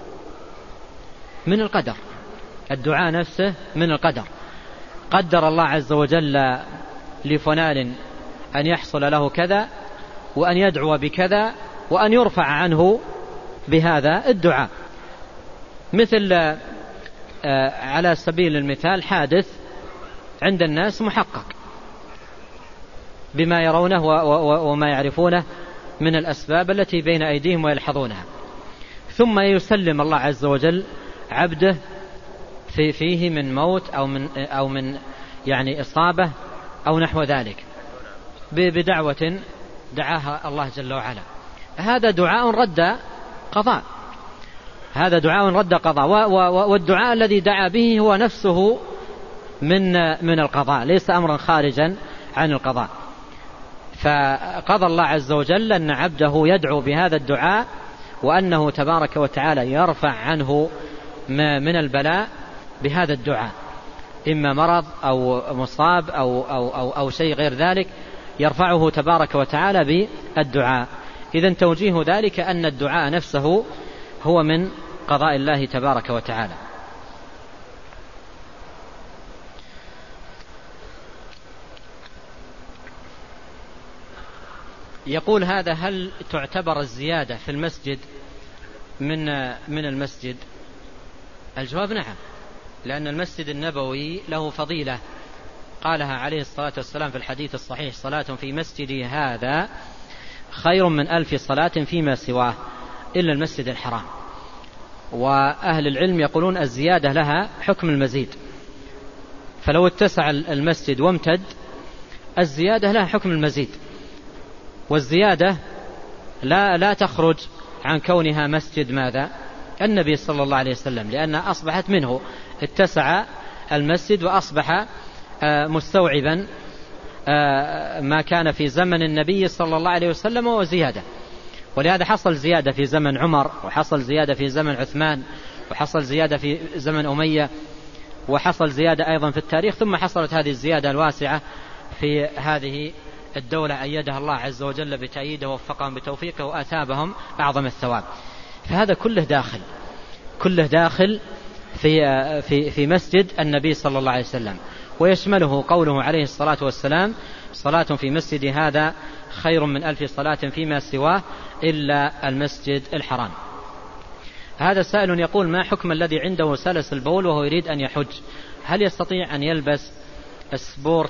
من القدر، الدعاء نفسه من القدر. قدر الله عز وجل لفلان أن يحصل له كذا، وأن يدعو بكذا، وأن يرفع عنه بهذا الدعاء. مثل على سبيل المثال حادث عند الناس محقق بما يرونه وما يعرفونه من الأسباب التي بين أيديهم ويلحظونها، ثم يسلم الله عز وجل عبده في فيه من موت أو من أو من يعني إصابة أو نحو ذلك بدعوة دعاها الله جل وعلا. هذا دعاء رد قضاء، هذا دعاء رد قضاء، والدعاء الذي دعا به هو نفسه من من القضاء، ليس أمرا خارجا عن القضاء. فقضى الله عز وجل أن عبده يدعو بهذا الدعاء، وأنه تبارك وتعالى يرفع عنه من البلاء بهذا الدعاء، إما مرض أو مصاب أو, أو, أو, أو شيء غير ذلك، يرفعه تبارك وتعالى بالدعاء. إذن توجيه ذلك أن الدعاء نفسه هو من قضاء الله تبارك وتعالى. يقول هذا: هل تعتبر الزيادة في المسجد من من المسجد؟ الجواب نعم، لأن المسجد النبوي له فضيلة قالها عليه الصلاة والسلام في الحديث الصحيح: صلاة في مسجدي هذا خير من ألف صلاة فيما سواه إلا المسجد الحرام. وأهل العلم يقولون الزيادة لها حكم المزيد، فلو اتسع المسجد وامتد الزيادة لها حكم المزيد، والزيادة لا لا تخرج عن كونها مسجد ماذا؟ النبي صلى الله عليه وسلم، لأنها أصبحت منه، اتسع المسجد وأصبح مستوعبا ما كان في زمن النبي صلى الله عليه وسلم وزيادة. ولهذا حصل زيادة في زمن عمر، وحصل زيادة في زمن عثمان، وحصل زيادة في زمن أمية، وحصل زيادة أيضا في التاريخ، ثم حصلت هذه الزيادة الواسعة في هذه الدولة أيدها الله عز وجل بتأييده ووفقهم بتوفيقه وآثابهم أعظم الثواب. فهذا كله داخل كله داخل في في في مسجد النبي صلى الله عليه وسلم، ويشمله قوله عليه الصلاة والسلام: صلاة في مسجد هذا خير من ألف صلاة فيما سواه إلا المسجد الحرام. هذا سائل يقول: ما حكم الذي عنده سلس البول وهو يريد أن يحج؟ هل يستطيع أن يلبس السبورت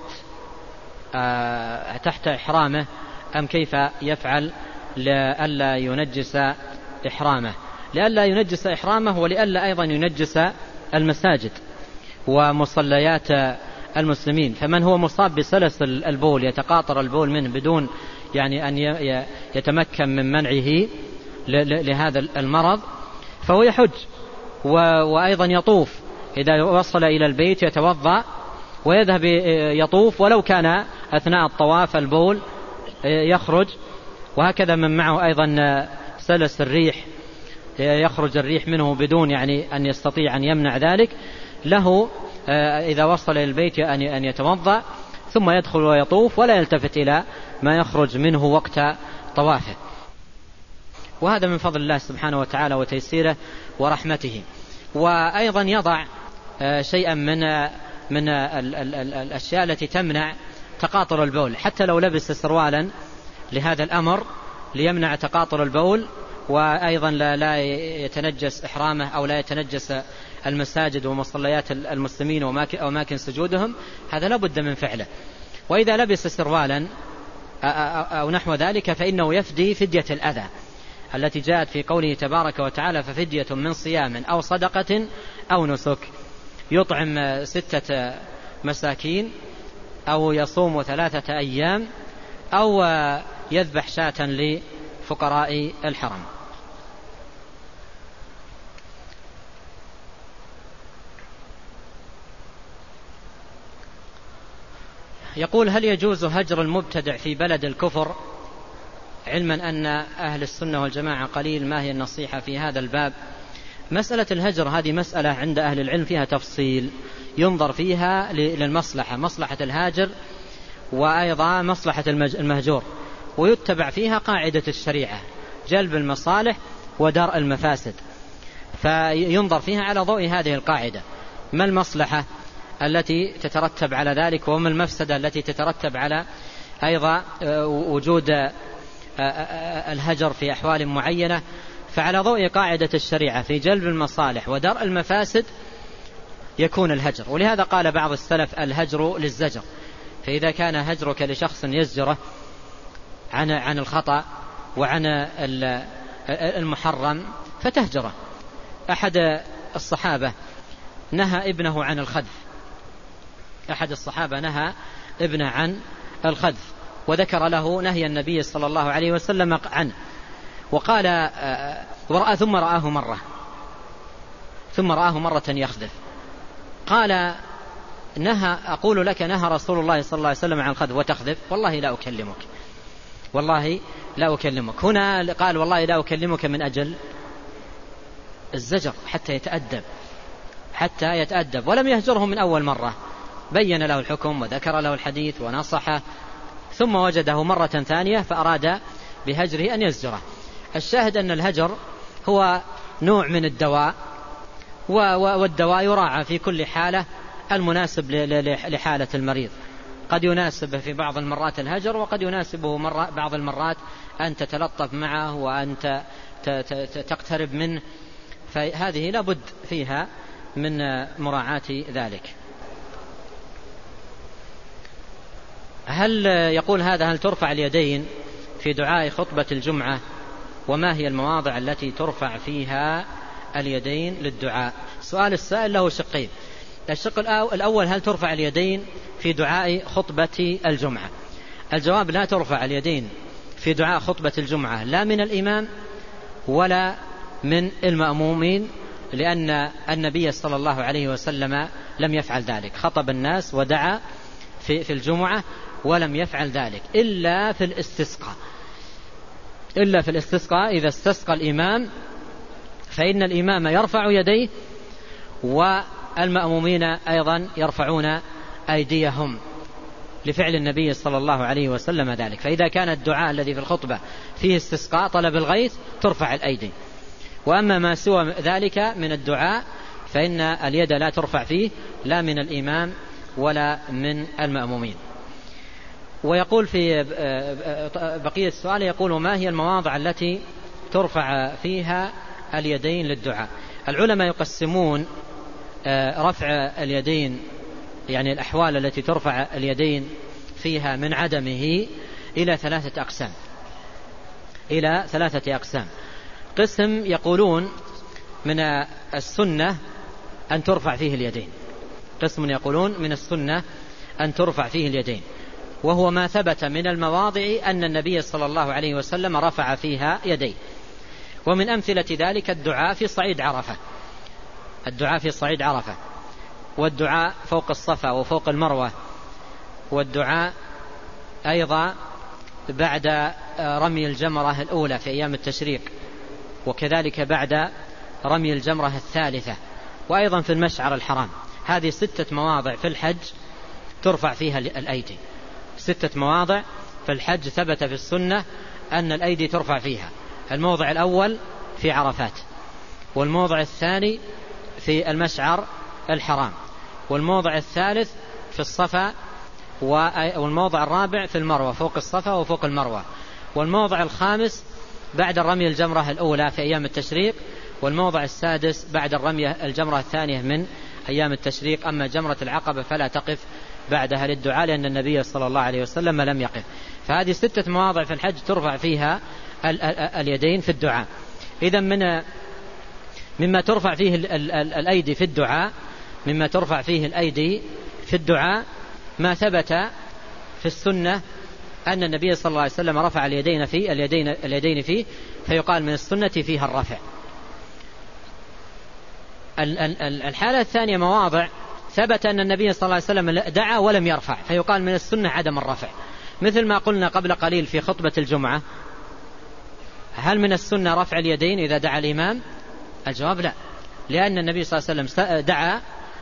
تحت إحرامه أم كيف يفعل لئلا ينجس إحرامه؟ لئلا ينجس إحرامه ولئلا أيضا ينجس المساجد ومصليات المسلمين. فمن هو مصاب بسلس البول يتقاطر البول منه بدون يعني أن يتمكن من منعه لهذا المرض فهو يحج وأيضا يطوف، إذا وصل إلى البيت يتوضأ ويذهب يطوف، ولو كان أثناء الطواف البول يخرج. وهكذا من معه أيضا سلس الريح يخرج الريح منه بدون يعني أن يستطيع أن يمنع ذلك، له إذا وصل إلى البيت أن يتوضأ ثم يدخل ويطوف ولا يلتفت إلى ما يخرج منه وقت طوافه. وهذا من فضل الله سبحانه وتعالى وتيسيره ورحمته. وأيضا يضع شيئا من من الأشياء التي تمنع تقاطر البول، حتى لو لبس سروالا لهذا الأمر ليمنع تقاطر البول، وأيضا لا, لا يتنجس إحرامه أو لا يتنجس المساجد ومصليات المسلمين وأماكن سجودهم، هذا لا بد من فعله. وإذا لبس سروالا أو نحو ذلك فإنه يفدي فدية الأذى التي جاءت في قوله تبارك وتعالى: ففدية من صيام أو صدقة أو نسك، يطعم ستة مساكين أو يصوم ثلاثة أيام أو يذبح شاة لفقراء الحرم. يقول: هل يجوز هجر المبتدع في بلد الكفر، علما أن أهل السنة والجماعة قليل؟ ما هي النصيحة في هذا الباب؟ مسألة الهجر هذه مسألة عند أهل العلم فيها تفصيل ينظر فيها للمصلحة، مصلحة الهاجر وأيضا مصلحة المهجور، ويتبع فيها قاعدة الشريعة: جلب المصالح ودرء المفاسد. فينظر فيها على ضوء هذه القاعدة، ما المصلحة التي تترتب على ذلك وما المفسدة التي تترتب على أيضا وجود الهجر في أحوال معينة. فعلى ضوء قاعدة الشريعة في جلب المصالح ودرء المفاسد يكون الهجر. ولهذا قال بعض السلف: الهجر للزجر. فإذا كان هجرك لشخص يزجره عن عن الخطأ وعن المحرم فتهجره. أحد الصحابة نهى ابنه عن الخذف أحد الصحابة نهى ابنه عن الخذف وذكر له نهي النبي صلى الله عليه وسلم عنه، وقال ورأى ثم رآه مرة ثم رآه مرة يخذف، قال: نهى أقول لك نهى رسول الله صلى الله عليه وسلم عن الخذف وتخذف، والله لا أكلمك والله لا أكلمك. هنا قال: والله لا أكلمك من أجل الزجر حتى يتأدب حتى يتأدب ولم يهجره من أول مرة، بين له الحكم وذكر له الحديث ونصحه، ثم وجده مرة ثانية فأراد بهجره أن يزجره. الشاهد أن الهجر هو نوع من الدواء، والدواء يراعى في كل حالة المناسب لحالة المريض. قد يناسب في بعض المرات الهجر، وقد يناسبه بعض المرات أن تتلطف معه وأن تقترب منه، فهذه لابد فيها من مراعاة ذلك. هل يقول هذا هل ترفع اليدين في دعاء خطبة الجمعة؟ وما هي المواضع التي ترفع فيها اليدين للدعاء؟ سؤال السائل له شقين. الشق الأول هل ترفع اليدين في دعاء خطبة الجمعة؟ الجواب لا ترفع اليدين في دعاء خطبة الجمعة لا من الإمام ولا من المأمومين، لأن النبي صلى الله عليه وسلم لم يفعل ذلك. خطب الناس ودعا في في الجمعة ولم يفعل ذلك إلا في الاستسقاء. إلا في الاستسقاء إذا استسقى الإمام فإن الإمام يرفع يديه والمأمومين أيضا يرفعون أيديهم لفعل النبي صلى الله عليه وسلم ذلك. فإذا كان الدعاء الذي في الخطبة فيه استسقاء طلب الغيث ترفع الأيدي، وأما ما سوى ذلك من الدعاء فإن اليد لا ترفع فيه لا من الإمام ولا من المأمومين. ويقول في بقية السؤال يقول ما هي المواضع التي ترفع فيها اليدين للدعاء؟ العلماء يقسمون رفع اليدين، يعني الأحوال التي ترفع اليدين فيها من عدمه، إلى ثلاثة أقسام إلى ثلاثة أقسام. قسم يقولون من السنة أن ترفع فيه اليدين، قسم يقولون من السنة أن ترفع فيه اليدين، وهو ما ثبت من المواضع أن النبي صلى الله عليه وسلم رفع فيها يديه. ومن أمثلة ذلك الدعاء في صعيد عرفة، الدعاء في صعيد عرفة، والدعاء فوق الصفا وفوق المروة، والدعاء أيضا بعد رمي الجمرة الأولى في أيام التشريق، وكذلك بعد رمي الجمرة الثالثة، وأيضا في المشعر الحرام. هذه ستة مواضع في الحج ترفع فيها الأيدي، ستة مواضع في الحج ثبت في السنة أن الأيدي ترفع فيها. الموضع الأول في عرفات، والموضع الثاني في المشعر الحرام، والموضع الثالث في الصفا، والموضع الرابع في المروة فوق الصفا وفوق المروة، والموضع الخامس بعد الرمي الجمرة الأولى في أيام التشريق، والموضع السادس بعد الرمي الجمرة الثانية من أيام التشريق. أما جمرة العقبة فلا تقف بعدها للدعاء لأن النبي صلى الله عليه وسلم لم يقف. فهذه ستة مواضع في الحج ترفع فيها اليدين في الدعاء. إذن من مما ترفع فيه الأيدي في الدعاء مما ترفع فيه الأيدي في الدعاء ما ثبت في السنة أن النبي صلى الله عليه وسلم رفع اليدين فيه اليدين اليدين فيه فيقال من السنة فيها الرفع. الحالة الثانية مواضع ثبت أن النبي صلى الله عليه وسلم دعا ولم يرفع فيقال من السنة عدم الرفع، مثل ما قلنا قبل قليل في خطبة الجمعة. هل من السنة رفع اليدين إذا دعا الإمام؟ الجواب لا، لأن النبي صلى الله عليه وسلم دعا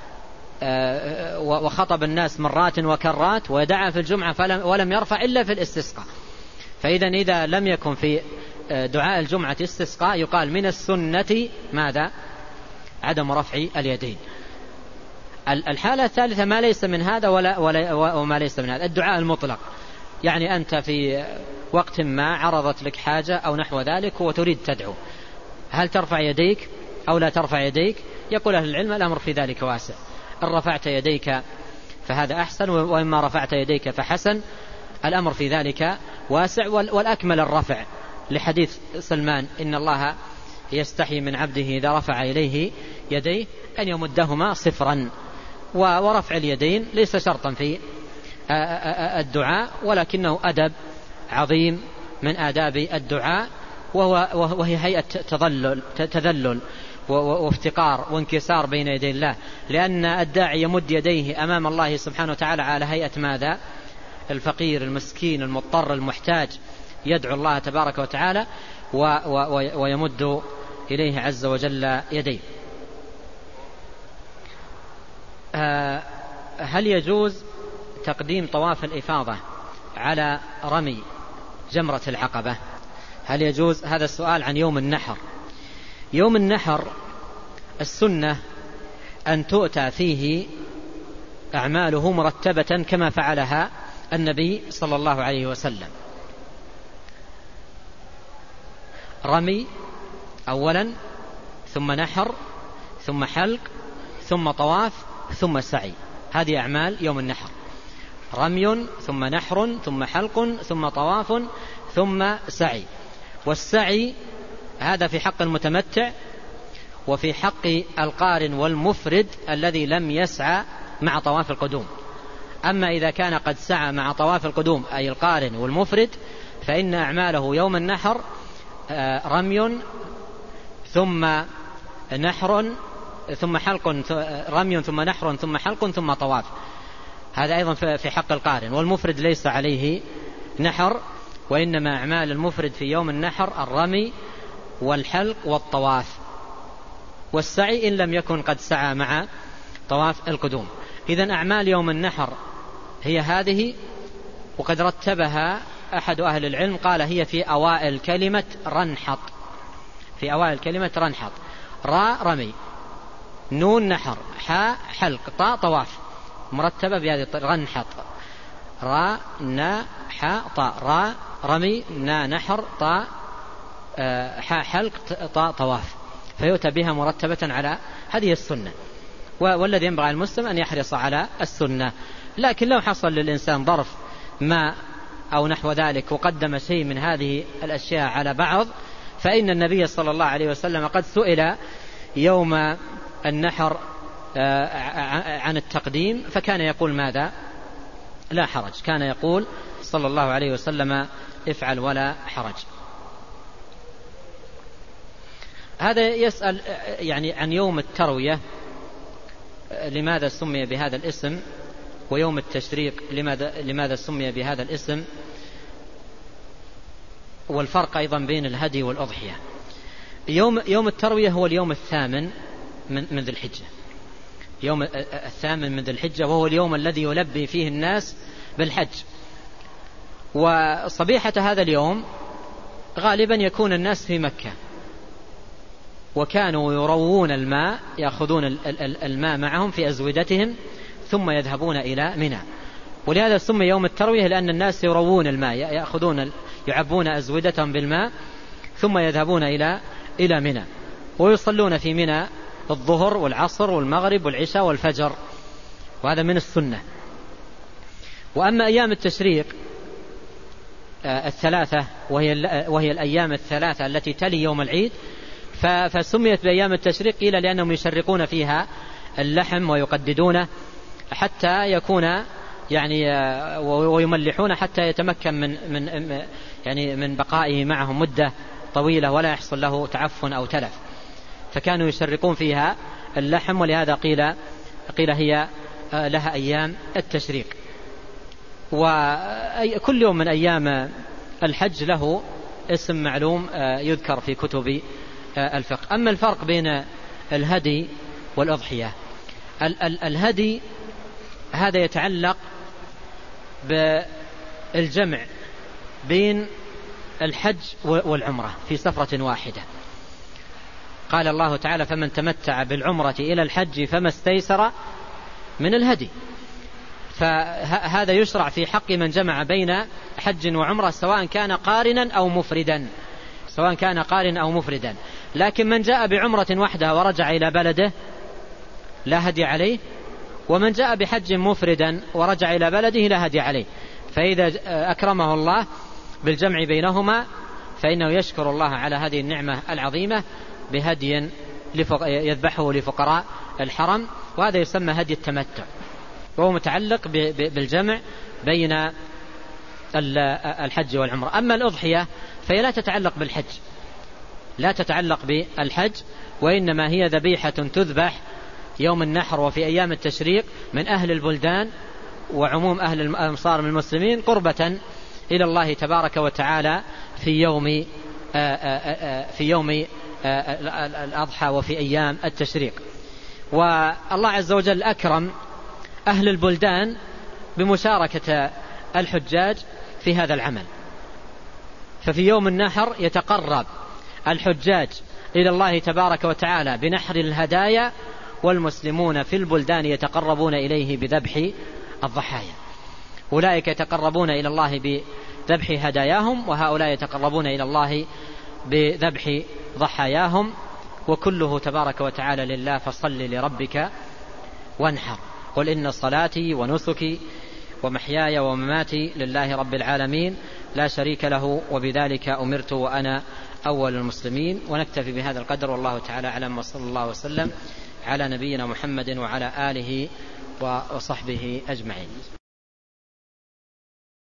وخطب الناس مرات وكرات ودعا في الجمعة ولم يرفع إلا في الاستسقاء. فإذا إذا لم يكن في دعاء الجمعة استسقاء يقال من السنة ماذا؟ عدم رفع اليدين. الحالة الثالثة ما ليس من هذا ولا ولا وما ليس من هذا، الدعاء المطلق، يعني أنت في وقت ما عرضت لك حاجة أو نحو ذلك وتريد تدعو، هل ترفع يديك أو لا ترفع يديك؟ يقول أهل العلم الأمر في ذلك واسع، إن رفعت يديك فهذا أحسن، وإما رفعت يديك فحسن، الأمر في ذلك واسع. والأكمل الرفع لحديث سلمان إن الله يستحي من عبده إذا رفع إليه يديه أن يمدهما صفرا. ورفع اليدين ليس شرطا في الدعاء، ولكنه أدب عظيم من آداب الدعاء، وهو وهي هيئة تذلل تذلل وافتقار وانكسار بين يدي الله، لأن الداعي يمد يديه أمام الله سبحانه وتعالى على هيئة ماذا؟ الفقير المسكين المضطر المحتاج، يدعو الله تبارك وتعالى ويمد إليه عز وجل يديه. هل يجوز تقديم طواف الإفاضة على رمي جمرة العقبة؟ هل يجوز؟ هذا السؤال عن يوم النحر. يوم النحر السنة أن تؤتى فيه أعماله مرتبة كما فعلها النبي صلى الله عليه وسلم. رمي أولا، ثم نحر، ثم حلق، ثم طواف، ثم سعي. هذه أعمال يوم النحر: رمي، ثم نحر، ثم حلق، ثم طواف، ثم سعي. والسعي هذا في حق المتمتع وفي حق القارن والمفرد الذي لم يسعى مع طواف القدوم. أما إذا كان قد سعى مع طواف القدوم أي القارن والمفرد فإن أعماله يوم النحر رمي، ثم نحر، ثم حلق، رمي ثم نحر ثم حلق ثم طواف. هذا أيضا في حق القارن، والمفرد ليس عليه نحر، وإنما أعمال المفرد في يوم النحر الرمي والحلق والطواف والسعي إن لم يكن قد سعى مع طواف القدوم. إذن أعمال يوم النحر هي هذه، وقد رتبها أحد أهل العلم قال هي في أوائل كلمة رنحط، في أوائل كلمة رنحط: راء رمي، نون نحر، حاء حلق، طاء طواف، مرتبة بهذه الطريقة: رنحط، راء نا حاء طاء، راء رمي، نا نحر، طاء حاء حلق، طاء طواف، فيؤتى بها مرتبة على هذه السنة. والذي ينبغي على المسلم أن يحرص على السنة. لكن لو حصل للإنسان ظرف ما أو نحو ذلك وقدم شيء من هذه الأشياء على بعض، فإن النبي صلى الله عليه وسلم قد سئل يوم النحر عن التقديم فكان يقول ماذا؟ لا حرج. كان يقول صلى الله عليه وسلم: افعل ولا حرج. هذا يسأل يعني عن يوم التروية لماذا سمي بهذا الاسم، ويوم التشريق لماذا, لماذا سمي بهذا الاسم، والفرق أيضا بين الهدي والأضحية. يوم, يوم التروية هو اليوم الثامن من, من ذي الحجة، يوم الثامن من ذي الحجة، وهو اليوم الذي يلبي فيه الناس بالحج. وصبيحة هذا اليوم غالبا يكون الناس في مكة، وكانوا يروون الماء، يأخذون الماء معهم في أزودتهم ثم يذهبون إلى منى. ولهذا سمي يوم التروية لأن الناس يروون الماء، يأخذون يعبون أزودتهم بالماء ثم يذهبون إلى إلى منى، ويصلون في منى الظهر والعصر والمغرب والعشاء والفجر، وهذا من السنة. وأما أيام التشريق الثلاثة وهي, وهي الأيام الثلاثة التي تلي يوم العيد، فسميت بأيام التشريق قيل لأنهم يشرقون فيها اللحم ويقددونه حتى يكون يعني ويملحون حتى يتمكن من من يعني من بقائه معهم مدة طويلة ولا يحصل له تعفن أو تلف، فكانوا يشرقون فيها اللحم، ولهذا قيل قيل هي لها أيام التشريق. وكل يوم من أيام الحج له اسم معلوم يذكر في كتب الفقه. أما الفرق بين الهدي والأضحية: الهدي هذا يتعلق بالجمع بين الحج والعمرة في سفرة واحدة. قال الله تعالى: فمن تمتع بالعمرة إلى الحج فما استيسر من الهدي. فهذا يشرع في حق من جمع بين حج وعمرة سواء كان قارنا أو مفردا، سواء كان قارن أو مفردا. لكن من جاء بعمرة وحدها ورجع إلى بلده لا هدي عليه، ومن جاء بحج مفردا ورجع إلى بلده لا هدي عليه. فإذا أكرمه الله بالجمع بينهما فإنه يشكر الله على هذه النعمة العظيمة بهدي يذبحه لفقراء الحرم، وهذا يسمى هدي التمتع، وهو متعلق بالجمع بين الحج والعمرة. أما الأضحية فهي لا تتعلق بالحج، لا تتعلق بالحج، وإنما هي ذبيحة تذبح يوم النحر وفي أيام التشريق من أهل البلدان وعموم أهل الأمصار من المسلمين قربة إلى الله تبارك وتعالى في يوم في يوم الأضحى وفي أيام التشريق. والله عز وجل أكرم أهل البلدان بمشاركة الحجاج في هذا العمل، ففي يوم النحر يتقرب الحجاج إلى الله تبارك وتعالى بنحر الهدايا، والمسلمون في البلدان يتقربون إليه بذبح الضحايا. أولئك يتقربون إلى الله بذبح هداياهم، وهؤلاء يتقربون إلى الله بذبح ضحاياهم، وكله تبارك وتعالى لله، فصل لربك وانحر. قل إن صلاتي ونسكي ومحياي ومماتي لله رب العالمين لا شريك له، وبذلك أمرت وأنا أول المسلمين. ونكتفي بهذا القدر، والله تعالى أعلم، وصلى الله وسلم على نبينا محمد وعلى آله وصحبه أجمعين.